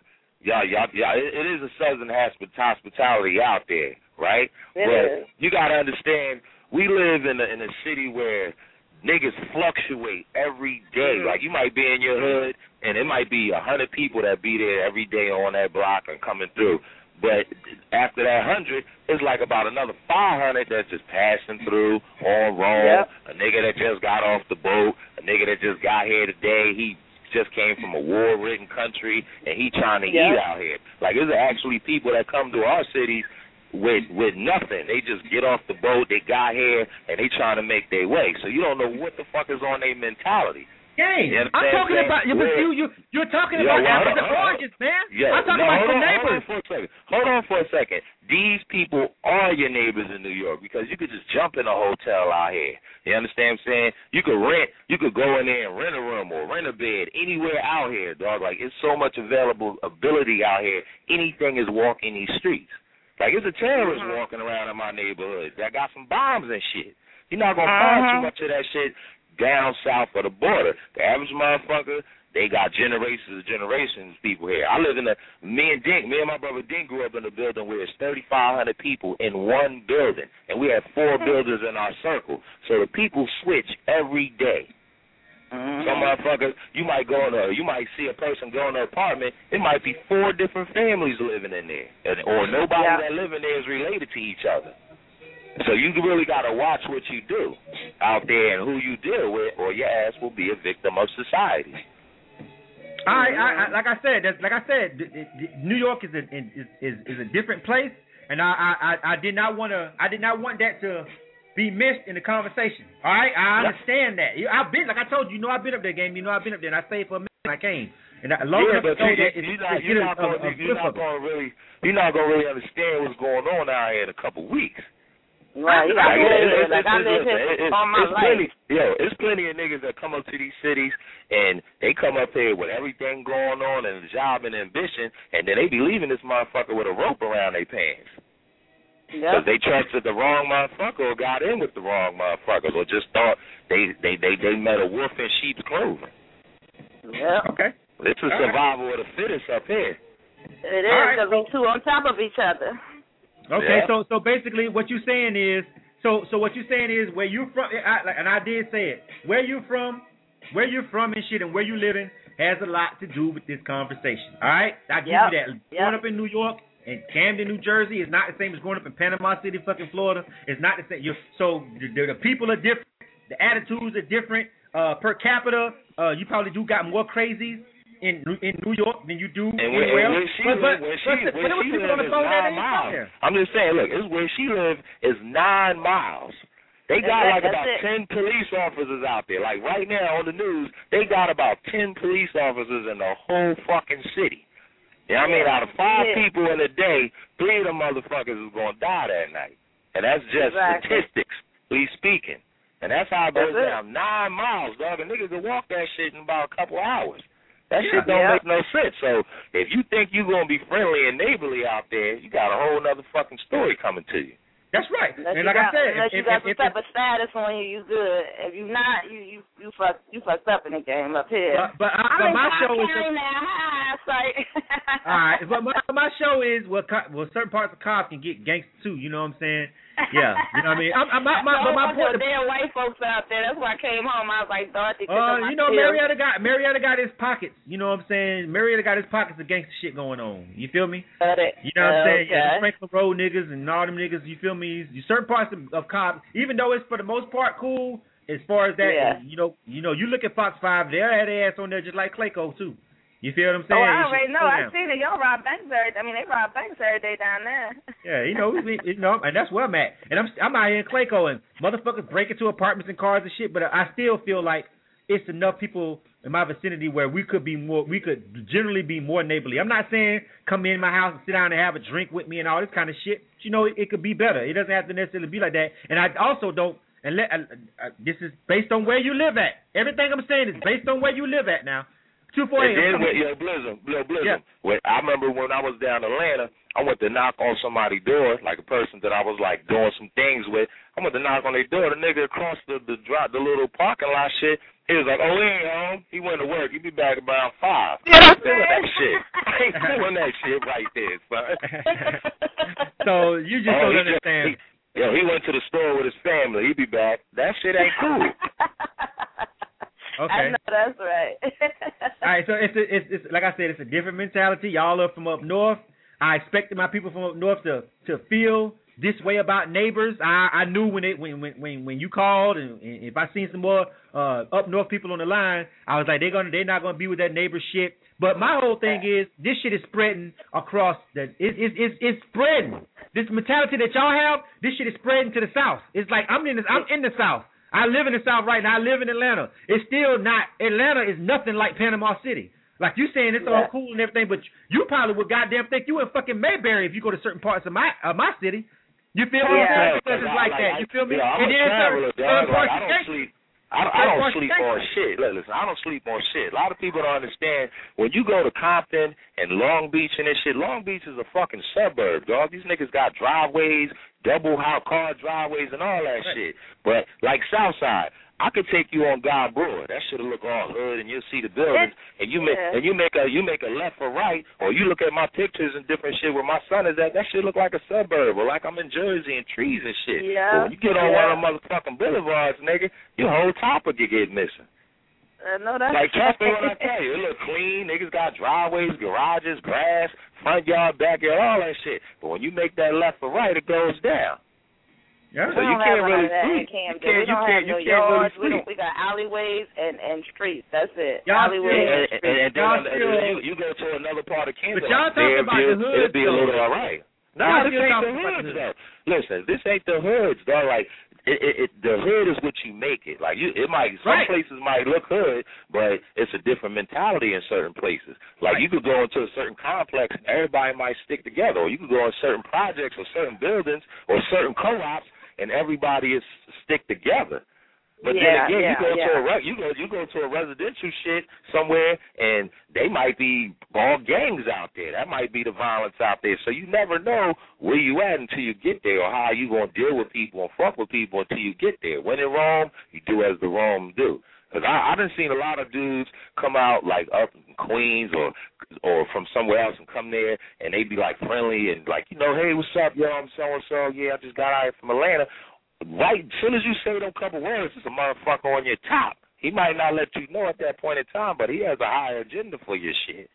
it is a southern hospitality out there, right? But you gotta understand, we live in a city where niggas fluctuate every day. Like you might be in your hood and it might be 100 people that be there every day on that block and coming through. But after that 100, it's like about another 500 that's just passing through on Rome. A nigga that just got off the boat, a nigga that just got here today. He just came from a war-ridden country, and he trying to eat out here. Like, there's actually people that come to our cities with nothing. They just get off the boat, they got here, and they trying to make their way. So you don't know what the fuck is on their mentality. Gang, I'm talking about you're talking about apples and oranges, man. I'm talking about your neighbors. Hold on for a second. These people are your neighbors in New York because you could just jump in a hotel out here. You understand what I'm saying? You could go in there and rent a room or rent a bed anywhere out here, dog. Like it's so much availability out here. Anything is walking these streets. Like it's a terrorist walking around in my neighborhood that got some bombs and shit. You're not gonna find too much of that shit down south of the border. The average motherfucker, they got generations people here. I live in me and my brother Dink grew up in a building where it's 3,500 people in one building, and we have 4 buildings in our circle. So the people switch every day. Some motherfuckers, you might see a person go in an apartment, it might be 4 different families living in there, or nobody that live in there is related to each other. So you really got to watch what you do out there and who you deal with, or your ass will be a victim of society. Like I said, New York is a different place, and I did not want that to be missed in the conversation. All right, I understand that. I've been, like I told you, I've been up there, game. I've been up there, and I stayed for a minute and I came. And you're not gonna really understand what's going on out here in a couple weeks. Right, you got I live here all my life. It's plenty of niggas that come up to these cities and they come up here with everything going on and a job and ambition, and then they be leaving this motherfucker with a rope around their pants. Because they trusted the wrong motherfucker or got in with the wrong motherfuckers or just thought they met a wolf in sheep's clothing. Yeah. Okay. It's a survival of the fittest up here. It is, because we two on top of each other. Okay, so basically what you're saying is, where you from, and I did say it, where you from and shit and where you living has a lot to do with this conversation. All right? I give you that. Growing up in New York and Camden, New Jersey is not the same as growing up in Panama City, fucking Florida. It's not the same. So the people are different. The attitudes are different. Per capita, you probably do got more crazies in New York than you do anywhere else. I'm just saying, look, it's where she lives is 9 miles. They got about 10 police officers out there. Like right now on the news, they got about 10 police officers in the whole fucking city. You know what I mean? Out of 5 people in a day, 3 of them motherfuckers is going to die that night. And that's just statistics, please speaking. And that's how it goes down. 9 miles, dog. And niggas can walk that shit in about a couple hours. That shit don't make no sense. So if you think you're going to be friendly and neighborly out there, you got a whole other fucking story coming to you. That's right. And like I said, unless you got some type of status on you, you good. If you not, you fucked up in the game up here. But my show is all right. But my show is certain parts of cops can get gangster too. You know what I'm saying? Yeah. You know what I mean? My point. Damn white folks out there. That's why I came home. I was like, Dorothy. Marietta got his pockets. You know what I'm saying? Marietta got his pockets of gangster shit going on. You feel me? You know what I'm saying? Yeah, the Franklin Road niggas and all them niggas. You feel me? Certain parts of cops, even though it's for the most part cool, as far as that, you look at Fox 5, they had their ass on there just like Clayco too. You feel what I'm saying? Oh, I already know. I seen it. Y'all rob banks every day. I mean, they rob banks every day down there. Yeah, and that's where I'm at. And I'm out here in Clayco, and motherfuckers break into apartments and cars and shit. But I still feel like it's enough people in my vicinity where we could generally be more neighborly. I'm not saying come in my house and sit down and have a drink with me and all this kind of shit. It could be better. It doesn't have to necessarily be like that. And I also don't. And this is based on where you live at. Everything I'm saying is based on where you live at now. 248. Blizzard. Yeah. I remember when I was down in Atlanta, I went to knock on somebody's door, like a person that I was like doing some things with. I went to knock on their door. The nigga across the little parking lot shit. He was like, "Oh, he ain't home. He went to work. He'll be back around 5. Yeah, I ain't doing that shit. I ain't doing that shit right there, son. So you just don't understand. He went to the store with his family. He'll be back. That shit ain't cool. Okay. I know that's right. All right, so it's like I said, it's a different mentality. Y'all are from up north. I expected my people from up north to feel this way about neighbors. I knew when you called, and if I seen some more up north people on the line, I was like, they're not gonna be with that neighbor shit. But my whole thing is this shit is spreading across it's spreading. This mentality that y'all have, this shit is spreading to the South. It's like I'm in the South. I live in the South right now. I live in Atlanta. It's still not. Atlanta is nothing like Panama City. Like you saying, it's all cool and everything, but you probably would goddamn think you in fucking Mayberry if you go to certain parts of my city. You feel me? Because it's like that. You feel me? I'm a traveler, dog. Like, I don't sleep. I don't sleep on shit. Listen, I don't sleep on shit. A lot of people don't understand when you go to Compton and Long Beach and this shit. Long Beach is a fucking suburb, dog. These niggas got driveways, double car driveways, and all that shit. But like Southside, I could take you on God Broad. That shit'll look all hood, and you'll see the buildings. And you make a left or right, or you look at my pictures and different shit where my son is at. That shit look like a suburb, or like I'm in Jersey and trees and shit. Yeah. But when you get on one of them motherfucking boulevards, nigga, your whole top will get missing. No, that's like trust me when I tell you, it look clean. Niggas got driveways, garages, grass, front yard, backyard, all that shit. But when you make that left or right, it goes down. Yeah. So you can't really We got alleyways and streets. That's it. Alleyways and then you go to another part of Kansas. But y'all talking about the hood. It'll be a little all right. No, this ain't the hoods though. Listen, this ain't the hoods though. Like the hood is what you make it. Like some places might look hood, but it's a different mentality in certain places. Like you could go into a certain complex and everybody might stick together, or you could go in certain projects or certain buildings or certain co-ops and everybody is stick together. But then again, you go to a residential shit somewhere, and they might be all gangs out there. That might be the violence out there. So you never know where you at until you get there, or how you gonna deal with people and fuck with people until you get there. When in Rome, you do as the Rome do. Because I done seen a lot of dudes come out like up in Queens or from somewhere else and come there, and they be like friendly and like, hey, what's up, yo? I'm so and so. Yeah, I just got out here from Atlanta. Right, as soon as you say them couple words, it's a motherfucker on your top. He might not let you know at that point in time, but he has a higher agenda for your shit.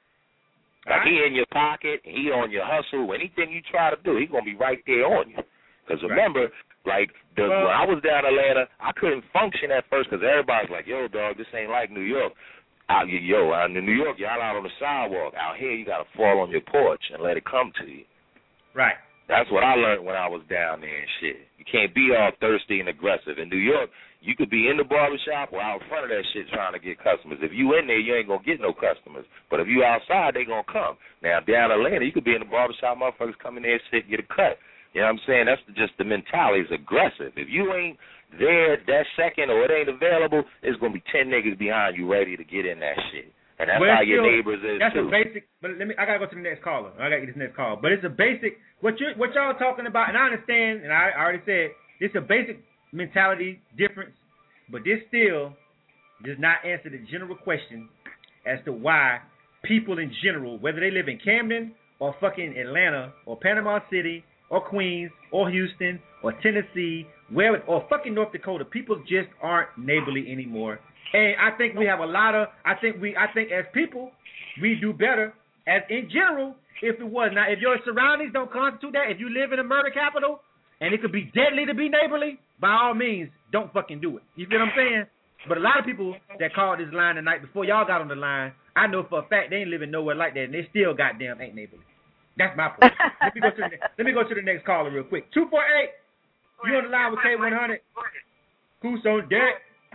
Like he in your pocket, he on your hustle. Anything you try to do, he gonna be right there on you. Because remember, when I was down in Atlanta, I couldn't function at first because everybody's like, yo, dog, this ain't like New York. Out in New York, y'all out on the sidewalk. Out here, you got to fall on your porch and let it come to you. Right. That's what I learned when I was down there and shit. You can't be all thirsty and aggressive. In New York, you could be in the barbershop or out in front of that shit trying to get customers. If you in there, you ain't going to get no customers. But if you outside, they going to come. Now, down in Atlanta, you could be in the barbershop, motherfuckers come in there, sit, get a cut. You know what I'm saying? That's just the mentality. It's aggressive. If you ain't there that second or it ain't available, there's going to be 10 niggas behind you ready to get in that shit. And that's how your neighbors is that's too. That's a basic. But I gotta go to the next caller. I gotta get this next call. But it's a basic. What y'all talking about? And I understand. And I already said it's a basic mentality difference. But this still does not answer the general question as to why people in general, whether they live in Camden or fucking Atlanta or Panama City or Queens or Houston or Tennessee, or fucking North Dakota, people just aren't neighborly anymore. And I think we have a lot of. I think as people, we do better as in general if it was. Now, if your surroundings don't constitute that, if you live in a murder capital and it could be deadly to be neighborly, by all means, don't fucking do it. You get what I'm saying? But a lot of people that called this line tonight before y'all got on the line, I know for a fact they ain't living nowhere like that, and they still goddamn ain't neighborly. That's my point. Let me go to the next caller real quick. 248. You on the line with K100? Who's on deck?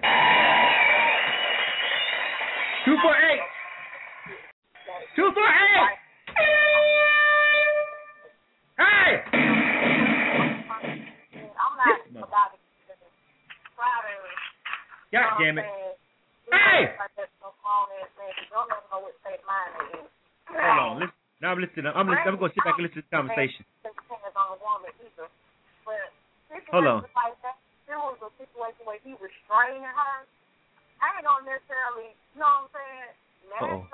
248. 248. Hey. God damn it. Hey. Hold on. Now I'm listening. I'm going to sit back and listen to the conversation. Hold on. There was a situation where he was restraining her. I ain't gonna necessarily, you know what I'm saying? Like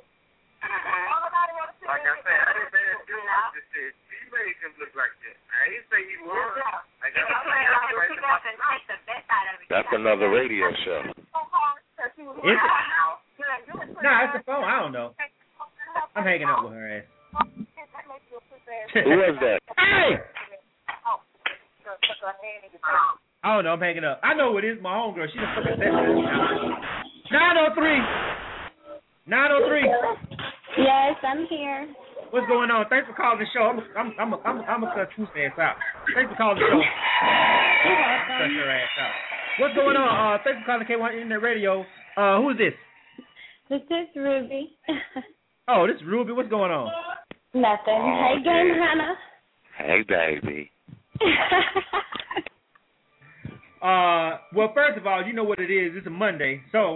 I said, I didn't say that dude just said she made him look like that. I didn't say he was. That's another radio show. Nah, it's the phone. I don't know. I'm hanging out with her ass. Who was that? Hey! I don't know. I'm hanging up. I know who it is. My homegirl. She's a fucking sexy. 903. 903. Yes, I'm here. What's going on? Thanks for calling the show. I'm gonna cut Truth's ass out. Thanks for calling the show. Cut your ass out. What's going on? Thanks for calling K1 Internet Radio. Who is this? This is Ruby. Oh, this is Ruby. What's going on? Nothing. Hey, Game Hannah. Hey, baby. Well, first of all, you know what it is. It's a Monday, so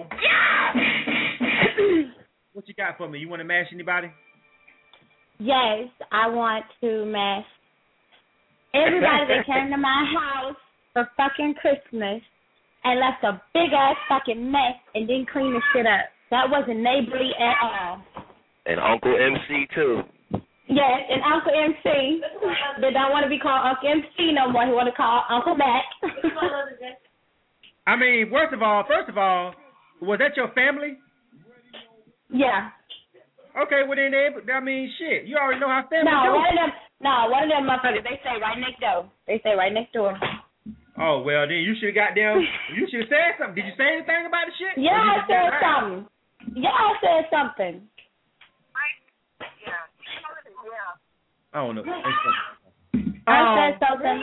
what you got for me? You want to mash anybody? Yes, I want to mash everybody that came to my house for fucking Christmas and left a big ass fucking mess and didn't clean the shit up. That wasn't neighborly at all. And Uncle MC too. Yes, and Uncle MC. They don't want to be called Uncle MC no more. He want to call Uncle Mac. I mean, first of all, was that your family? Yeah. Okay, well then, I mean, shit. You already know how family do. No, one of them motherfuckers, they stay right next door. They stay right next door. Oh, well, then you should have got them. You should have said something. Did you say anything about the shit? Yeah, I said something. Yeah, I said something. I don't know. I said something.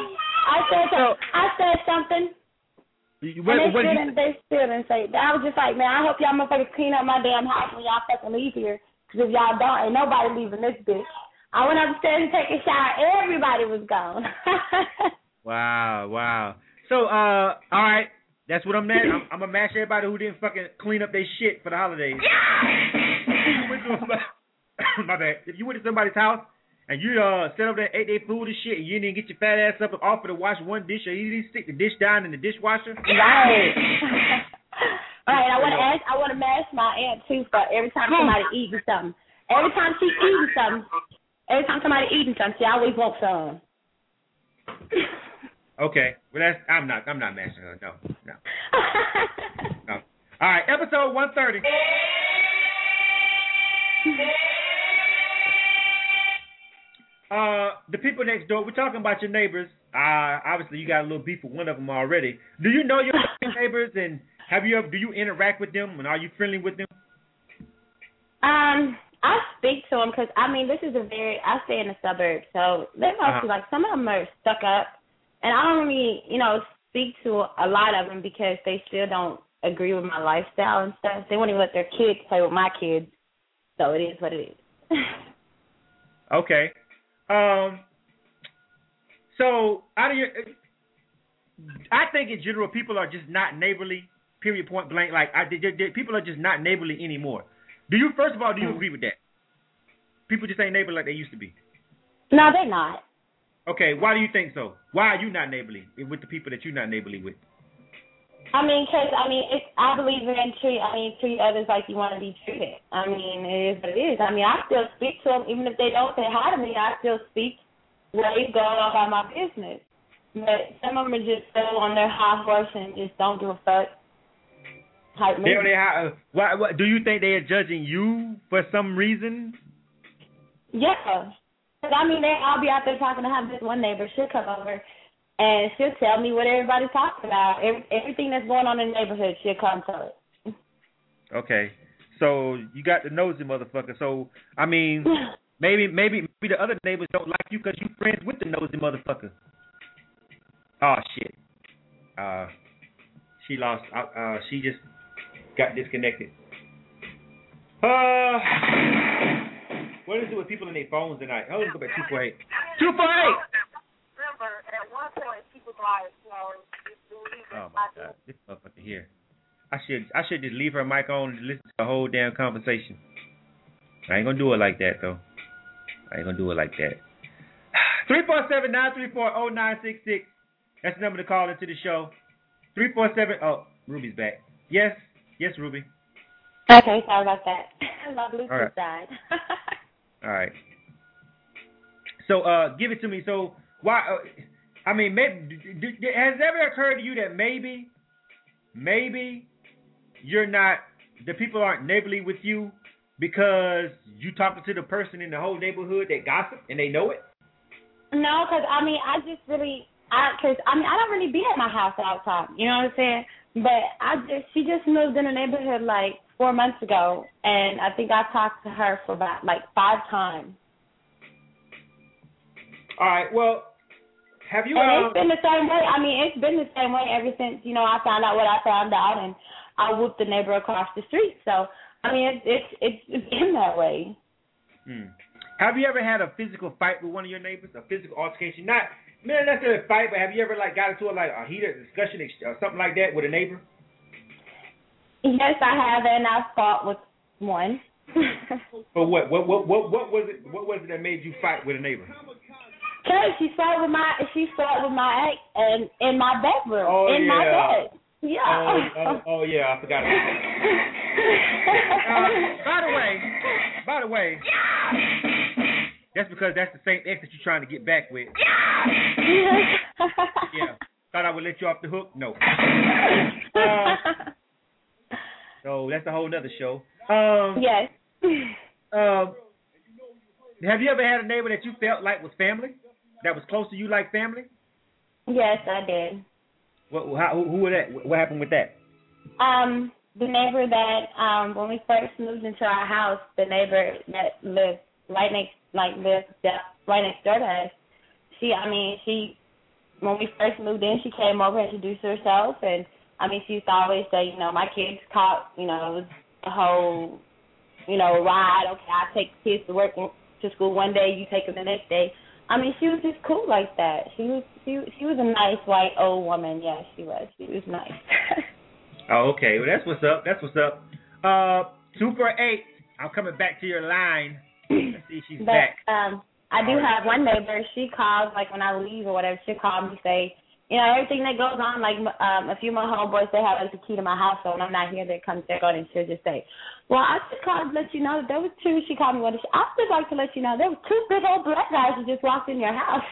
And they still didn't say it. I was just like, man, I hope y'all motherfuckers clean up my damn house when y'all fucking leave here. Because if y'all don't, ain't nobody leaving this bitch. I went upstairs and take a shower. Everybody was gone. Wow. So, all right. That's what I'm at. I'm going to mash everybody who didn't fucking clean up their shit for the holidays. My bad. If you went to somebody's house and you set up there, ate their food and shit, and you didn't get your fat ass up and offer to wash one dish, or you didn't stick the dish down in the dishwasher. Right. All right, I want to mash my aunt too for every time somebody eating something. Every time somebody eating something, she always wants some. Okay, well I'm not mashing her. No. No. All right, episode 130. The people next door. We're talking about your neighbors. Obviously, you got a little beef with one of them already. Do you know your neighbors, and do you interact with them, and are you friendly with them? I speak to them because this is I stay in the suburbs, so they're mostly like, some of them are stuck up, and I don't really, speak to a lot of them because they still don't agree with my lifestyle and stuff. They won't even let their kids play with my kids, so it is what it is. Okay. So I think in general people are just not neighborly. Period. Point blank. Like people are just not neighborly anymore. First of all, do you agree with that? People just ain't neighborly like they used to be. No, they're not. Okay. Why do you think so? Why are you not neighborly with the people that you're not neighborly with? Because I believe in treat others like you want to be treated. It is what it is. I still speak to them even if they don't say hi to me. I still speak ways going about my business. But some of them are just so on their high horse and just don't give a fuck. What do you think they are judging you for some reason? Yeah. Because I'll be out there talking to have this one neighbor. She'll come over and she'll tell me what everybody's talking about. Everything that's going on in the neighborhood, she'll come tell it. Okay. So you got the nosy motherfucker. So, maybe the other neighbors don't like you because you friends with the nosy motherfucker. Oh, shit. She lost. She just got disconnected. What is it with people in their phones tonight? Oh, let's go back 248. 248! At one point, people like, oh my God, this motherfucker here. I should just leave her mic on and listen to the whole damn conversation. I ain't gonna do it like that though. 347-934-0966. That's the number to call into the show. 347. Oh, Ruby's back. Yes, Ruby. Okay, sorry about that. My Bluetooth died. All right. So, give it to me. So, why? Maybe, has it ever occurred to you that maybe you're not, the people aren't neighborly with you because you talking to the person in the whole neighborhood that gossip and they know it? No, because I don't really be at my house all the time. You know what I'm saying? But she just moved in the neighborhood like 4 months ago, and I think I talked to her for about like 5 times. All right. Well, have you? And it's been the same way. It's been the same way ever since I found out what I found out, and I whooped the neighbor across the street. So it's been that way. Have you ever had a physical fight with one of your neighbors? A physical altercation? Not necessarily a fight, but have you ever got into a heated discussion or something like that with a neighbor? Yes, I have, and I fought with one. But what was it? What was it that made you fight with a neighbor? Cause she fought with my ex and in my bedroom, my bed. Yeah. Oh yeah, I forgot. By the way, that's because that's the same ex that you're trying to get back with. Yeah. Thought I would let you off the hook? No. So that's a whole nother show. Yes. have you ever had a neighbor that you felt like was family? That was close to you like family? Yes, I did. Who was that? What happened with that? The neighbor that when we first moved into our house, the neighbor that lived right next door to us. She when we first moved in, she came over and introduced herself, and she used to always say, my kids caught, it was the whole, ride. Okay, I take the kids to work to school one day, you take them the next day. She was just cool like that. She was a nice white old woman. Yes, she was. She was nice. Oh, okay. Well, that's what's up. 248. I'm coming back to your line. Let's see if she's back. I do have one neighbor. She calls, when I leave or whatever, she'll call me and say, everything that goes on, a few of my homeboys, they have, the key to my house, so when I'm not here, they come check on it, and she'll just say, well, I just called to let you know that there was two. She called me one. I just like to let you know there were two big old black guys who just walked in your house.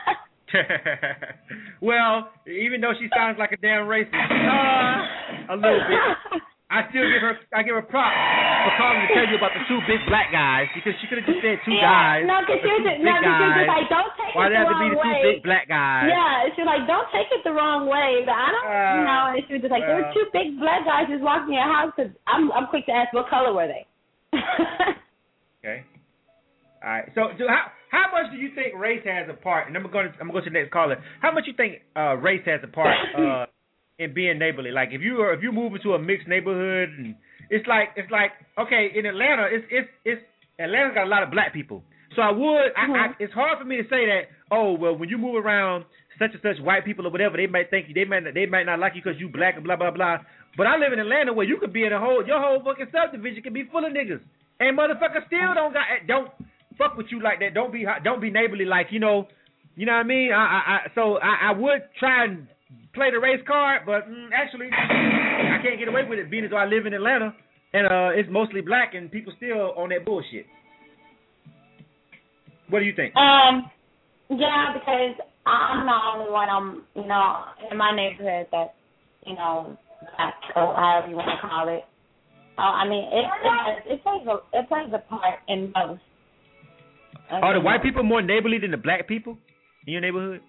Well, even though she sounds like a damn racist, a little bit, I give her props for calling to tell you about the two big black guys, because she could have just said two guys. No, because she was just like, don't take Why it the wrong way. Why they have to be the two big black guys? Yeah, she was like, don't take it the wrong way. But I don't, and she was just like, there were two big black guys just walking in your house. Cause I'm quick to ask, what color were they? Okay. All right. So, how much do you think race has a part? And I'm going to go to the next caller. How much you think race has a part in being neighborly? Like if you move into a mixed neighborhood, and it's like okay, in Atlanta, Atlanta's got a lot of black people. So it's hard for me to say that, oh well, when you move around such and such white people or whatever, they might not like you because you black and blah blah blah. But I live in Atlanta where you could be in your whole fucking subdivision can be full of niggas, and motherfuckers still don't fuck with you like that. Don't be neighborly, like you know what I mean. I would try and play the race card, but actually I can't get away with it, being as though I live in Atlanta and it's mostly black and people still on that bullshit. What do you think? Yeah, because I'm the only one in my neighborhood that black, or however you want to call it. It plays a part in both. Are the white people more neighborly than the black people in your neighborhood?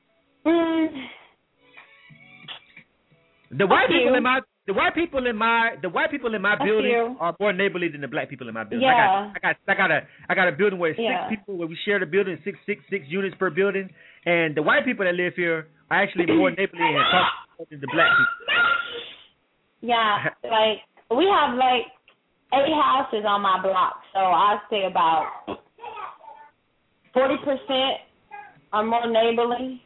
The white people in my building are more neighborly than the black people in my building. Yeah. I got a building where six people, where we share the building, six units per building, and the white people that live here are actually more neighborly and talk than the black people. Yeah, we have 8 houses on my block, so I'd say about 40% are more neighborly.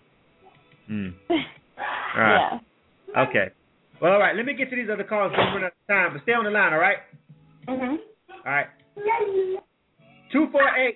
All right. Yeah. Okay. Well, all right. Let me get to these other calls. We're running out of time, but stay on the line, all right? Mhm. All right. 248.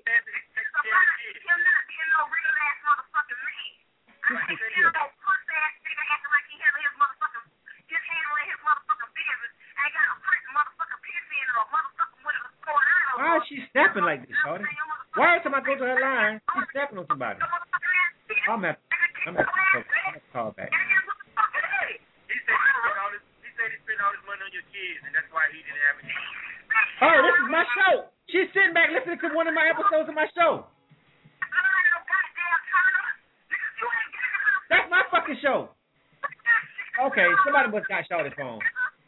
Why is she snapping like this, shorty? Why every time I go to her line, she's snapping on somebody? I'm at call back. He said he spent all his money on your kids, and that's why he didn't have it. Oh, this is my show. She's sitting back listening to one of my episodes of my show. That's my fucking show. Okay, somebody must got Shorty's phone.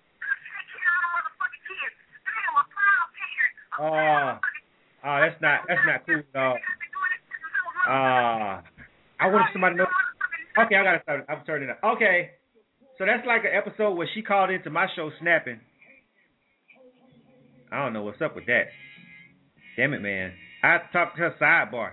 That's not cool at all. I want somebody to know. Okay, I gotta start. I'm turning it up. Okay, so that's like an episode where she called into my show snapping. I don't know what's up with that. Damn it, man. I have to talk to her sidebar.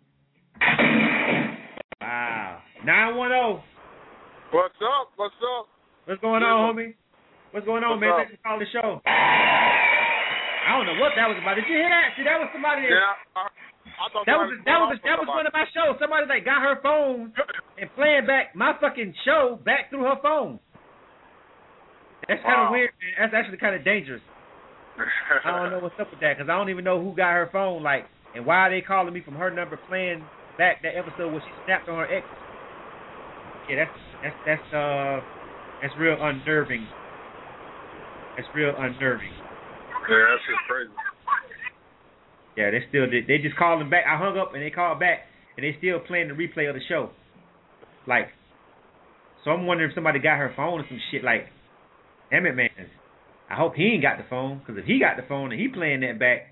Wow. 910. What's up? What's going on, homie? What's going on, man? Thanks for calling the show. I don't know what that was about. Did you hear that? See, that was somebody. I thought that was one of my shows. Somebody got her phone and playing back my fucking show back through her phone. That's kind of weird. That's actually kind of dangerous. I don't know what's up with that, because I don't even know who got her phone, and why are they calling me from her number playing back that episode where she snapped on her ex. Yeah, that's real unnerving. That's real unnerving. Yeah, that's just crazy. Yeah, they just called them back. I hung up and they called back and they still playing the replay of the show. Like, so I'm wondering if somebody got her phone or some shit. Like, damn it, man. I hope he ain't got the phone, because if he got the phone and he playing that back,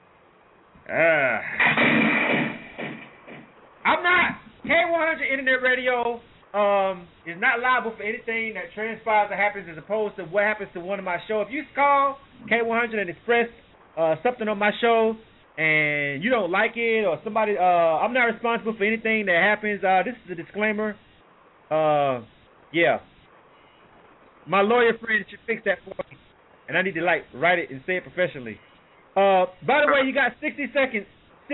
I'm not. K100 Internet Radio is not liable for anything that transpires or happens as opposed to what happens to one of my shows. If you call K100 and express something on my show and you don't like it or somebody, I'm not responsible for anything that happens. This is a disclaimer. Yeah. My lawyer friend should fix that for me. And I need to, like, write it and say it professionally. By the way, you got 60 seconds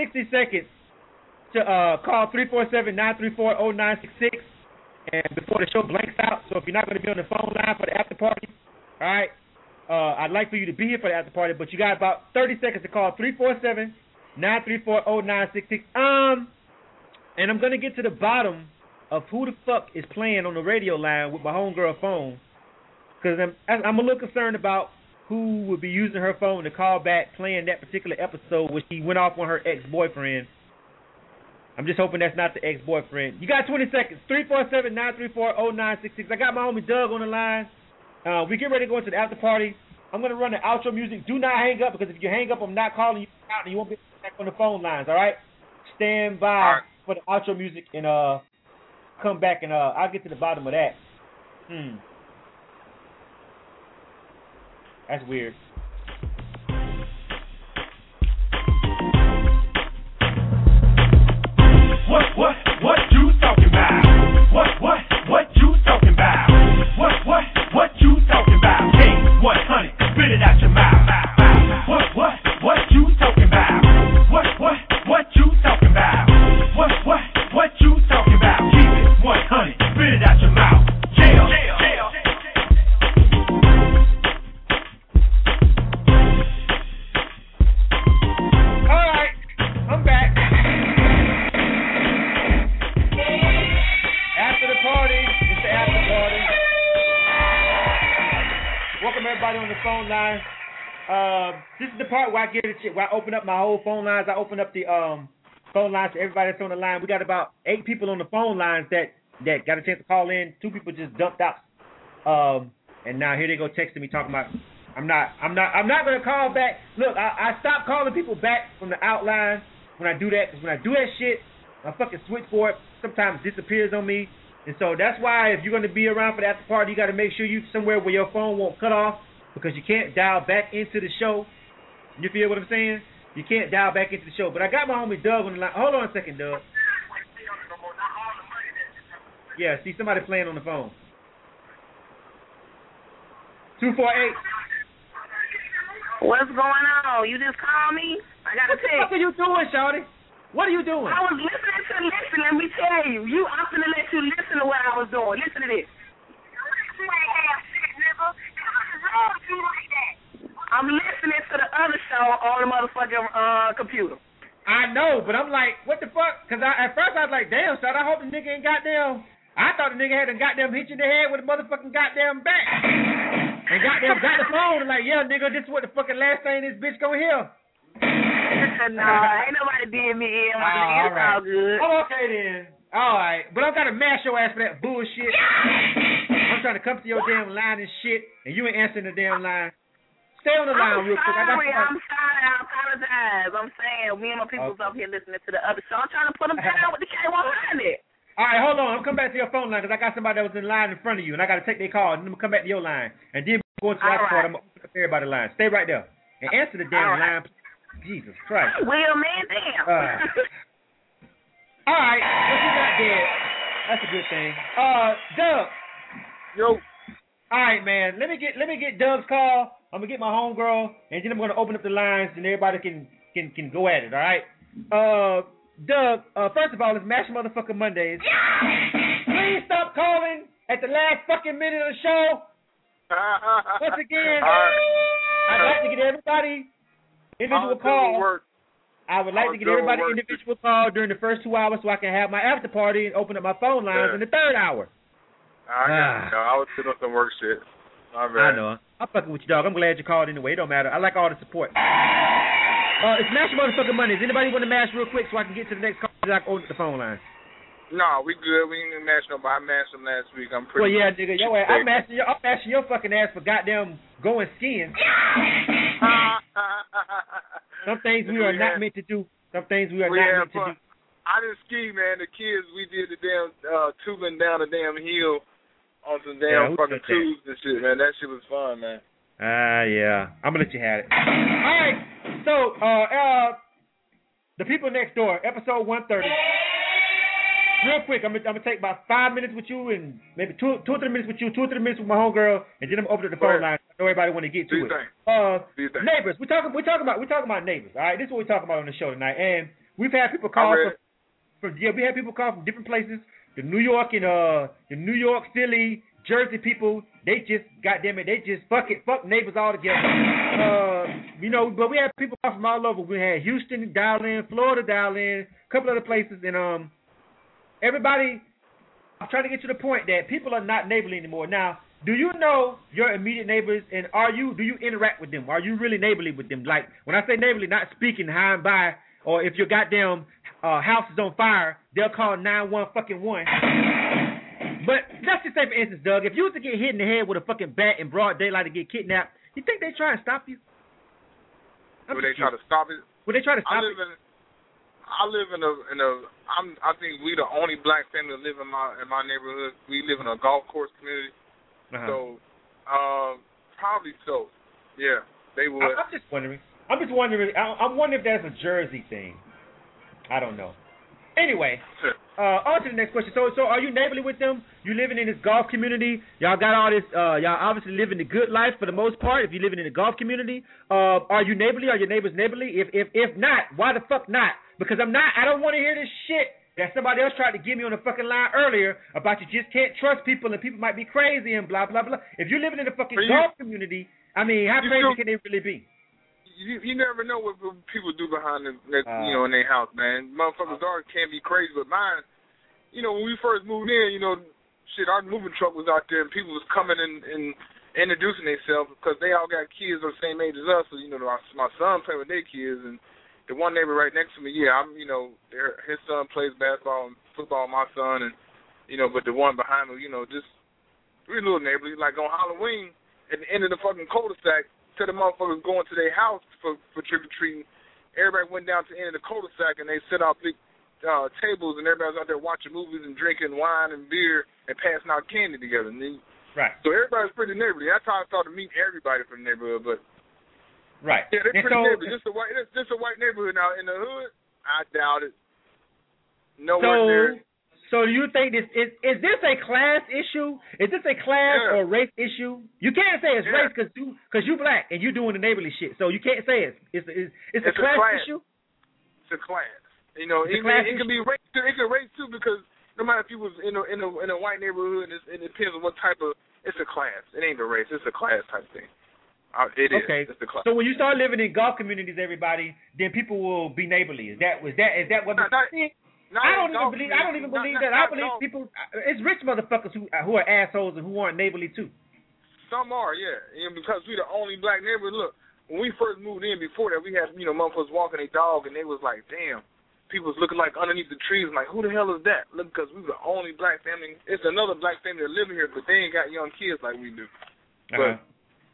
to call 347-934-0966 and before the show blanks out. So if you're not going to be on the phone line for the after party, all right, I'd like for you to be here for the after party, but you got about 30 seconds to call 347-934-0966. And I'm going to get to the bottom of who the fuck is playing on the radio line with my homegirl phone, because I'm a little concerned about who would be using her phone to call back playing that particular episode where she went off on her ex-boyfriend. I'm just hoping that's not the ex-boyfriend. You got 20 seconds. 347-934-0966. I got my homie Doug on the line. We get ready to go into the after party. I'm going to run the outro music. Do not hang up, because if you hang up, I'm not calling you out and you won't be back on the phone lines, all right? Stand by for the outro music and come back and I'll get to the bottom of that. That's weird. What you talking about? What you talking about? What you talking about? K100, spit it out your mouth. What you talking about? What you talking about? What you talking about? Keep it 100, spit it out your mouth. Jail. Everybody on the phone line. This is the part where I give it shit. Where I open up my whole phone lines. I open up the phone lines to everybody that's on the line. We got about 8 people on the phone lines that got a chance to call in. 2 people just dumped out. And now here they go texting me talking about I'm not gonna call back. Look, I stopped calling people back from the outline when I do that, because when I do that shit, my fucking switchboard sometimes disappears on me. And so that's why if you're going to be around for the after party, you got to make sure you somewhere where your phone won't cut off, because you can't dial back into the show. You feel what I'm saying? You can't dial back into the show. But I got my homie Doug on the line. Hold on a second, Doug. Yeah, see somebody playing on the phone. 248. What's going on? You just called me? I got a text. What the fuck are you doing, shawty? What are you doing? I was listening to let me tell you. I'm finna let you listen to what I was doing. Listen to this. You ain't have shit, nigga. What's wrong with you like that? I'm listening to the other show on the motherfucking computer. I know, but I'm like, what the fuck? Because at first I was like, damn, son, I hope the nigga ain't goddamn. I thought the nigga had a goddamn hit you in the head with a motherfucking goddamn bat. And goddamn got the phone and like, yeah, nigga, this is what the fucking last thing this bitch gonna hear. No, ain't nobody did me in. It's all good. Oh, okay then. All right, but I gotta mash your ass for that bullshit. I'm trying to come to your damn line and shit, and you ain't answering the damn line. Stay on the line real quick. I'm sorry. I apologize. I'm saying me and my people's up here listening to the other show. I'm trying to put them down with the K100. All right, hold on. I'm coming back to your phone line because I got somebody that was in line in front of you, and I got to take their call, and then I'm going to come back to your line. And then we're going to the last part. I'm going to open up everybody's line. Stay right there. And answer the damn line. Jesus Christ. Well, man, damn. All right. Well, she's not dead. That's a good thing. Doug. Yo. All right, man. Let me get Doug's call. I'm going to get my homegirl, and then I'm going to open up the lines, and everybody can go at it, all right? Doug, first of all, it's Mash Motherfucking Mondays. Please stop calling at the last fucking minute of the show. Once again, I'd like to get everybody individual call. I would like to get everybody individual call during the first 2 hours so I can have my after party and open up my phone lines in the third hour. I was sitting on some work shit. I know. I'm fucking with you, dog. I'm glad you called anyway. It don't matter. I like all the support. It's Mash Motherfucking Monday. Does anybody want to mash real quick so I can get to the next call so I can open up the phone line? No, we good. We ain't gonna mash nobody. I mashed them last week. I'm pretty. Well, yeah, nigga. Yo, I'm mashing your fucking ass for goddamn going skiing. Some things we are not meant to do. Some things we are not meant to do. I didn't ski, man. The kids, we did the damn tubing down the damn hill on some damn fucking tubes and shit, man. That shit was fun, man. Yeah. I'm gonna let you have it. All right. So, the people next door, episode 130. Real quick, I'm gonna take about 5 minutes with you and maybe two or 3 minutes with you, 2 or 3 minutes with my homegirl, and then I'm gonna open up the phone line. I know everybody want to get to it. Neighbors. We talking about neighbors. All right, this is what we talking about on the show tonight. And we've had people call we had people call from different places. The New York, Philly, Jersey people. They just, goddamn it, they just fuck neighbors all together. But we had people call from all over. We had Houston dial in, Florida dial in, a couple other places, and everybody, I'm trying to get to the point that people are not neighborly anymore. Now, do you know your immediate neighbors, and do you interact with them? Are you really neighborly with them? Like, when I say neighborly, not speaking high and by, or if your goddamn house is on fire, they'll call 911. But let's just say, for instance, Doug, if you was to get hit in the head with a fucking bat in broad daylight and get kidnapped, you think they try and stop you? Would they try to stop it? Would they try to stop it? I think we the only black family that live in my neighborhood. We live in a golf course community. So, probably so. Yeah, they would. I'm just wondering. I'm wondering if that's a Jersey thing. I don't know. Anyway, on to the next question. So are you neighborly with them? You living in this golf community? Y'all got all this. Y'all obviously living the good life for the most part. If you're living in a golf community, are you neighborly? Are your neighbors neighborly? If not, why the fuck not? Because I don't want to hear this shit that somebody else tried to give me on the fucking line earlier about you just can't trust people and people might be crazy and blah blah blah. If you're living in a fucking golf community, I mean, how crazy can they really be? You never know what people do behind in their house, man. Motherfuckers can't be crazy, but mine, when we first moved in, our moving truck was out there and people was coming and introducing themselves because they all got kids of the same age as us. So, my son played with their kids, and the one neighbor right next to me, his son plays basketball and football, my son, and, but the one behind me, just, we're a little neighborly. Like on Halloween, at the end of the fucking cul-de-sac, to the motherfuckers going to their house for trick-or-treating, everybody went down to the end of the cul-de-sac and they set out big tables and everybody was out there watching movies and drinking wine and beer and passing out candy together. Right. So everybody's pretty neighborly. That's how I started to meet everybody from the neighborhood. But right. Yeah, they're pretty neighborly. Just a white neighborhood. Now in the hood, I doubt it. Nowhere there. So do you think is this a class issue? Is this a class or race issue? You can't say it's race because you black and you doing the neighborly shit. So you can't say it's a class issue. It's a class. It can be race too. It can race too because no matter if you was in a white neighborhood, it depends on what type of. It's a class. It ain't a race. It's a class type thing. It is. Okay. It's a class. So when you start living in golf communities, everybody, then people will be neighborly. Is that what? I don't even believe that. I believe people. It's rich motherfuckers who are assholes and who aren't neighborly too. Some are, yeah. And because we the only black neighborhood. Look, when we first moved in, before that, we had motherfuckers walking their dog, and they was like, damn. People was looking like underneath the trees, like, who the hell is that? Look, because we were the only black family. It's another black family that living here, but they ain't got young kids like we do. But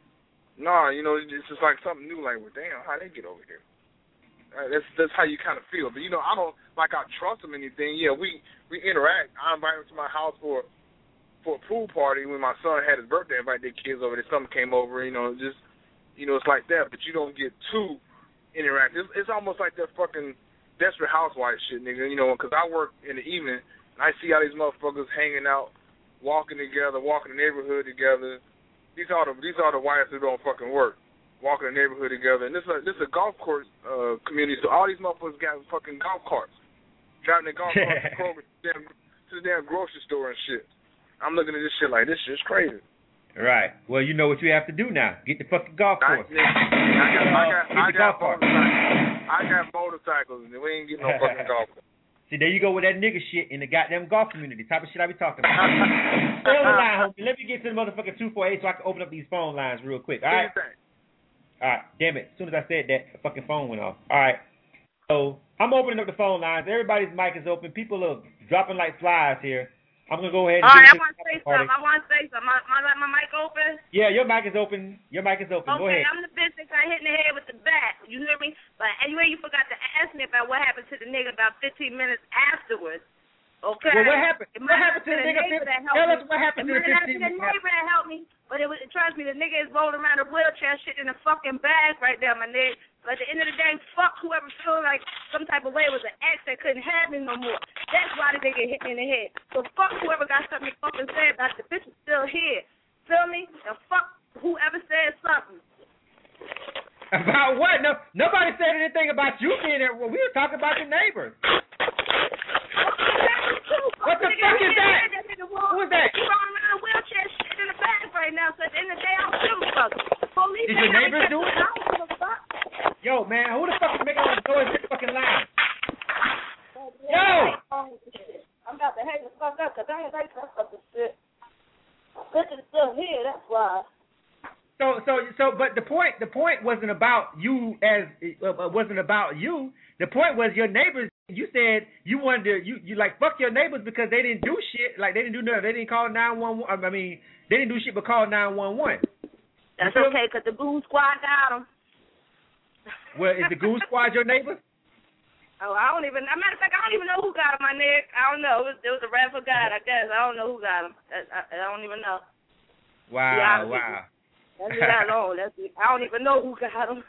it's just like something new. Like, well, damn, how they get over here? That's how you kind of feel. But I don't I trust them or anything. Yeah, we interact. I invite them to my house for a pool party when my son had his birthday. I invited their kids over. Their son came over. It's like that. But you don't get too interactive. It's almost like that fucking Desperate Housewives shit, nigga. Because I work in the evening and I see all these motherfuckers hanging out, walking together, walking the neighborhood together. These are the wives who don't fucking work. Walking the neighborhood together, and this is a golf course community. So all these motherfuckers got fucking golf carts, driving their golf carts to the damn grocery store and shit. I'm looking at this shit like this shit's crazy. Right. Well, you know what you have to do now. Get the fucking golf course. I got motorcycles, and we ain't getting no fucking golf course. See, there you go with that nigga shit in the goddamn golf community. Type of shit I be talking about. Stay on the line, homie. Let me get to the motherfucking 248 so I can open up these phone lines real quick. All right. All right, damn it. As soon as I said that, the fucking phone went off. All right. So I'm opening up the phone lines. Everybody's mic is open. People are dropping like flies here. I'm going to go ahead and all right, I want to say something. My mic open? Yeah, your mic is open. Your mic is open. Okay, go ahead. I'm the bitch that got hit in the head with the bat. You hear me? But anyway, you forgot to ask me about what happened to the nigga about 15 minutes afterwards. Okay. Well, what happened? What happened to the nigga? Tell us what happened to the 15 minutes. The neighbor that helped me, but trust me, the nigga is rolling around a wheelchair, shit in a fucking bag right there, my nigga. But at the end of the day, fuck whoever feeling like some type of way was an ex that couldn't have me no more. That's why the nigga hit me in the head. So fuck whoever got something to fucking say about the bitch is still here. Feel me? And fuck whoever said something. About what? No, nobody said anything about you being there. Well, we were talking about your neighbors. What the fuck is that? Who is that? He's rolling around a wheelchair, shit in the bag right now. So at the end of the day, I don't give a fuck. Police. Did your neighbors do it? I don't give a fuck. Yo, man, who the fuck is making all the noise in this fucking line? Yo! I'm about to hang the fuck up because I ain't like that fucking shit. Bitch is still here, that's why. But the point wasn't about you wasn't about you. The point was your neighbors. You said you wanted to, you like fuck your neighbors because they didn't do shit. Like they didn't do nothing. They didn't call 911. I mean, they didn't do shit but call 911. That's okay because the Goon Squad got them. Well, is the Goon Squad your neighbor? Oh, I don't even. As a matter of fact, I don't even know who got him, my nigga. I don't know. It was a rap for God, I guess. I don't know who got him. I don't even know. Wow. That's that long. I don't even know who got him.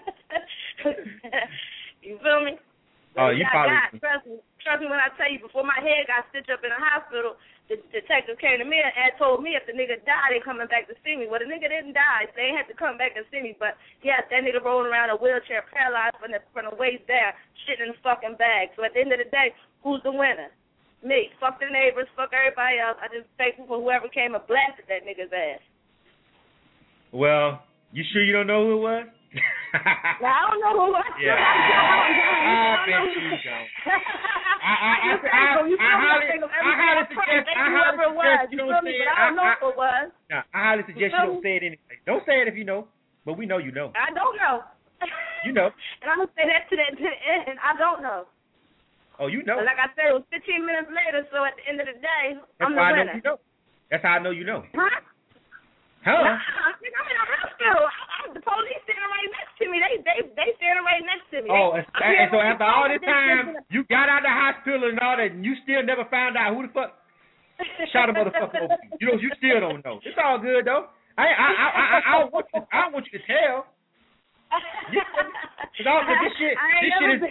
You feel me? Oh, you probably. Trust me when I tell you. Before my head got stitched up in the hospital, the detective came to me and told me if the nigga died, they coming back to see me. Well, the nigga didn't die, so they had to come back and see me. But yes, that nigga rolling around in a wheelchair, paralyzed from the waist down, shit in the fucking bag. So at the end of the day, who's the winner? Me. Fuck the neighbors. Fuck everybody else. I just thankful for whoever came and blasted that nigga's ass. Well, you sure you don't know who it was? Now, I don't know who it was. Yeah. I bet you don't. I highly suggest you don't say it. I don't know who it was. No, I highly suggest you don't say it anyway. Don't say it if you know, but we know you know. I don't know. You know. And I'm going to say that to the end. I don't know. Oh, you know. But like I said, it was 15 minutes later, so at the end of the day, I'm the winner. You know. That's how I know you know. Huh? Huh? I'm in a hospital. The police standing right next to me. They standing right next to me. Oh, and so after all this time, you got out of the hospital and all that, and you still never found out who the fuck shot a motherfucker over you. You still don't know. It's all good though. I don't want you to tell. This shit is.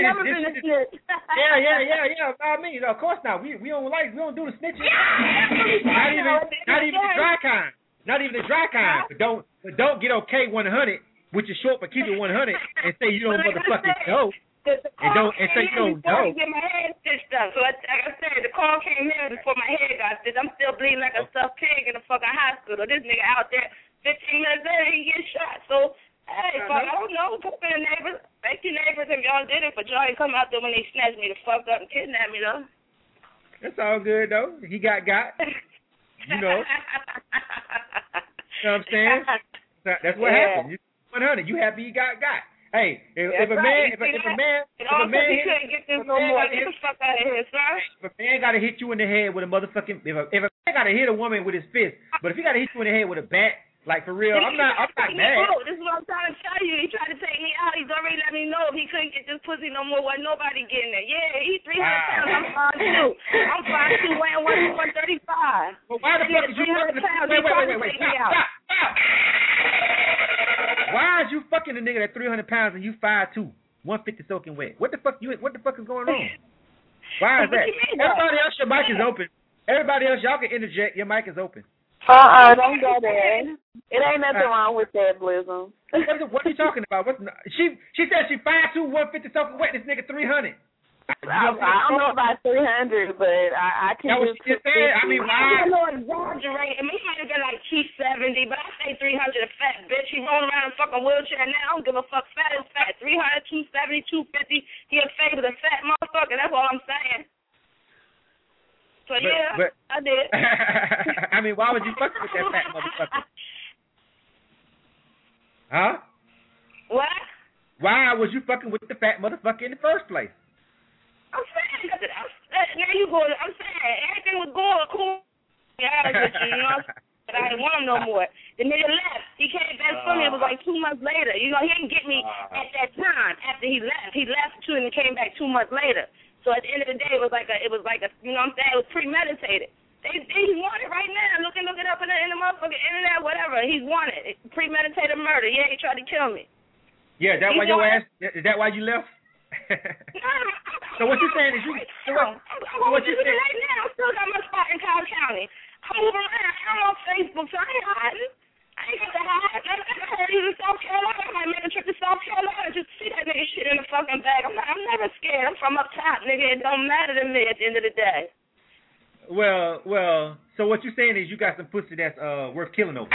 Yeah. About me, of course not. We don't do the snitching. Not even the dry kind. Not even the dry kind. But don't get okay 100, which is short, but keep it 100, and say you don't motherfucking know. And say you don't know. Before I get my head stitched up, so like I said, the call came in before my head got stitched. I'm still bleeding like a stuffed pig in the fucking hospital. This nigga out there, 15 minutes later, he gets shot. So. Hey, fuck, I don't know. Talk to the neighbors. Thank you, neighbors, if y'all did it, but y'all ain't come out there when they snatched me the fuck up and kidnapped me, though. That's all good, though. He got. You know. You know what I'm saying? That's what happened. You 100. You happy you got. Hey, if a man he couldn't get this no more. Get the fuck out of here, son. If a man gotta hit you in the head with a motherfucking, if a man gotta hit a woman with his fist, but if he gotta hit you in the head with a bat. Like, for real, I'm not mad. This is what I'm trying to tell you. He tried to take me out. He's already let me know if he couldn't get this pussy no more, wasn't nobody getting it. Yeah, he's 300 pounds. I'm 5'2". I'm 5'2", weighing 135. Well, why the fuck is you fucking... Wait. Stop. Why is you fucking a nigga that's 300 pounds and you 5'2", 150 soaking wet? What the fuck is going on? Why is that? Everybody else, your mic is open. Everybody else, y'all can interject. Your mic is open. Don't go there. It ain't nothing wrong with that, Blizzum. What are you talking about? She said she 5'2", 150 soaking wet. This nigga 300. I don't know about 300, but I can. That was she said. I mean, why? I don't exaggerate. I mean, he might have got like 270, but I say 300 a fat bitch. He rolling around in a fucking wheelchair now. I don't give a fuck. Fat is fat. 300, 270, 250. He a favored a fat motherfucker. That's all I'm saying. So but, I did. I mean, why would you fuck with that fat motherfucker? Huh? What? Why was you fucking with the fat motherfucker in the first place? I'm saying, now you going, I'm saying, everything was going cool. Yeah, with you know? But I didn't want him no more. The nigga left. He came back for me. It was like 2 months later. You know, he didn't get me at that time after he left. He left too and came back 2 months later. So at the end of the day, it was like a, you know what I'm saying? It was premeditated. He's wanted right now. Look it up in the motherfucking internet, whatever. He's wanted. Premeditated murder. Yeah, he tried to kill me. Yeah, that why your ass? Is that why you left? So what you saying is you? What you saying? Right now, I still got my spot in Cobb County. I'm moving around. I'm on Facebook, so I ain't hiding. I ain't got to hide. I heard he was in South Carolina. I might make a trip to South Carolina just to see that nigga shit in the fucking bag. I'm never scared. I'm from up top, nigga. It don't matter to me at the end of the day. Well. So what you saying is you got some pussy that's worth killing over.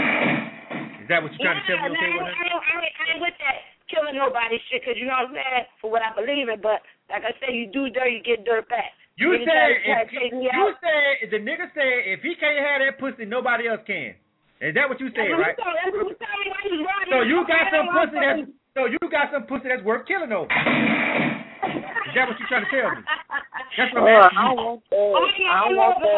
Is that what you're trying to tell me? Okay, I ain't with that killing nobody shit, because you know what I'm saying, for what I believe in. But like I said, you do dirt, you get dirt back. You said the nigga said if he can't have that pussy, nobody else can. Is that what you said, right? So you got some pussy that's worth killing over. Is that what you're trying to tell me? That's what I'm asking you. I don't want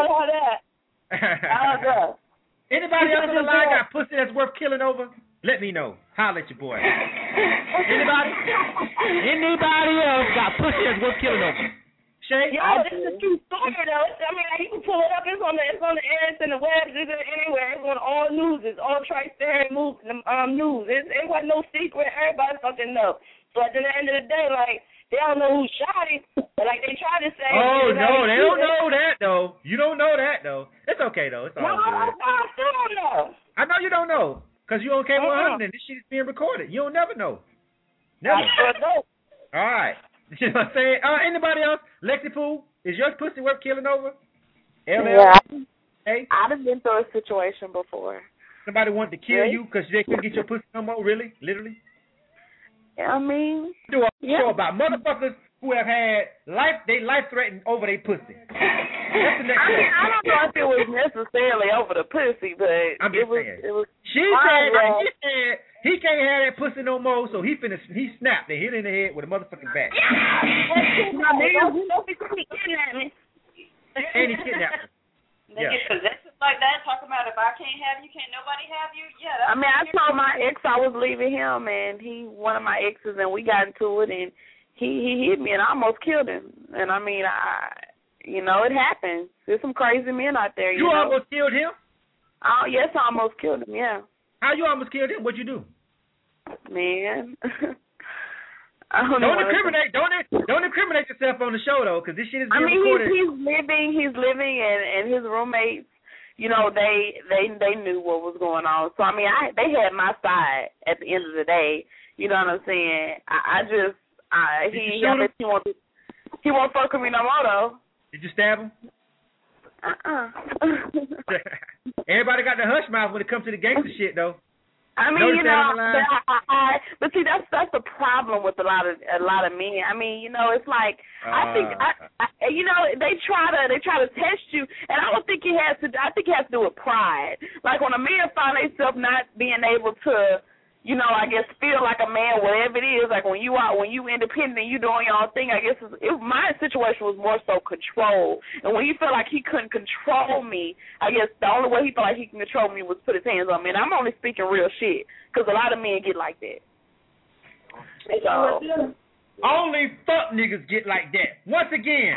that. Anybody else on the line got pussy that's worth killing over? Let me know. Holler at your boy. Anybody? Anybody else got pussy that's worth killing over? Shay? Yeah, this is a true story though. I mean, like, you can pull it up. It's on the air, it's in the web, it's anywhere. It's on all news. It's all Tri-State news. It wasn't no secret. Everybody fucking know. So at the end of the day, like, they don't know who shot him, but like they try to say. Oh no, they don't know that though. You don't know that though. It's okay though. It's all good. I still don't know. I know you don't know, cause you on K100 and this shit is being recorded. You don't never know. Never. I sure don't. All right. You know what I'm saying? Anybody else? Lexi Pooh, is your pussy worth killing over? Yeah. Hey? I've been through a situation before. Somebody wanted to kill you because they couldn't get your pussy no more? Really? Literally? I mean, do a show about motherfuckers who have had life threatened over their pussy. That's the next I don't know if it was necessarily over the pussy, but I'm just saying. It was. She said he can't have that pussy no more, so he snapped and hit in the head with a motherfucking bat. Don't be kidnapping me. And he kidnapped her. They get possessive like that, talking about if I can't have you, can't nobody have you? Yeah. I mean, I told my ex I was leaving him, and one of my exes, and we got into it, and he hit me, and I almost killed him. And I mean, it happens. There's some crazy men out there. You know? Almost killed him? Oh yes, I almost killed him. Yeah. How you almost killed him? What'd you do? Man. Don't incriminate yourself on the show though, because this shit is being recorded. He's living, and his roommates, you know, they knew what was going on. So I mean, they had my side at the end of the day. You know what I'm saying? He won't fuck with me no more though. Did you stab him? Everybody got the hush mouth when it comes to the gangster shit though. I mean, but see, that's the problem with a lot of men. I mean, you know, it's like I think they try to test you, and I don't think it has to. I think it has to do with pride. Like when a man finds himself not being able to, you know, I guess feel like a man, whatever it is. Like when you independent, you doing your own thing. I guess my situation was more so control, and when he felt like he couldn't control me, I guess the only way he felt like he can control me was put his hands on me. And I'm only speaking real shit because a lot of men get like that. So, only fuck niggas get like that. Once again.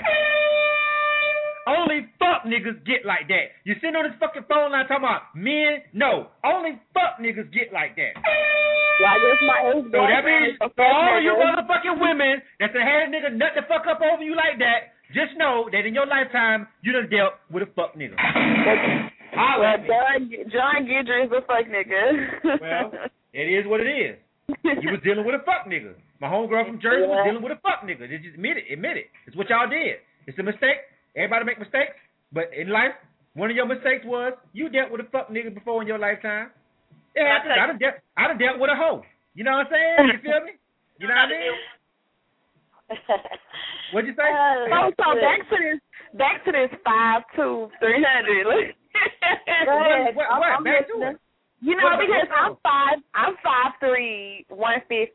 Only fuck niggas get like that. You sitting on this fucking phone line talking about men? No. Only fuck niggas get like that. Yeah, I guess my age. So that means for all you motherfucking women that had a nigga nut the fuck up over you like that, just know that in your lifetime, you done dealt with a fuck nigga. Well, John Guidry is a fuck nigga. Well, it is what it is. You was dealing with a fuck nigga. My homegirl from Jersey was dealing with a fuck nigga. Just admit it. It's what y'all did. It's a mistake. Everybody make mistakes, but in life, one of your mistakes was you dealt with a fuck nigga before in your lifetime. It happens. I done dealt with a hoe. You know what I'm saying? You feel me? You know what I mean? What'd you say? So back to this 5'2", 300. What? Back to it. You know, because I'm 5'3", 150,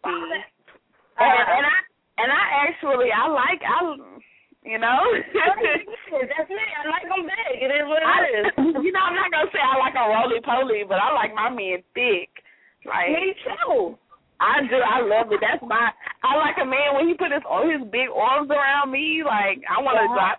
and I actually you know. That's me. I like them big. It is what it is. You know, I'm not gonna say I like a roly-poly, but I like my men thick. Like, me too. I do. I love it. I like a man when he put his big arms around me. Like, I want to drop.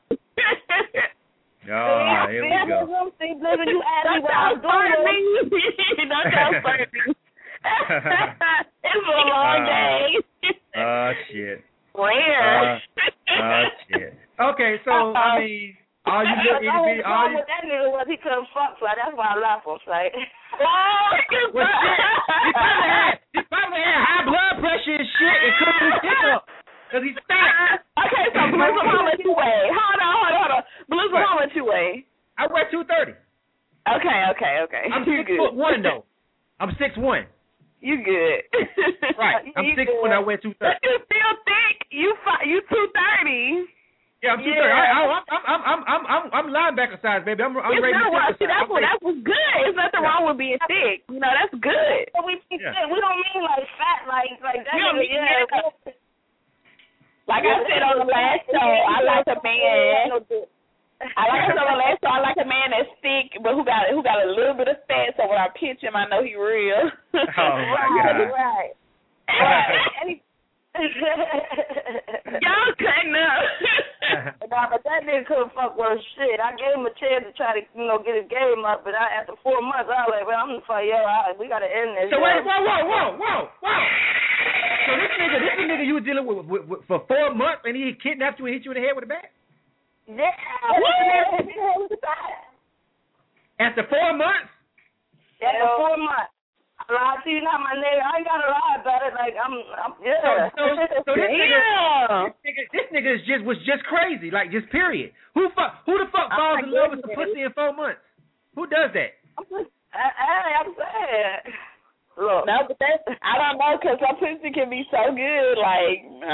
Oh, here we go. See, Blizzard, you asked me what I was doing. Don't hurt me. It's a long day. Oh, shit. Where? Shit. Okay, so, I mean, all you look at all you... That nigga was he couldn't fuck, so that's why I laughed on sight. Well, shit. He probably had high blood pressure and shit and couldn't pick up because he's fat. Okay, so Blizzard, how much you weigh? Hold on. Blizzard, how much you weigh? I weigh 230. Okay. I'm 6'1" though. I'm 6'1". You good? Right. I'm 6'1". I weigh 230. But you still thick. You 230. Yeah, I'm 230. I'm linebacker size, baby. I'm ready to that was good. There's nothing wrong with being thick. You know, that's good. But we don't mean like fat, like that. Like I said on the last show, I like a man. I like a man that's thick, but who got a little bit of fat. So when I pinch him, I know he real. Oh my God. Right. Y'all cutting up. Nah, but that nigga couldn't fuck worth shit. I gave him a chance to try to, get his game up, but after 4 months, I was like, well, I'm gonna fight we gotta end this. So wait, whoa. So this nigga you were dealing with for 4 months, and he kidnapped you and hit you in the head with a bat? Yeah. After 4 months? After 4 months. I lied to you, not my nigga. I ain't gotta lie about it. Like I'm yeah. So this nigga was just crazy, like just period. Who the fuck falls in love with some pussy in 4 months? Who does that? I'm saying. Look. No, but I don't know, because some pussy can be so good. Like, no.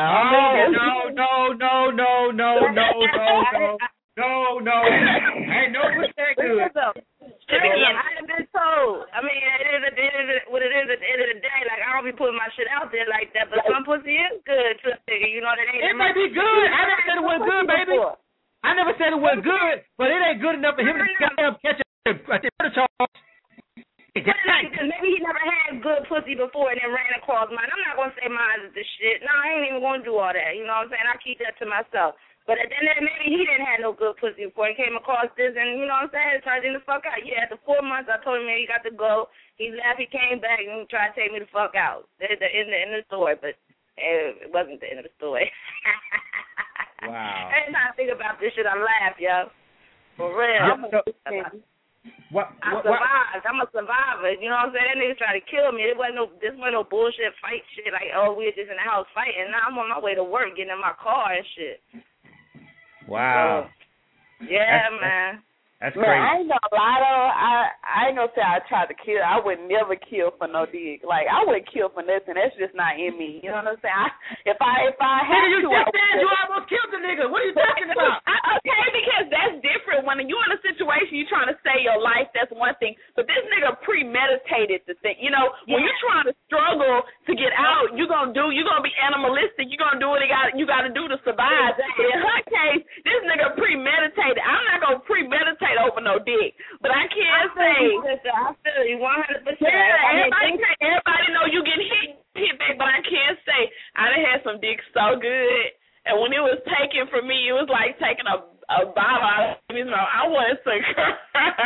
Ain't no pussy that good. I have been told. I mean, it is what it is at the end of the day. Like, I don't be putting my shit out there like that, but some pussy is good to a nigga. You know that ain't. It may be good. I never said it wasn't good, baby. I never said it wasn't good, but it ain't good enough for him to catch a charge. Maybe he never had good pussy before and then ran across mine. I'm not gonna say mine is the shit. No, I ain't even gonna do all that. You know what I'm saying? I keep that to myself. But then maybe he didn't have no good pussy before and came across this, and you know what I'm saying? It turned him the fuck out. Yeah, after 4 months, I told him, man, he got to go. He left. He came back and tried to take me the fuck out. That's the end of the story, but it wasn't the end of the story. Wow. Every time I think about this shit, I laugh, yo. For real. I survived. I'm a survivor. You know what I'm saying? That nigga tried to kill me. This wasn't no bullshit fight shit like, oh, we were just in the house fighting. Now I'm on my way to work, getting in my car and shit. Wow. So, yeah, man. That's man, crazy. I ain't gonna lie though. I ain't gonna say I tried to kill. I would never kill for no dick. Like I wouldn't kill for nothing. That's just not in me. You know what I'm saying? If I had nigga, you to, just said you almost killed the nigga. What are you talking about? Okay, because that's different. When you're in a situation, you're trying to save your life. That's one thing. But this nigga premeditated the thing. You know, when you're trying to struggle to get out, you're gonna be animalistic. You're gonna do what you got to do to survive. Exactly. In her case, this nigga premeditated. I'm not gonna premeditate over no dick, but I can't say. I feel you 100%. Yeah, everybody know you get hit back, but I can't say I done had some dick so good, and when it was taken from me, it was like taking a bottle out of his mouth. I wanted to cry.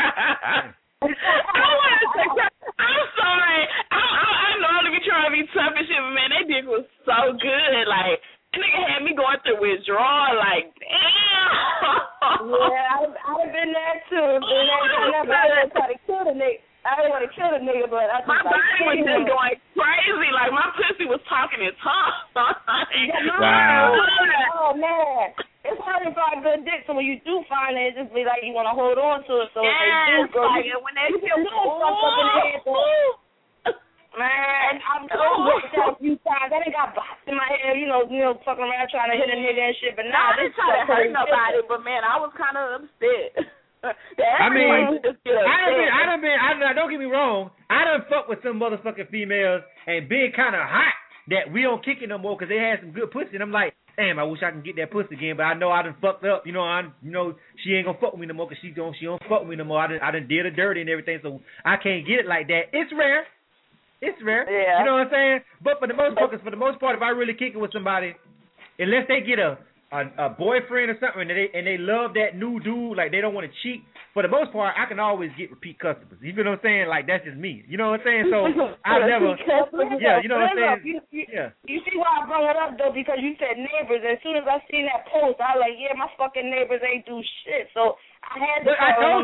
I'm sorry. I know I'm be trying to be tough and shit, but man, that dick was so good. Like that nigga had me going through withdrawal. Like damn. Yeah, I've been there too. I didn't try to kill the nigga. I didn't want to kill the nigga, but I just my body was just going crazy. Like my pussy was talking its tongue. Wow. Oh man, it's hard to find good dick. So when you do find it, it just be like you want to hold on to it. So yes, if they do go, like when they feel man, I'm so a few times. I done got boxed in my head, you know, fucking around trying to hit a nigga and shit. But nah, I didn't try to hurt nobody. But man, I was kind of upset. I mean, don't get me wrong. I done fucked with some motherfucking females and been kind of hot that we don't kick it no more because they had some good pussy. And I'm like, damn, I wish I can get that pussy again, but I know I done fucked up. You know, she ain't gonna fuck with me no more because she don't fuck with me no more. I done did her dirty and everything, so I can't get it like that. It's rare. Yeah. You know what I'm saying? But for the most part, if I really kick it with somebody, unless they get a boyfriend or something and they love that new dude, like they don't want to cheat, for the most part, I can always get repeat customers. You know what I'm saying? Like, that's just me. You know what I'm saying? So I never, yeah, you know what I'm saying? You see why I brought it up, though, because you said neighbors. As soon as I seen that post, I was like, yeah, my fucking neighbors ain't do shit. So I had to I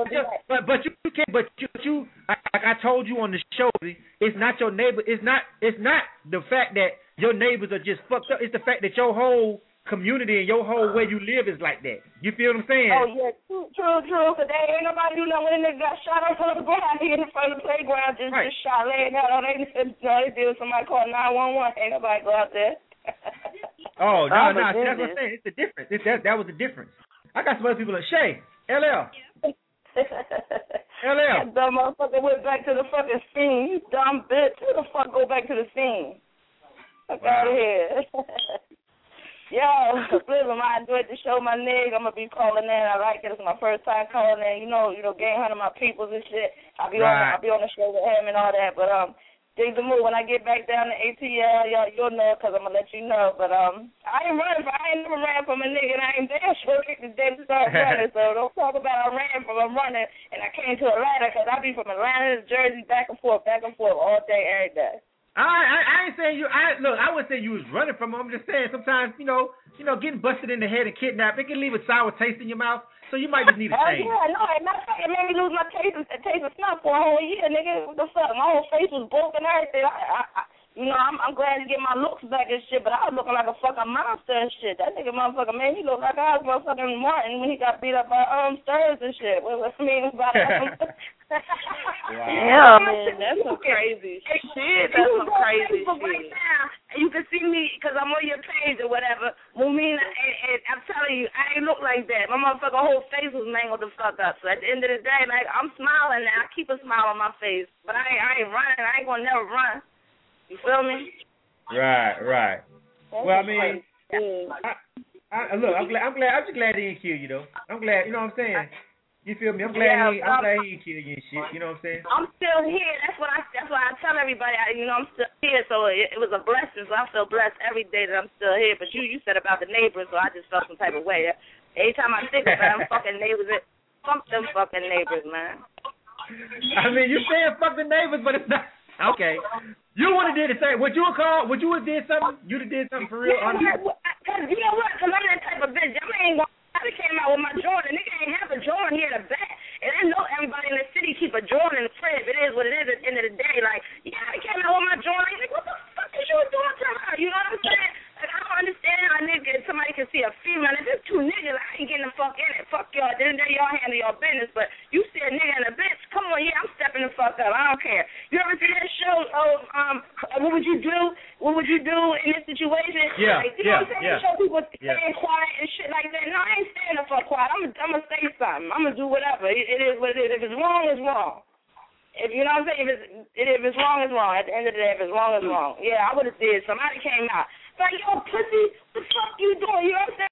told you on the show, it's not your neighbor. It's not the fact that your neighbors are just fucked up. It's the fact that your whole community and your whole way you live is like that. You feel what I'm saying? Oh, yeah, true. Because there ain't nobody do nothing when they got shot up on the ground here in front of the playground, just shot laying out. They did with somebody called 911. Ain't nobody go out there. Oh, no. That's what I'm saying. It's the difference. That was the difference. I got some other people like Shay, LL. That dumb motherfucker went back to the fucking scene. You dumb bitch. Who the fuck go back to the scene? Fuck out of here. Yo, Blizzard, I enjoyed the show, my nigga. I'm going to be calling in. I like it. It's my first time calling in. You know, Gang Hunter, my peoples and shit. I'll be on the show with him and all that. But, dig the move. When I get back down to ATL, you'll know because I'm going to let you know. But I ain't never ran from a nigga, and I ain't damn sure kicked the day to start running. So don't talk about I'm running, and I came to Atlanta because I be from Atlanta to Jersey, back and forth all day, every day. I ain't saying you. I wouldn't say you was running from them. I'm just saying sometimes, you know, getting busted in the head and kidnapped, it can leave a sour taste in your mouth. So you might just need a change. Yeah, no, it made me lose my taste of snuff for a whole year, nigga. What the fuck? My whole face was broken and everything. I'm glad to get my looks back and shit, but I was looking like a fucking monster and shit. That nigga motherfucker made me look like I was motherfucking Martin when he got beat up by Stearns and shit. What I mean about Yeah, man, that's some crazy shit. That's some crazy shit. Right now, you can see me because I'm on your page or whatever. Mumina, and I'm telling you, I ain't look like that. My motherfucking whole face was mangled the fuck up. So at the end of the day, like, I'm smiling now. I keep a smile on my face, but I ain't running. I ain't gonna never run. You feel me? Right. Well, I mean, look, I'm just glad he didn't kill you though. I'm glad, you know what I'm saying. You feel me? I'm glad he didn't kill you and shit. You know what I'm saying? I'm still here. That's why I tell everybody. I'm still here. So it was a blessing. So I feel blessed every day that I'm still here. But you said about the neighbors, so I just felt some type of way. Every time I think about them fucking neighbors, fuck them fucking neighbors, man. I mean, you saying fuck the neighbors, but it's not okay. You would have did the same. Would you have did something? You'd have did something for real? Because you know what? Because I'm that type of bitch. I came out with my Jordan. Nigga ain't have a Jordan here in the back. And I know everybody in the city keep a Jordan in the crib. It is what it is at the end of the day. Like, yeah, I came out with my Jordan. Like, what the fuck is you doing to her? You know what I'm saying? Like, I don't understand how somebody can see a female. If it's two niggas, I ain't getting the fuck in it. Fuck y'all. At the end of the day, y'all handle your business. But you see a nigga and a bitch, come on, yeah, I'm stepping the fuck up. I don't care. You ever see that show What Would You Do? What would you do in this situation? Yeah, like, you know what I'm saying? Show people staying quiet and shit like that. No, I ain't staying the fuck quiet. I'm gonna say something. I'm gonna do whatever. It is what it is. If it's wrong, it's wrong. If you know what I'm saying, if it's wrong, it's wrong. At the end of the day, if it's wrong, it's wrong. Yeah, I would have did. Somebody came out. Like, yo, pussy, what the fuck you doing? You know what I'm saying?